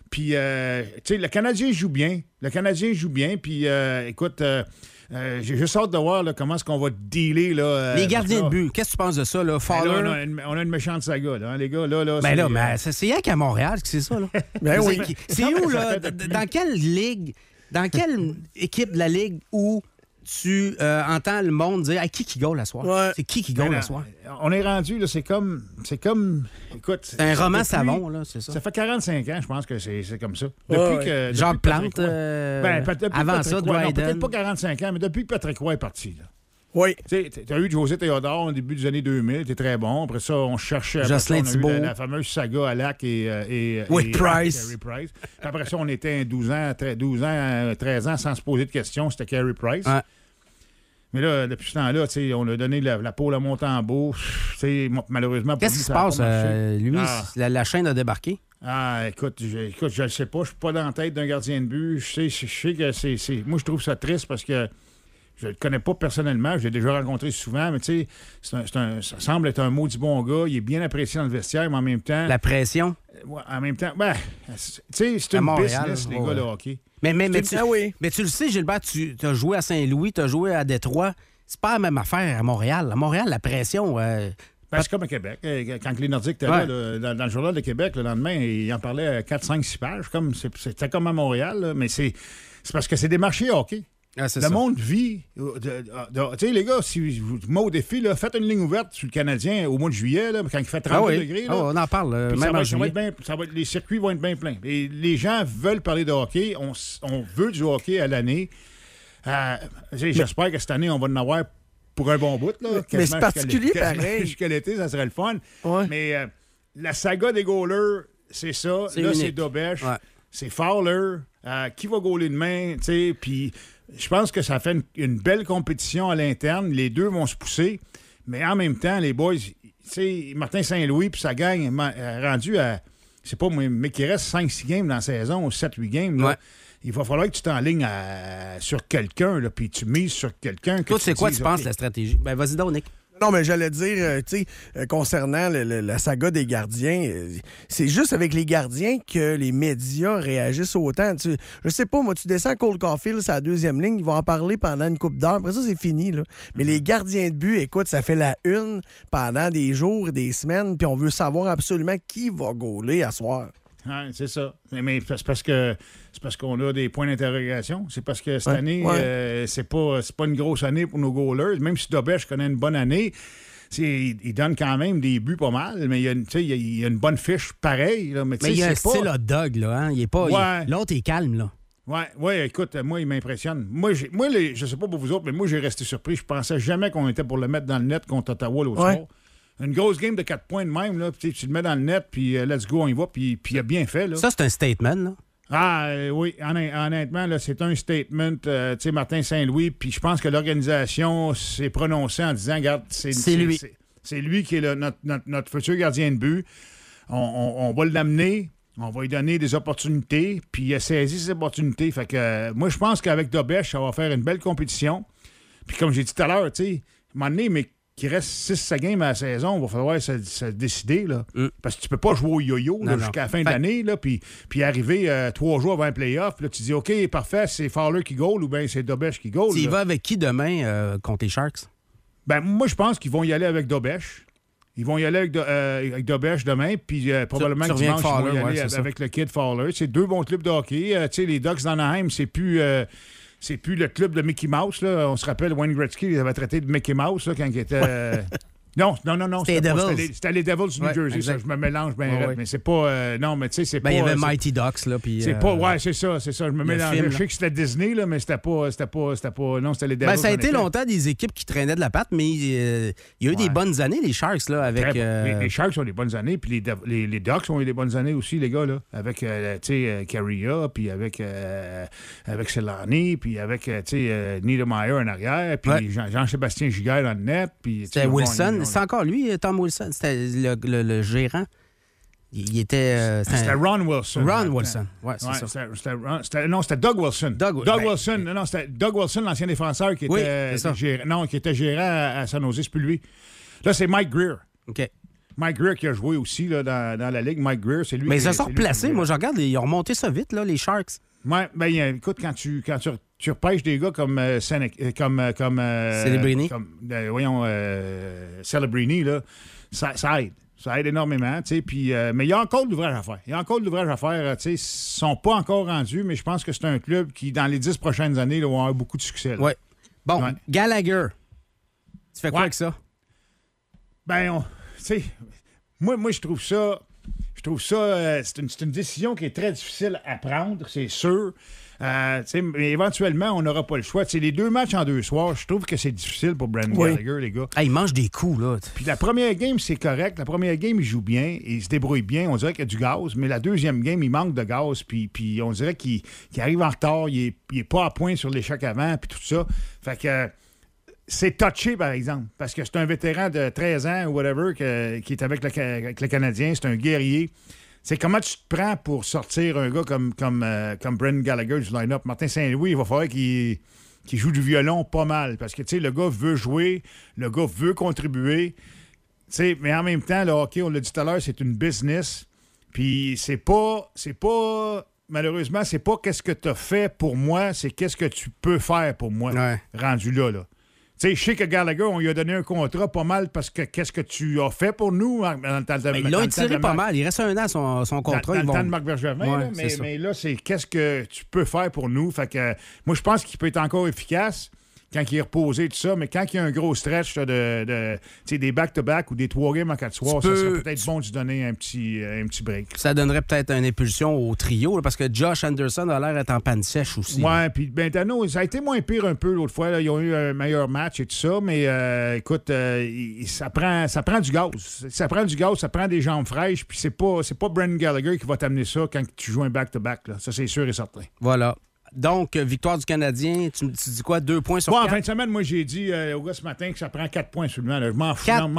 Puis, tu sais, le Canadien joue bien. Puis, écoute, j'ai juste hâte de voir là, comment est-ce qu'on va dealer. Là, les gardiens de but, qu'est-ce que tu penses de ça? Là? Fowler? Là, on a une méchante saga, là, hein, les gars. Là, mais c'est rien qu'à Montréal que c'est ça. Là. Ben oui. C'est où, là? Dans quelle ligue, dans quelle équipe de la ligue où tu entends le monde dire qui gaule la soir? Ouais. C'est qui gaule la soir? On est rendu, là, c'est comme. Écoute. C'est un roman savon, là, c'est ça. Ça fait 45 ans, je pense que c'est comme ça. Jacques Plante. Avant ça, Dryden. Peut-être pas 45 ans, mais depuis que Patrick Roy est parti, là. Oui. Tu as eu José Théodore au début des années 2000, c'était très bon. Après ça, on cherchait. Jocelyn Thibault. La fameuse saga Alak et Price. Carey Price. Après ça, on était 12 ans, 13 ans sans se poser de questions. C'était Carey Price. Ouais. Mais là, depuis ce temps-là, on a donné la pôle à Montembeau. Malheureusement, qu'est-ce qui se passe? Lui, la chaîne a débarqué. Écoute, je le sais pas. Je suis pas dans la tête d'un gardien de but. Je sais que c'est... Moi, je trouve ça triste parce que je le connais pas personnellement. Je l'ai déjà rencontré souvent, mais tu sais, ça semble être un maudit bon gars. Il est bien apprécié dans le vestiaire, mais en même temps... La pression? En même temps, tu sais, c'est une business, les gars, le hockey. Mais tu le sais, Gilbert, tu as joué à Saint-Louis, tu as joué à Détroit. C'est pas la même affaire à Montréal. À Montréal, la pression... c'est comme à Québec. Quand les Nordiques étaient là, dans le Journal de Québec, le lendemain, ils en parlaient à 4, 5, 6 pages. C'était comme à Montréal, là, mais c'est parce que c'est des marchés hockey. Le monde vit. Tu sais, les gars, si vous me au défi, là, faites une ligne ouverte sur le Canadien au mois de juillet, là, quand il fait 32 degrés. Là, on en parle. Même les circuits vont être bien pleins. Et les gens veulent parler de hockey. On veut du hockey à l'année. J'espère que cette année, on va en avoir pour un bon bout. Là, mais c'est particulier, pareil. Jusqu'à l'été, ça serait le fun. Ouais. Mais la saga des goalers, c'est ça. Là, c'est Dobèche. Ouais. C'est Fowler. Qui va goaler demain? Puis je pense que ça fait une belle compétition à l'interne. Les deux vont se pousser. Mais en même temps, les boys, Martin Saint-Louis, puis ça gagne rendu à, je sais pas, mais qu'il reste 5-6 games dans la saison, ou 7-8 games. Là, il va falloir que tu t'enlignes sur quelqu'un, puis tu mises sur quelqu'un. Toi, c'est quoi tu penses la stratégie? Ben, vas-y donc, Nick. Non, mais j'allais dire, concernant la saga des gardiens, c'est juste avec les gardiens que les médias réagissent autant. Je sais pas, moi, tu descends à Cole Caulfield, c'est la deuxième ligne, ils vont en parler pendant une couple d'heures. Après ça, c'est fini, là. Mais les gardiens de but, écoute, ça fait la une pendant des jours et des semaines, puis on veut savoir absolument qui va gauler à soir. Ouais, c'est ça. Mais c'est parce qu'on a des points d'interrogation. C'est parce que cette année, c'est pas une grosse année pour nos goalers. Même si Dobèche connaît une bonne année, il donne quand même des buts pas mal, mais il y a une bonne fiche pareille. Là, mais il y a un style hot dog, là. Hein? Il est pas, l'autre est calme, là. Ouais, écoute, moi, il m'impressionne. Moi, je sais pas pour vous autres, mais moi, j'ai resté surpris. Je pensais jamais qu'on était pour le mettre dans le net contre Ottawa l'autre soir. Une grosse game de 4 points de même, là, tu le mets dans le net, puis let's go, on y va, puis il a bien fait. Là. Ça, c'est un statement, là. Oui, honnêtement, là, c'est un statement. Tu sais, Martin Saint-Louis, puis je pense que l'organisation s'est prononcée en disant, regarde, c'est lui. C'est lui qui est notre futur gardien de but. On va l'amener, on va lui donner des opportunités, puis il a saisi ces opportunités. Fait que moi, je pense qu'avec Dobèche, ça va faire une belle compétition. Puis comme j'ai dit tout à l'heure, tu sais, à un moment donné, mais qu'il reste 6 games à la saison, il va falloir se décider. Là. Parce que tu peux pas jouer au yo-yo jusqu'à la fin de l'année, puis arriver 3 jours avant un play-off, puis là, tu dis, OK, parfait, c'est Fowler qui goal ou bien c'est Dobèche qui goal. Il va avec qui demain contre les Sharks? Ben, moi, je pense qu'ils vont y aller avec Dobèche. Ils vont y aller avec Dobèche demain, puis probablement que dimanche, ils vont y aller avec le kid Fowler. C'est 2 bons clubs de hockey. Tu sais, les Ducks d'Anaheim, c'est plus le club de Mickey Mouse. Là. On se rappelle, Wayne Gretzky, il avait traité de Mickey Mouse là, quand il était... Non. C'était les Devils du New Jersey. Ça, je me mélange bien. Mais c'est pas... non, mais tu sais, c'est pas... Il y avait Mighty Ducks, là, puis... C'est pas... Ouais, c'est ça. Je me mélange. Je sais que c'était Disney, là, mais c'était pas... Non, c'était les Devils. Ça a été longtemps des équipes qui traînaient de la patte, mais il y a eu des bonnes années, les Sharks, là, avec... Les Sharks ont des bonnes années, puis les Ducks ont eu des bonnes années aussi, les gars, là. Avec, tu sais, Carrier, puis avec Selani, puis avec, tu sais, Niedermayer en arrière, puis Jean-Sébastien Giguère dans le net, puis... C'était Wilson. C'est encore lui, Tom Wilson. C'était le gérant. Il était... c'était Ron Wilson. Ron Wilson. Oui, c'est ça. C'était Doug Wilson. Doug Wilson. Non, c'était Doug Wilson, l'ancien défenseur qui était gérant. Non, qui était gérant à San Jose. C'est plus lui. Là, c'est Mike Greer. OK. Mike Greer qui a joué aussi là, dans la Ligue. Mike Greer, c'est lui. Mais ils se sont replacés. Moi, je regarde, ils ont remonté ça vite, là, les Sharks. Oui, bien, écoute, quand tu repêches des gars comme Celebrini. Celebrini, là, ça aide. Ça aide énormément, tu sais. Puis, mais il y a encore de l'ouvrage à faire. Tu sais. Ils ne sont pas encore rendus, mais je pense que c'est un club qui, dans les 10 prochaines années, là, va avoir beaucoup de succès. Oui. Bon, Gallagher, tu fais quoi avec ça? Ben, tu sais, moi, je trouve ça... c'est une décision qui est très difficile à prendre, c'est sûr. Mais éventuellement, on n'aura pas le choix. T'sais, les 2 matchs en 2 soirs, je trouve que c'est difficile pour Brendan Gallagher, les gars. Il mange des coups, là. Puis la première game, c'est correct. La première game, il joue bien, il se débrouille bien. On dirait qu'il y a du gaz. Mais la deuxième game, il manque de gaz. Puis on dirait qu'il arrive en retard. Il est pas à point sur l'échec avant, puis tout ça. Fait que... c'est touché, par exemple, parce que c'est un vétéran de 13 ans ou whatever qui est avec le Canadien. C'est un guerrier. C'est comment tu te prends pour sortir un gars comme Brendan Gallagher du line-up. Martin Saint-Louis, il va falloir qu'il joue du violon pas mal parce que, tu sais, le gars veut jouer, le gars veut contribuer. Tu sais, mais en même temps, le hockey, on l'a dit tout à l'heure, c'est une business. Puis c'est pas malheureusement, c'est pas qu'est-ce que tu as fait pour moi, c'est qu'est-ce que tu peux faire pour moi, rendu là. Tu sais, je sais que Gallagher, on lui a donné un contrat pas mal parce que qu'est-ce que tu as fait pour nous dans le temps de ils l'ont étiré pas mal. Il reste 1 an son contrat. Dans le temps de Marc Bergevin, mais là, c'est qu'est-ce que tu peux faire pour nous. Fait que moi, je pense qu'il peut être encore efficace quand il est reposé, tout ça, mais quand il y a un gros stretch des back-to-back ou des 3 games en 4 soirs, ça serait peut-être bon de lui donner un petit break. Ça donnerait peut-être une impulsion au trio, là, parce que Josh Anderson a l'air d'être en panne sèche aussi. Oui, puis Bentano, ça a été moins pire un peu l'autre fois. Là. Ils ont eu un meilleur match et tout ça, mais écoute, ça prend du gaz. Ça prend du gaz, ça prend des jambes fraîches, puis c'est pas Brendan Gallagher qui va t'amener ça quand tu joues un back-to-back. Là. Ça, c'est sûr et certain. Voilà. Donc, victoire du Canadien, tu dis quoi, 2 points sur 4? En fin de semaine, moi, j'ai dit au gars ce matin que ça prend 4 points seulement. Là. Je m'en fous. 4?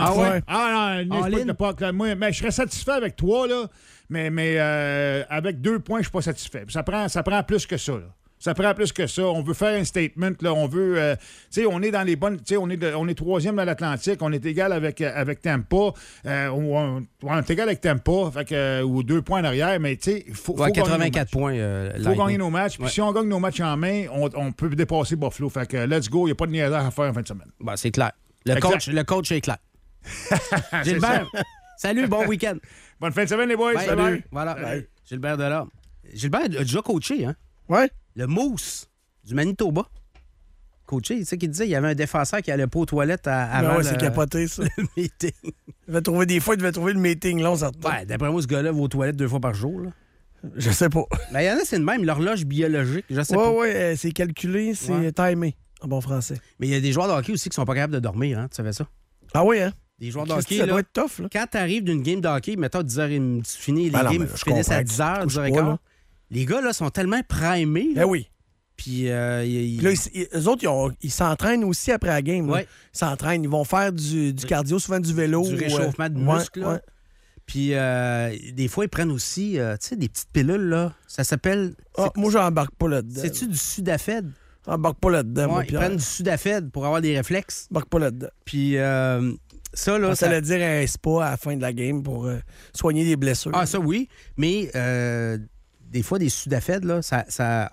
Moi, mais je serais satisfait avec 3, là, mais avec 2 points, je suis pas satisfait. Ça prend plus que ça, là. Ça prend plus que ça. On veut faire un statement. Là. On veut... tu sais, on est dans les bonnes... Tu sais, on est 3e dans l'Atlantique. On est égal avec Tampa. On est égal avec Tampa. Fait que, ou 2 points en arrière. Mais tu sais, il faut 84 points. Il faut gagner nos matchs. Puis si on gagne nos matchs en main, on peut dépasser Buffalo. Fait que let's go. Il n'y a pas de niaisage à faire en fin de semaine. Ben, c'est clair. Le coach est clair. Gilbert, salut, bon week-end. Bonne fin de semaine, les boys. Bye, salut. Voilà. Bye. Gilbert Delorme. Gilbert a déjà coaché, hein? Ouais. Le Moose du Manitoba. Coaché, tu sais qu'il disait qu'il y avait un défenseur qui allait pas aux toilettes avant c'est capoté, ça. Le meeting. Il devait trouver le meeting long, ça. Ouais, d'après moi, ce gars-là va aux toilettes 2 fois par jour. Là. Je sais pas. Ben, il y en a, c'est le même, l'horloge biologique. Je sais pas. Oui, c'est calculé, c'est timé, en bon français. Mais il y a des joueurs de hockey aussi qui sont pas capables de dormir, hein? Tu savais ça? Ah oui, hein? Des joueurs de hockey, ça doit être tough, là. Quand tu arrives d'une game de hockey, mettons 10h, tu finis les games, tu finis à 10h, 10h15. Les gars, là, sont tellement primés. Ben oui. Puis là, eux autres, ils s'entraînent aussi après la game. Ouais. Ils s'entraînent, ils vont faire du cardio, souvent du vélo. Du réchauffement de muscles. Ouais. Puis des fois, ils prennent aussi tu sais, des petites pilules. Là. Ça s'appelle... moi, j'embarque pas là-dedans. C'est-tu du Sudafed? J'embarque pas là-dedans, moi, ils prennent du Sudafed pour avoir des réflexes. J'embarque pas là-dedans. Puis ça, là... Ça veut dire un spa à la fin de la game pour soigner des blessures. Ah, ça, oui. Mais des fois, des Sudafed, là, ça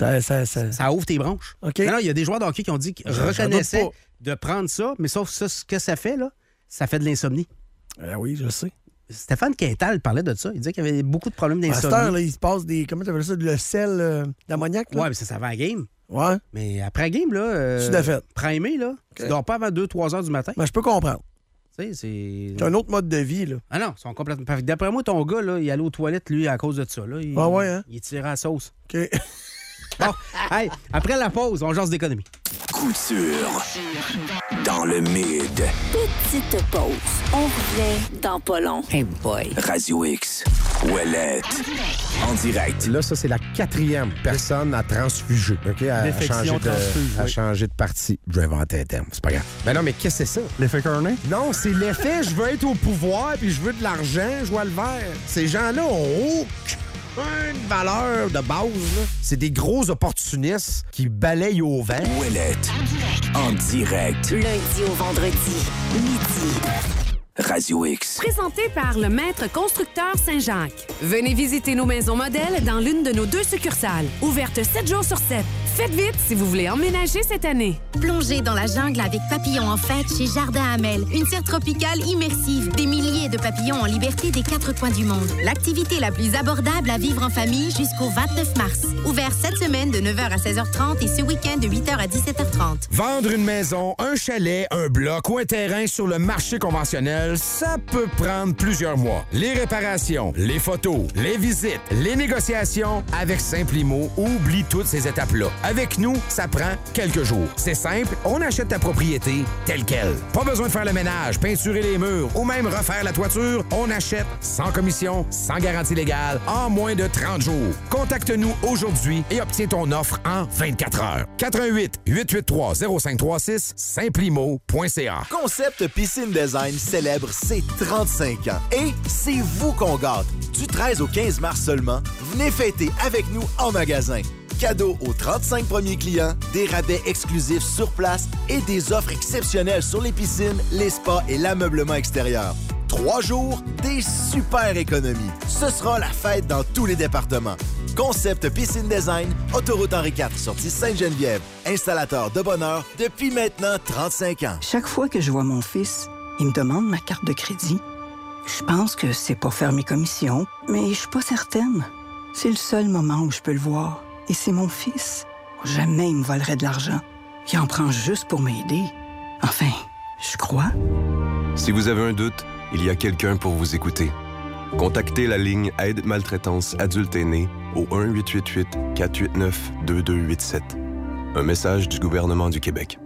ouvre tes bronches. Okay. Il y a des joueurs de hockey qui ont dit qu'ils reconnaissaient de prendre ça, mais sauf ça, ce que ça fait, là, ça fait de l'insomnie. Oui, je sais. Stéphane Quintal parlait de ça. Il disait qu'il y avait beaucoup de problèmes d'insomnie. À cette heure, il se passe des... Comment tu appelles ça? Le sel d'ammoniac? Oui, mais ça va à la game. Ouais. Mais après la game, là... Sudafed. Primé, là, tu dors pas avant 2-3 heures du matin. Ben, je peux comprendre. C'est un autre mode de vie, là. Ah non, ils sont complètement... D'après moi, ton gars, là, il allait aux toilettes, lui, à cause de ça. Là. Il est tiré à la sauce. OK. Bon, hey, après la pause, on jase d'économie. Couture dans le mid. Petite pause. On revient dans pas long. Hey boy. Radio X. Ouellette. En direct. Là, ça, c'est la 4e personne à transfuger. OK? À changer de parti. Je vais inventer un terme. C'est pas grave. Ben non, mais qu'est-ce que c'est ça? L'effet Kearney? Non, c'est l'effet. Je veux être au pouvoir puis je veux de l'argent. Je vois le vert. Ces gens-là ont une valeur de base, là. C'est des gros opportunistes qui balayent au vent. Ouellette. En direct. Lundi au vendredi, midi. Radio X. Présenté par le Maître Constructeur Saint-Jacques. Venez visiter nos maisons modèles dans l'une de nos 2 succursales. Ouvertes 7 jours sur 7. Faites vite si vous voulez emménager cette année. Plongez dans la jungle avec Papillons en fête chez Jardin Hamel. Une serre tropicale immersive. Des milliers de papillons en liberté des 4 coins du monde. L'activité la plus abordable à vivre en famille jusqu'au 29 mars. Ouvert cette semaine de 9h à 16h30 et ce week-end de 8h à 17h30. Vendre une maison, un chalet, un bloc ou un terrain sur le marché conventionnel, ça peut prendre plusieurs mois. Les réparations, les photos, les visites, les négociations, avec Simplimo, oublie toutes ces étapes-là. Avec nous, ça prend quelques jours. C'est simple, on achète ta propriété telle quelle. Pas besoin de faire le ménage, peinturer les murs ou même refaire la toiture. On achète sans commission, sans garantie légale, en moins de 30 jours. Contacte-nous aujourd'hui et obtiens ton offre en 24 heures. 88 883 0536 simplimo.ca. Concept Piscine Design célèbre ses 35 ans. Et c'est vous qu'on gâte. Du 13 au 15 mars seulement, venez fêter avec nous en magasin. Cadeaux aux 35 premiers clients, des rabais exclusifs sur place et des offres exceptionnelles sur les piscines, les spas et l'ameublement extérieur. 3 jours, des super économies. Ce sera la fête dans tous les départements. Concept Piscine Design, Autoroute Henri IV, sortie Sainte-Geneviève. Installateur de bonheur depuis maintenant 35 ans. Chaque fois que je vois mon fils, il me demande ma carte de crédit. Je pense que c'est pour faire mes commissions, mais je suis pas certaine. C'est le seul moment où je peux le voir. Et c'est mon fils. Jamais il me volerait de l'argent. Il en prend juste pour m'aider. Enfin, je crois. Si vous avez un doute, il y a quelqu'un pour vous écouter. Contactez la ligne Aide maltraitance adulte aîné au 1-888-489-2287. Un message du gouvernement du Québec.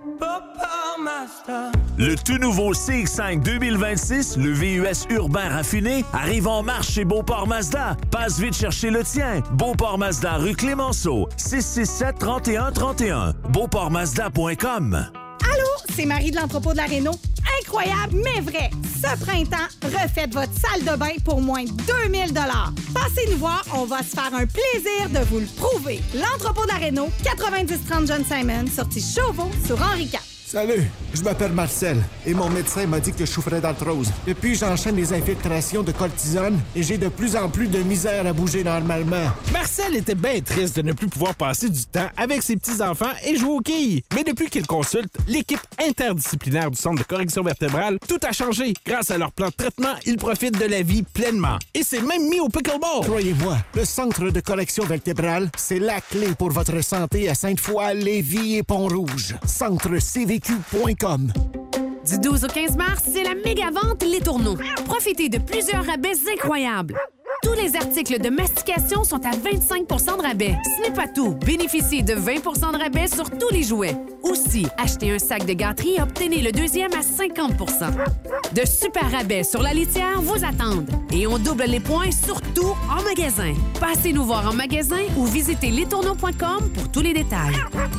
Le tout nouveau CX-5 2026, le VUS urbain raffiné, arrive en marche chez Beauport Mazda. Passe vite chercher le tien. Beauport Mazda, rue Clémenceau, 667-3131. BeauportMazda.com. Allô, c'est Marie de l'entrepôt de la Réno. Incroyable, mais vrai. Ce printemps, refaites votre salle de bain pour moins de 2000 $. Passez nous voir, on va se faire un plaisir de vous le prouver. L'entrepôt de la Réno, 9030 John Simon, sortie Chauveau sur Henri IV. Salut, je m'appelle Marcel et mon médecin m'a dit que je souffrais d'arthrose. Depuis, j'enchaîne les infiltrations de cortisone et j'ai de plus en plus de misère à bouger normalement. Marcel était bien triste de ne plus pouvoir passer du temps avec ses petits-enfants et jouer aux quilles. Mais depuis qu'il consulte l'équipe interdisciplinaire du Centre de correction vertébrale, tout a changé. Grâce à leur plan de traitement, il profite de la vie pleinement. Et s'est même mis au pickleball. Croyez-moi, le Centre de correction vertébrale, c'est la clé pour votre santé à Sainte-Foy, Lévis et Pont-Rouge. CentreCVQ.com. Du 12 au 15 mars, c'est la méga-vente Les Tourneaux. Profitez de plusieurs rabais incroyables. Tous les articles de mastication sont à 25 % de rabais. Ce n'est pas tout. Bénéficiez de 20 % de rabais sur tous les jouets. Aussi, achetez un sac de gâterie et obtenez le deuxième à 50 %. De super rabais sur la litière vous attendent. Et on double les points surtout en magasin. Passez nous voir en magasin ou visitez lestourneaux.com pour tous les détails.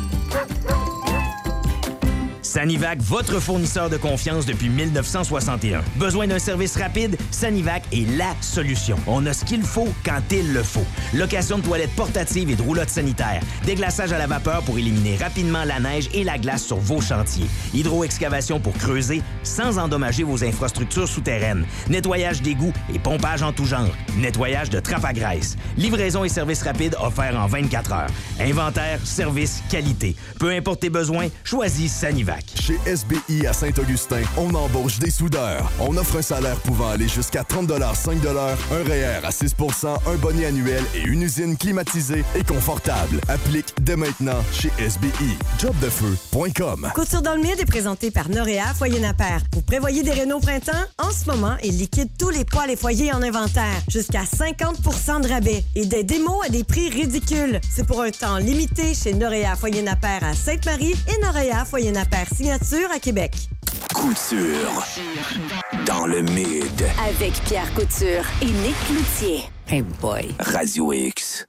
Sanivac, votre fournisseur de confiance depuis 1961. Besoin d'un service rapide? Sanivac est la solution. On a ce qu'il faut quand il le faut. Location de toilettes portatives et de roulottes sanitaires. Déglaçage à la vapeur pour éliminer rapidement la neige et la glace sur vos chantiers. Hydroexcavation pour creuser sans endommager vos infrastructures souterraines. Nettoyage d'égouts et pompage en tout genre. Nettoyage de trappes à graisse. Livraison et service rapide offerts en 24 heures. Inventaire, service, qualité. Peu importe tes besoins, choisis Sanivac. Chez SBI à Saint-Augustin, on embauche des soudeurs. On offre un salaire pouvant aller jusqu'à 30 $, 5 $, un REER à 6 %, un bonnet annuel et une usine climatisée et confortable. Applique dès maintenant chez SBI. Jobdefeu.com. Couture dans le mid est présenté par Noréa Foyer Napper. Vous prévoyez des rénaux printemps? En ce moment, il liquide tous les poêles et foyers en inventaire. Jusqu'à 50 % de rabais. Et des démos à des prix ridicules. C'est pour un temps limité chez Noréa Foyer Napper à Sainte-Marie et Noréa Foyer Napper Signature à Québec. Couture. Dans le mid. Avec Pierre Couture et Nick Cloutier. Hey boy. Radio X.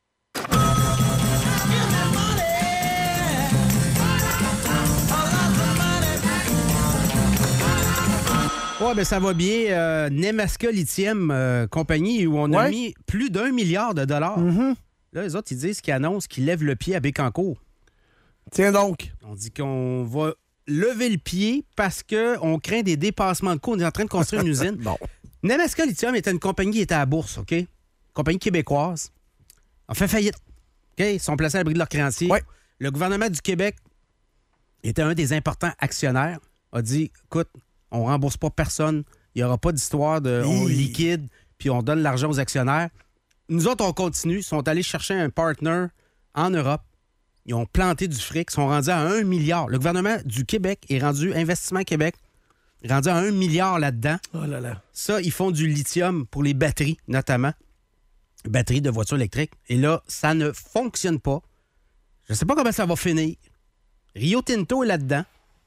Ouais, ben ça va bien. Nemaska Lithium compagnie où on a mis plus d'1 milliard de dollars. Mm-hmm. Là, les autres, ils disent qu'ils annoncent qu'ils lèvent le pied à Bécancour. Tiens donc. On dit qu'on va lever le pied parce qu'on craint des dépassements de coûts. On est en train de construire une usine. Bon. Nemaska Lithium était une compagnie qui était à la bourse, OK? Compagnie québécoise. On fait faillite. OK? Ils sont placés à l'abri de leurs créanciers. Ouais. Le gouvernement du Québec était un des importants actionnaires. A dit, écoute, on rembourse pas personne. Il n'y aura pas d'histoire de on liquide puis on donne l'argent aux actionnaires. Nous autres, on continue. Ils sont allés chercher un partner en Europe. Ils ont planté du fric. Ils sont rendus à 1 milliard. Le gouvernement du Québec est rendu, Investissement Québec, est rendu à 1 milliard là-dedans. Oh là là. Ça, ils font du lithium pour les batteries, notamment. Batteries de voitures électriques. Et là, ça ne fonctionne pas. Je ne sais pas comment ça va finir. Rio Tinto est là-dedans.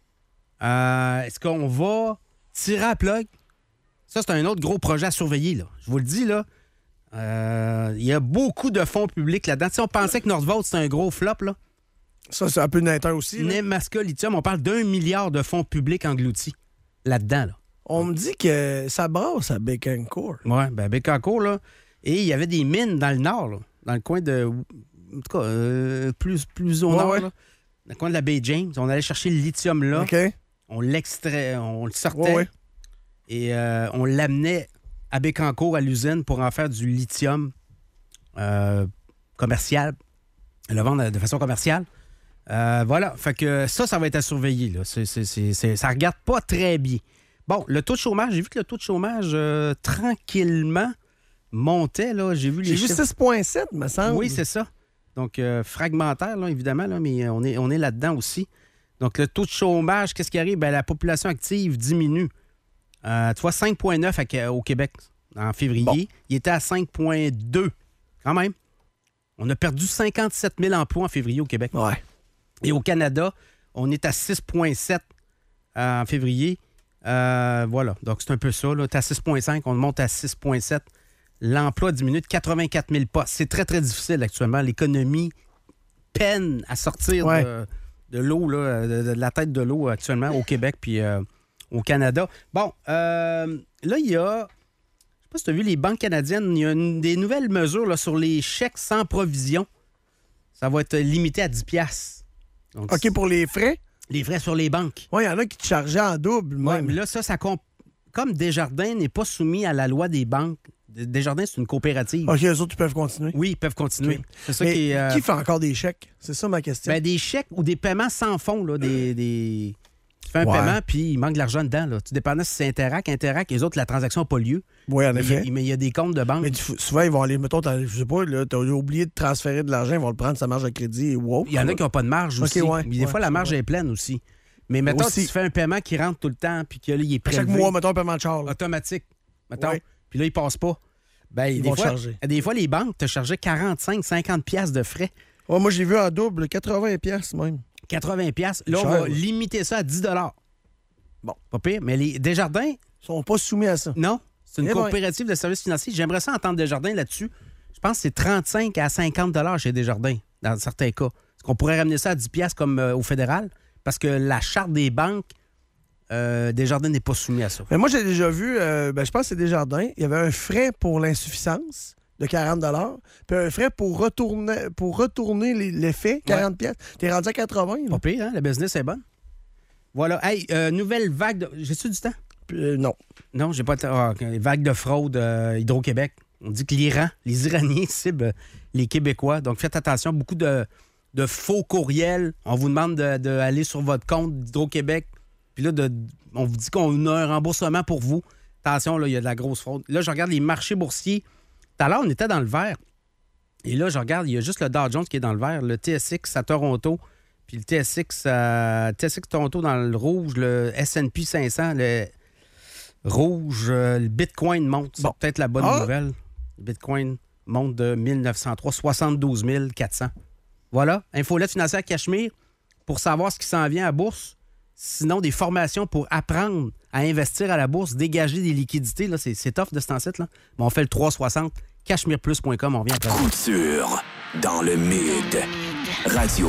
Est-ce qu'on va tirer à plug? Ça, c'est un autre gros projet à surveiller, là. Je vous le dis, là. Il y a beaucoup de fonds publics là-dedans. Tu sais, on pensait que Nordvolt, c'était un gros flop, là. Ça, c'est un peu Nether aussi. Nemaska Lithium, on parle d'1 milliard de fonds publics engloutis là-dedans, là. On me dit que ça brasse à Bécancour. Oui, bien, Bécancour, là. Et il y avait des mines dans le nord, là, dans le coin de... En tout cas, plus au nord, là, dans le coin de la baie James. On allait chercher le lithium là. OK. On l'extrait, on le sortait. Ouais, ouais. Et on l'amenait à Bécancour, à l'usine, pour en faire du lithium commercial, le vendre de façon commerciale. Voilà. Fait que ça va être à surveiller, là. Ça regarde pas très bien. Bon, le taux de chômage, j'ai vu que le taux de chômage, tranquillement, montait, là. J'ai vu 6,7, me semble. Oui, c'est ça. Donc, fragmentaire, là, évidemment, là, mais on est là-dedans aussi. Donc, le taux de chômage, qu'est-ce qui arrive? Bien, la population active diminue. Tu vois, 5,9 au Québec en février. Bon. Il était à 5,2 quand même. On a perdu 57 000 emplois en février au Québec. Ouais. Et au Canada, on est à 6,7 en février. Voilà. Donc, c'est un peu ça. Tu es à 6,5, on monte à 6,7. L'emploi diminue de 84 000 postes. C'est très, très difficile actuellement. L'économie peine à sortir de l'eau, là, de la tête de l'eau actuellement au Québec puis au Canada. Bon, là, il y a... Je ne sais pas si tu as vu les banques canadiennes, il y a des nouvelles mesures là, sur les chèques sans provision. Ça va être limité à 10 $. Donc, OK, pour les frais? Les frais sur les banques. Oui, il y en a qui te chargeaient en double. Oui, mais là, ça comme Desjardins n'est pas soumis à la loi des banques, Desjardins, c'est une coopérative. OK, eux autres, ils peuvent continuer. Oui, ils peuvent continuer. Okay. C'est ça qui fait encore des chèques? C'est ça ma question. Ben, des chèques ou des paiements sans fonds. Là, Tu fais un paiement, puis il manque de l'argent dedans. Là. Tu dépendais si c'est Interac, les autres, la transaction n'a pas lieu. Oui, en effet. Mais il y a des comptes de banque. Mais souvent, ils vont aller, mettons, je sais pas, tu as oublié de transférer de l'argent, ils vont le prendre, sa marge de crédit. Wow, il y en a qui n'ont pas de marge aussi. Okay, des fois, la marge est pleine aussi. Mais mettons, si tu fais un paiement qui rentre tout le temps, puis qu'il est prélevé. Chaque mois, mettons, un paiement de charge. Automatique. Mettons. Puis là, il passe pas. Ben, ils vont charger. Des fois, les banques te chargeaient 45-50 $ de frais. Ouais, moi, j'ai vu en double, 80 $ même. 80 $. Là, on va limiter ça à 10 $. Bon. Pas pire. Mais les Desjardins... Ils sont pas soumis à ça. Non. C'est une coopérative de services financiers. J'aimerais ça entendre Desjardins là-dessus. Je pense que c'est 35 à 50 $ chez Desjardins, dans certains cas. Est-ce qu'on pourrait ramener ça à 10 $ comme au fédéral? Parce que la charte des banques, Desjardins n'est pas soumis à ça. Mais moi, j'ai déjà vu, je pense que c'est Desjardins, il y avait un frais pour l'insuffisance de 40 $, puis un frais pour retourner l'effet, 40 $. T'es rendu à 80 $. Pas pire, hein? La business est bonne. Voilà. Hey, nouvelle vague de... J'ai-tu du temps? Non. Non, j'ai pas de temps. Vague de fraude Hydro-Québec. On dit que les Iraniens ciblent les Québécois. Donc, faites attention. Beaucoup de faux courriels. On vous demande d'aller sur votre compte d'Hydro-Québec. Puis là, on vous dit qu'on a un remboursement pour vous. Attention, là, il y a de la grosse fraude. Là, je regarde les marchés boursiers. Tout à l'heure, on était dans le vert. Et là, je regarde, il y a juste le Dow Jones qui est dans le vert. Le TSX à Toronto. Puis le TSX Toronto dans le rouge. Le S&P 500, le rouge. Le Bitcoin monte. C'est peut-être la bonne nouvelle. Le Bitcoin monte de 1903, 72 400. Voilà. Infolette financière Cachemire pour savoir ce qui s'en vient à la bourse. Sinon, des formations pour apprendre à investir à la bourse, dégager des liquidités. Là, c'est tough de ce temps-ci. Bon, on fait le 360, cachemireplus.com. On revient après. Couture dans le mid. Radio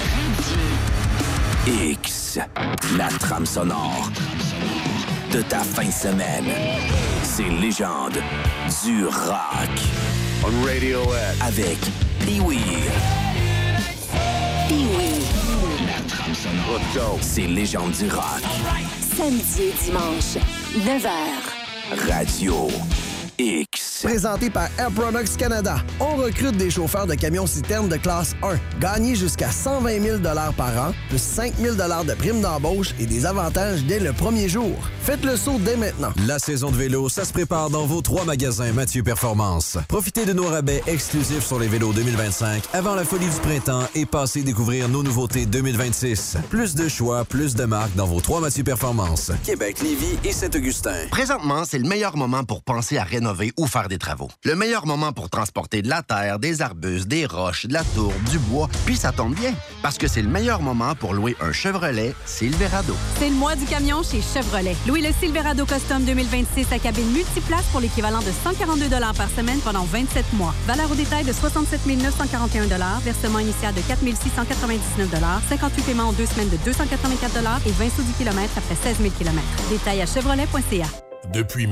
X. La trame sonore de ta fin de semaine. Ces légendes du rock. On Radio X. Avec Pee-Wee. Pee-Wee. La trame sonore. C'est Légende du rock. Samedi et dimanche, 9h. Radio X. Présenté par Air Products Canada. On recrute des chauffeurs de camions-citernes de classe 1. Gagnez jusqu'à 120 000 par an, plus 5 000 de primes d'embauche et des avantages dès le premier jour. Faites le saut dès maintenant. La saison de vélo, ça se prépare dans vos 3 magasins Mathieu Performance. Profitez de nos rabais exclusifs sur les vélos 2025 avant la folie du printemps et passez découvrir nos nouveautés 2026. Plus de choix, plus de marques dans vos 3 Mathieu Performance. Québec, Lévis et Saint-Augustin. Présentement, c'est le meilleur moment pour penser à rénover ou faire des travaux. Le meilleur moment pour transporter de la terre, des arbustes, des roches, de la tourbe, du bois, puis ça tombe bien, parce que c'est le meilleur moment pour louer un Chevrolet Silverado. C'est le mois du camion chez Chevrolet. Louez le Silverado Custom 2026 à cabine multiplace pour l'équivalent de 142 $ par semaine pendant 27 mois. Valeur au détail de 67 941 $, versement initial de 4 699 $, 58 paiements en 2 semaines de 284 $ et 20 sous du kilomètre après 16 000 km. Détail à chevrolet.ca. Depuis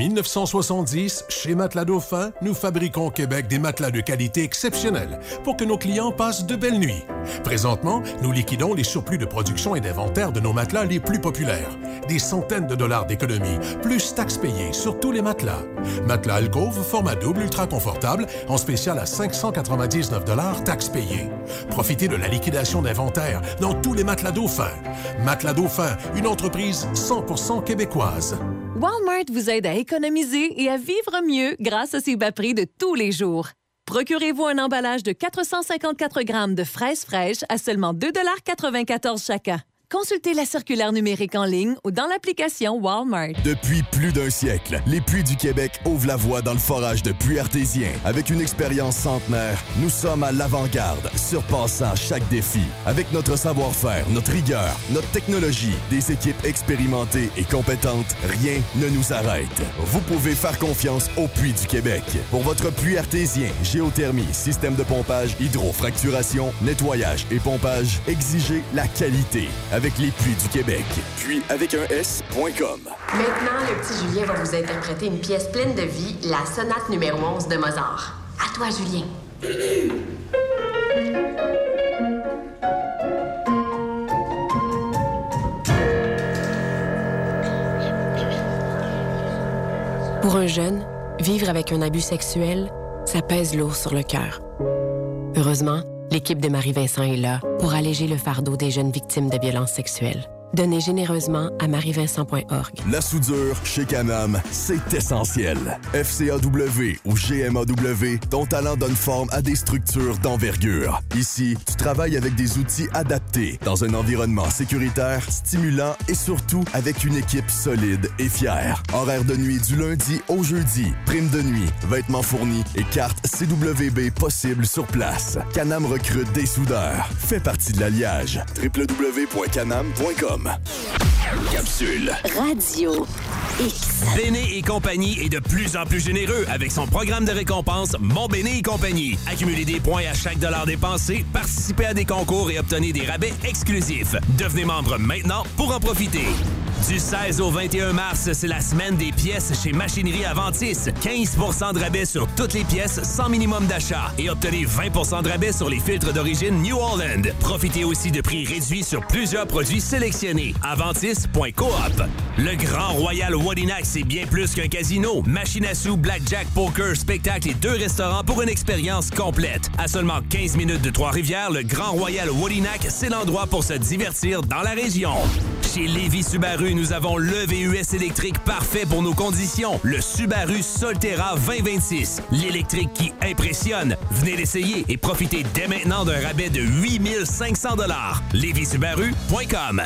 1970, chez Matelas Dauphin, nous fabriquons au Québec des matelas de qualité exceptionnelle pour que nos clients passent de belles nuits. Présentement, nous liquidons les surplus de production et d'inventaire de nos matelas les plus populaires. Des centaines de dollars d'économie, plus taxes payées sur tous les matelas. Matelas Alcove, format double ultra confortable, en spécial à 599 $, taxes payées. Profitez de la liquidation d'inventaire dans tous les Matelas Dauphin. Matelas Dauphin, une entreprise 100% québécoise. Walmart vous aide à économiser et à vivre mieux grâce à ses bas prix de tous les jours. Procurez-vous un emballage de 454 grammes de fraises fraîches à seulement 2,94 $ chacun. Consultez la circulaire numérique en ligne ou dans l'application Walmart. Depuis plus d'un siècle, les Puits du Québec ouvrent la voie dans le forage de puits artésiens. Avec une expérience centenaire, nous sommes à l'avant-garde, surpassant chaque défi. Avec notre savoir-faire, notre rigueur, notre technologie, des équipes expérimentées et compétentes, rien ne nous arrête. Vous pouvez faire confiance aux Puits du Québec. Pour votre puits artésien, géothermie, système de pompage, hydrofracturation, nettoyage et pompage, exigez la qualité. Avec les Puits du Québec. Puis avec un S.com. Maintenant, le petit Julien va vous interpréter une pièce pleine de vie, la sonate numéro 11 de Mozart. À toi, Julien. Pour un jeune, vivre avec un abus sexuel, ça pèse lourd sur le cœur. Heureusement, l'équipe de Marie-Vincent est là pour alléger le fardeau des jeunes victimes de violences sexuelles. Donnez généreusement à marivincent.org. La soudure chez Can-Am, c'est essentiel. FCAW ou GMAW, ton talent donne forme à des structures d'envergure. Ici, tu travailles avec des outils adaptés, dans un environnement sécuritaire, stimulant et surtout avec une équipe solide et fière. Horaire de nuit du lundi au jeudi, prime de nuit, vêtements fournis et carte CWB possible sur place. Can-Am recrute des soudeurs. Fais partie de l'alliage. www.canam.com. Capsule. Radio X. Béné et compagnie est de plus en plus généreux avec son programme de récompense Mon Béné et compagnie. Accumulez des points à chaque dollar dépensé, participez à des concours et obtenez des rabais exclusifs. Devenez membre maintenant pour en profiter. Du 16 au 21 mars, c'est la semaine des pièces chez Machinerie Aventis. 15 % de rabais sur toutes les pièces sans minimum d'achat. Et obtenez 20 % de rabais sur les filtres d'origine New Holland. Profitez aussi de prix réduits sur plusieurs produits sélectionnés. Aventis.coop. Le Grand Royal Wadinac, c'est bien plus qu'un casino. Machine à sous, blackjack, poker, spectacle et 2 restaurants pour une expérience complète. À seulement 15 minutes de Trois-Rivières, le Grand Royal Wadinac, c'est l'endroit pour se divertir dans la région. Chez Lévis Subaru, nous avons le VUS électrique parfait pour nos conditions. Le Subaru Solterra 2026. L'électrique qui impressionne. Venez l'essayer et profitez dès maintenant d'un rabais de 8 500 $. LévisSubaru.com.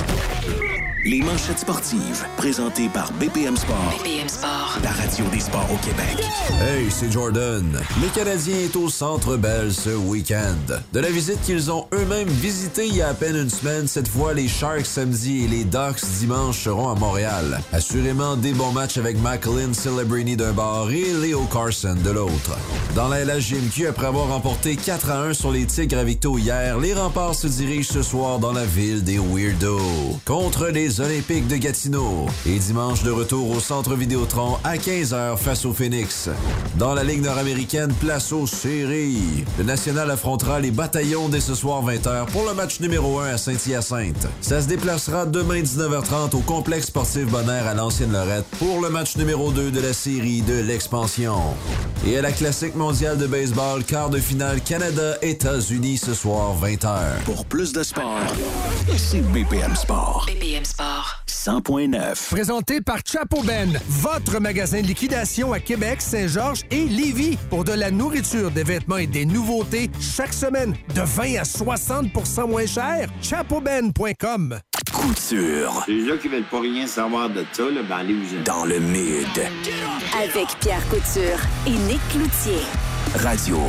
Les manchettes sportives, présentées par BPM Sport. BPM Sport. La radio des sports au Québec. Hey, c'est Jordan. Le Canadien est au Centre Bell ce week-end. De la visite qu'ils ont eux-mêmes visitée il y a à peine une semaine, cette fois, les Sharks samedi et les Ducks dimanche seront à Montréal. Assurément, des bons matchs avec McLean Celebrini d'un bord et Leo Carson de l'autre. Dans la LHJMQ, après avoir remporté 4-1 sur les Tigres à Victo hier, les Remparts se dirigent ce soir dans la ville des Weirdos. Contre les les Olympiques de Gatineau. Et dimanche, de retour au Centre Vidéotron à 15h face au Phoenix. Dans la Ligue nord-américaine, place aux séries. Le National affrontera les Bataillons dès ce soir 20h pour le match numéro 1 à Saint-Hyacinthe. Ça se déplacera demain 19h30 au complexe sportif Bonaire à l'Ancienne-Lorette pour le match numéro 2 de la série de l'expansion. Et à la Classique mondiale de baseball, quart de finale Canada-États-Unis ce soir 20h. Pour plus de sport, ici BPM Sport. BPM Sport. 100.9. Présenté par Chapo Ben, votre magasin de liquidation à Québec, Saint-Georges et Lévis. Pour de la nourriture, des vêtements et des nouveautés chaque semaine, de 20 à 60% moins cher. chapoben.com. Couture. Les gens qui veulent pas rien savoir de ça, là, ben allez-vous. Dans le mid. Avec Pierre Couture et Nick Cloutier. Radio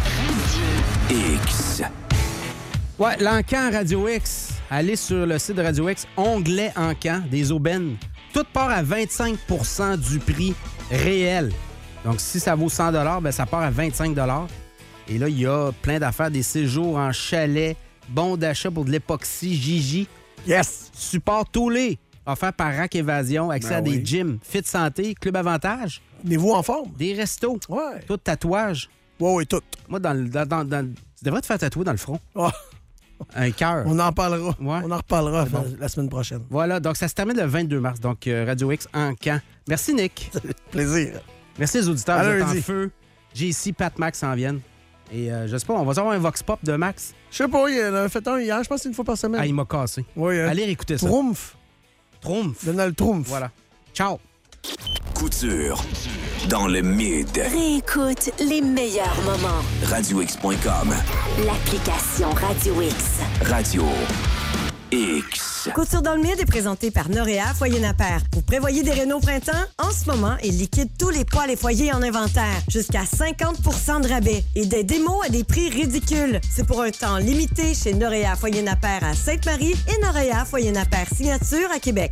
X. Ouais, l'encan Radio X. Allez sur le site de Radio X, onglet encan, des aubaines. Tout part à 25 % du prix réel. Donc, si ça vaut 100 ben ça part à 25 $. Et là, il y a plein d'affaires, des séjours en chalet, bons d'achat pour de l'époxy, Gigi. Yes! Support tous les offert par Rack Évasion, accès à des gyms, Fit Santé, Club Avantage. Tenez-vous en forme. Des restos. Ouais. Tout tatouage. Oui, tout. Moi, tu devrais te faire tatouer dans le front. Oh. Un cœur. On en parlera. Ouais. On en reparlera la semaine prochaine. Voilà, donc ça se termine le 22 mars. Donc, Radio X en camp. Merci, Nick. Plaisir. Merci les auditeurs. Vous êtes en Allez. feu. JC, Pat, Max s'en viennent. Et je sais pas, on va avoir un Vox Pop de Max. Je sais pas, il en a fait un hier. Je pense que c'est une fois par semaine. Ah, il m'a cassé. Oui, Allez réécouter ça. Trumpf. Donald Trumpf. Voilà. Ciao. Couture. Dans le mid. Réécoute les meilleurs moments. RadioX.com. L'application Radio X. Radio X. Couture dans le mid est présenté par Noréa Foyer Napper. Vous prévoyez des rénaux printemps? En ce moment, ils liquident tous les poêles et foyers en inventaire. Jusqu'à 50 % de rabais. Et des démos à des prix ridicules. C'est pour un temps limité chez Noréa Foyer Napper à Sainte-Marie et Noréa Foyer Napper Signature à Québec.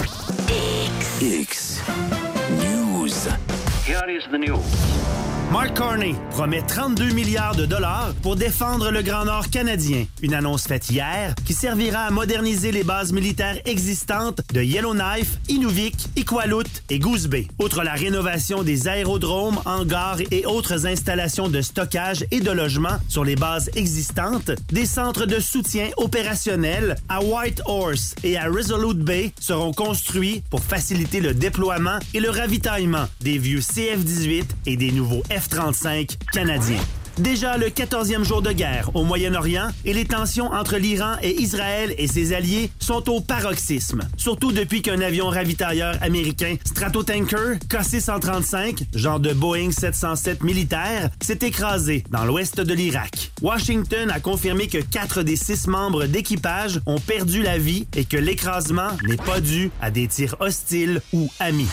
X. News. Here is the news. Mark Carney promet 32 milliards de dollars pour défendre le Grand Nord canadien. Une annonce faite hier qui servira à moderniser les bases militaires existantes de Yellowknife, Inuvik, Iqaluit et Goose Bay. Outre la rénovation des aérodromes, hangars et autres installations de stockage et de logement sur les bases existantes, des centres de soutien opérationnels à Whitehorse et à Resolute Bay seront construits pour faciliter le déploiement et le ravitaillement des vieux CF-18 et des nouveaux F-35 canadiens. Déjà le 14e jour de guerre au Moyen-Orient et les tensions entre l'Iran et Israël et ses alliés sont au paroxysme. Surtout depuis qu'un avion ravitailleur américain Stratotanker KC-135, genre de Boeing 707 militaire, s'est écrasé dans l'ouest de l'Irak. Washington a confirmé que 4 des 6 membres d'équipage ont perdu la vie et que l'écrasement n'est pas dû à des tirs hostiles ou amis.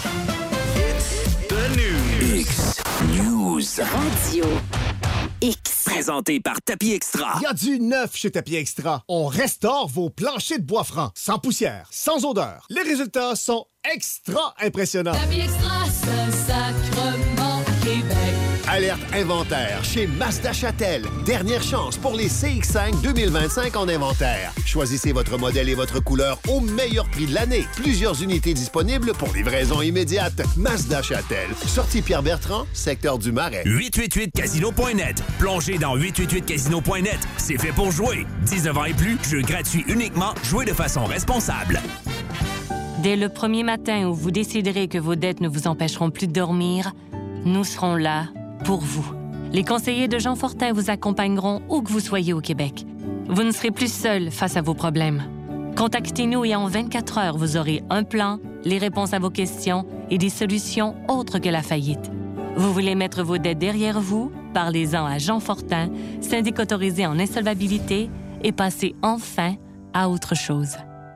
X News. Radio X. Présenté par Tapis Extra. Il y a du neuf chez Tapis Extra. On restaure vos planchers de bois franc, sans poussière, sans odeur. Les résultats sont extra impressionnants. Tapis Extra, Saint-Sacrement, Québec. Alerte inventaire chez Mazda Châtel. Dernière chance pour les CX-5 2025 en inventaire. Choisissez votre modèle et votre couleur au meilleur prix de l'année. Plusieurs unités disponibles pour livraison immédiate. Mazda Châtel. Sortie Pierre-Bertrand, secteur du Marais. 888casino.net. Plongez dans 888casino.net. C'est fait pour jouer. 19 ans et plus, jeu gratuit uniquement. Jouez de façon responsable. Dès le premier matin où vous déciderez que vos dettes ne vous empêcheront plus de dormir, nous serons là pour vous. Les conseillers de Jean Fortin vous accompagneront où que vous soyez au Québec. Vous ne serez plus seul face à vos problèmes. Contactez-nous et en 24 heures, vous aurez un plan, les réponses à vos questions et des solutions autres que la faillite. Vous voulez mettre vos dettes derrière vous? Parlez-en à Jean Fortin, syndic autorisé en insolvabilité, et passez enfin à autre chose.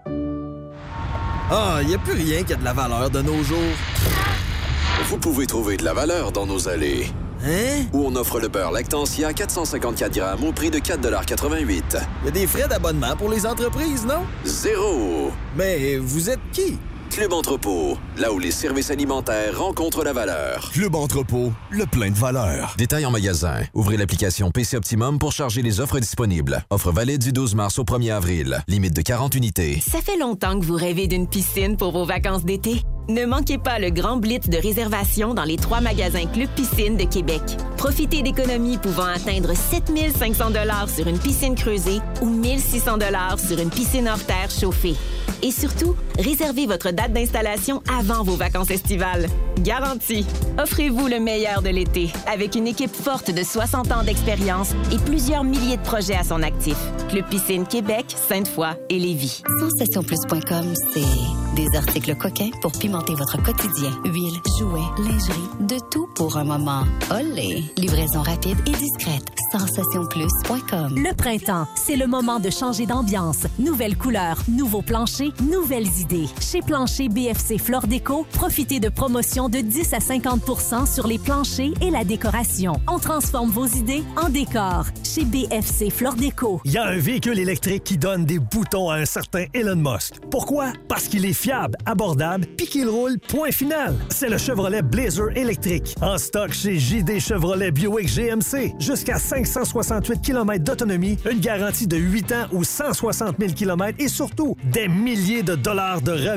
Ah, il n'y a plus rien qui a de la valeur de nos jours. Vous pouvez trouver de la valeur dans nos allées. Hein? Où on offre le beurre Lactantia 454 grammes au prix de 4,88 $. Il y a des frais d'abonnement pour les entreprises, non? Zéro! Mais vous êtes qui? Club Entrepôt, là où les services alimentaires rencontrent la valeur. Club Entrepôt, le plein de valeur. Détails en magasin. Ouvrez l'application PC Optimum pour charger les offres disponibles. Offre valide du 12 mars au 1er avril. Limite de 40 unités. Ça fait longtemps que vous rêvez d'une piscine pour vos vacances d'été? Ne manquez pas le grand blitz de réservation dans les 3 magasins Club Piscine de Québec. Profitez d'économies pouvant atteindre 7 500 $ sur une piscine creusée ou 1 600 $ sur une piscine hors terre chauffée. Et surtout, réservez votre date d'installation avant vos vacances estivales. Garantie! Offrez-vous le meilleur de l'été avec une équipe forte de 60 ans d'expérience et plusieurs milliers de projets à son actif. Club Piscine Québec, Sainte-Foy et Lévis. SensationPlus.com, c'est des articles coquins pour pimenter votre quotidien. Huile, jouets, lingerie, de tout pour un moment. Olé! Livraison rapide et discrète. SensationPlus.com. Le printemps, c'est le moment de changer d'ambiance. Nouvelles couleurs, nouveaux planchers, nouvelles idées. Chez Plancher BFC Flore Déco, profitez de promotions de 10 à 50 % sur les planchers et la décoration. On transforme vos idées en décor. Chez BFC Flore Déco. Il y a un véhicule électrique qui donne des boutons à un certain Elon Musk. Pourquoi? Parce qu'il est fiable, abordable, puis qu'il roule, point final. C'est le Chevrolet Blazer électrique. En stock chez JD Chevrolet Buick GMC. Jusqu'à 568 km d'autonomie, une garantie de 8 ans ou 160 000 km et surtout des milliers de dollars de rabais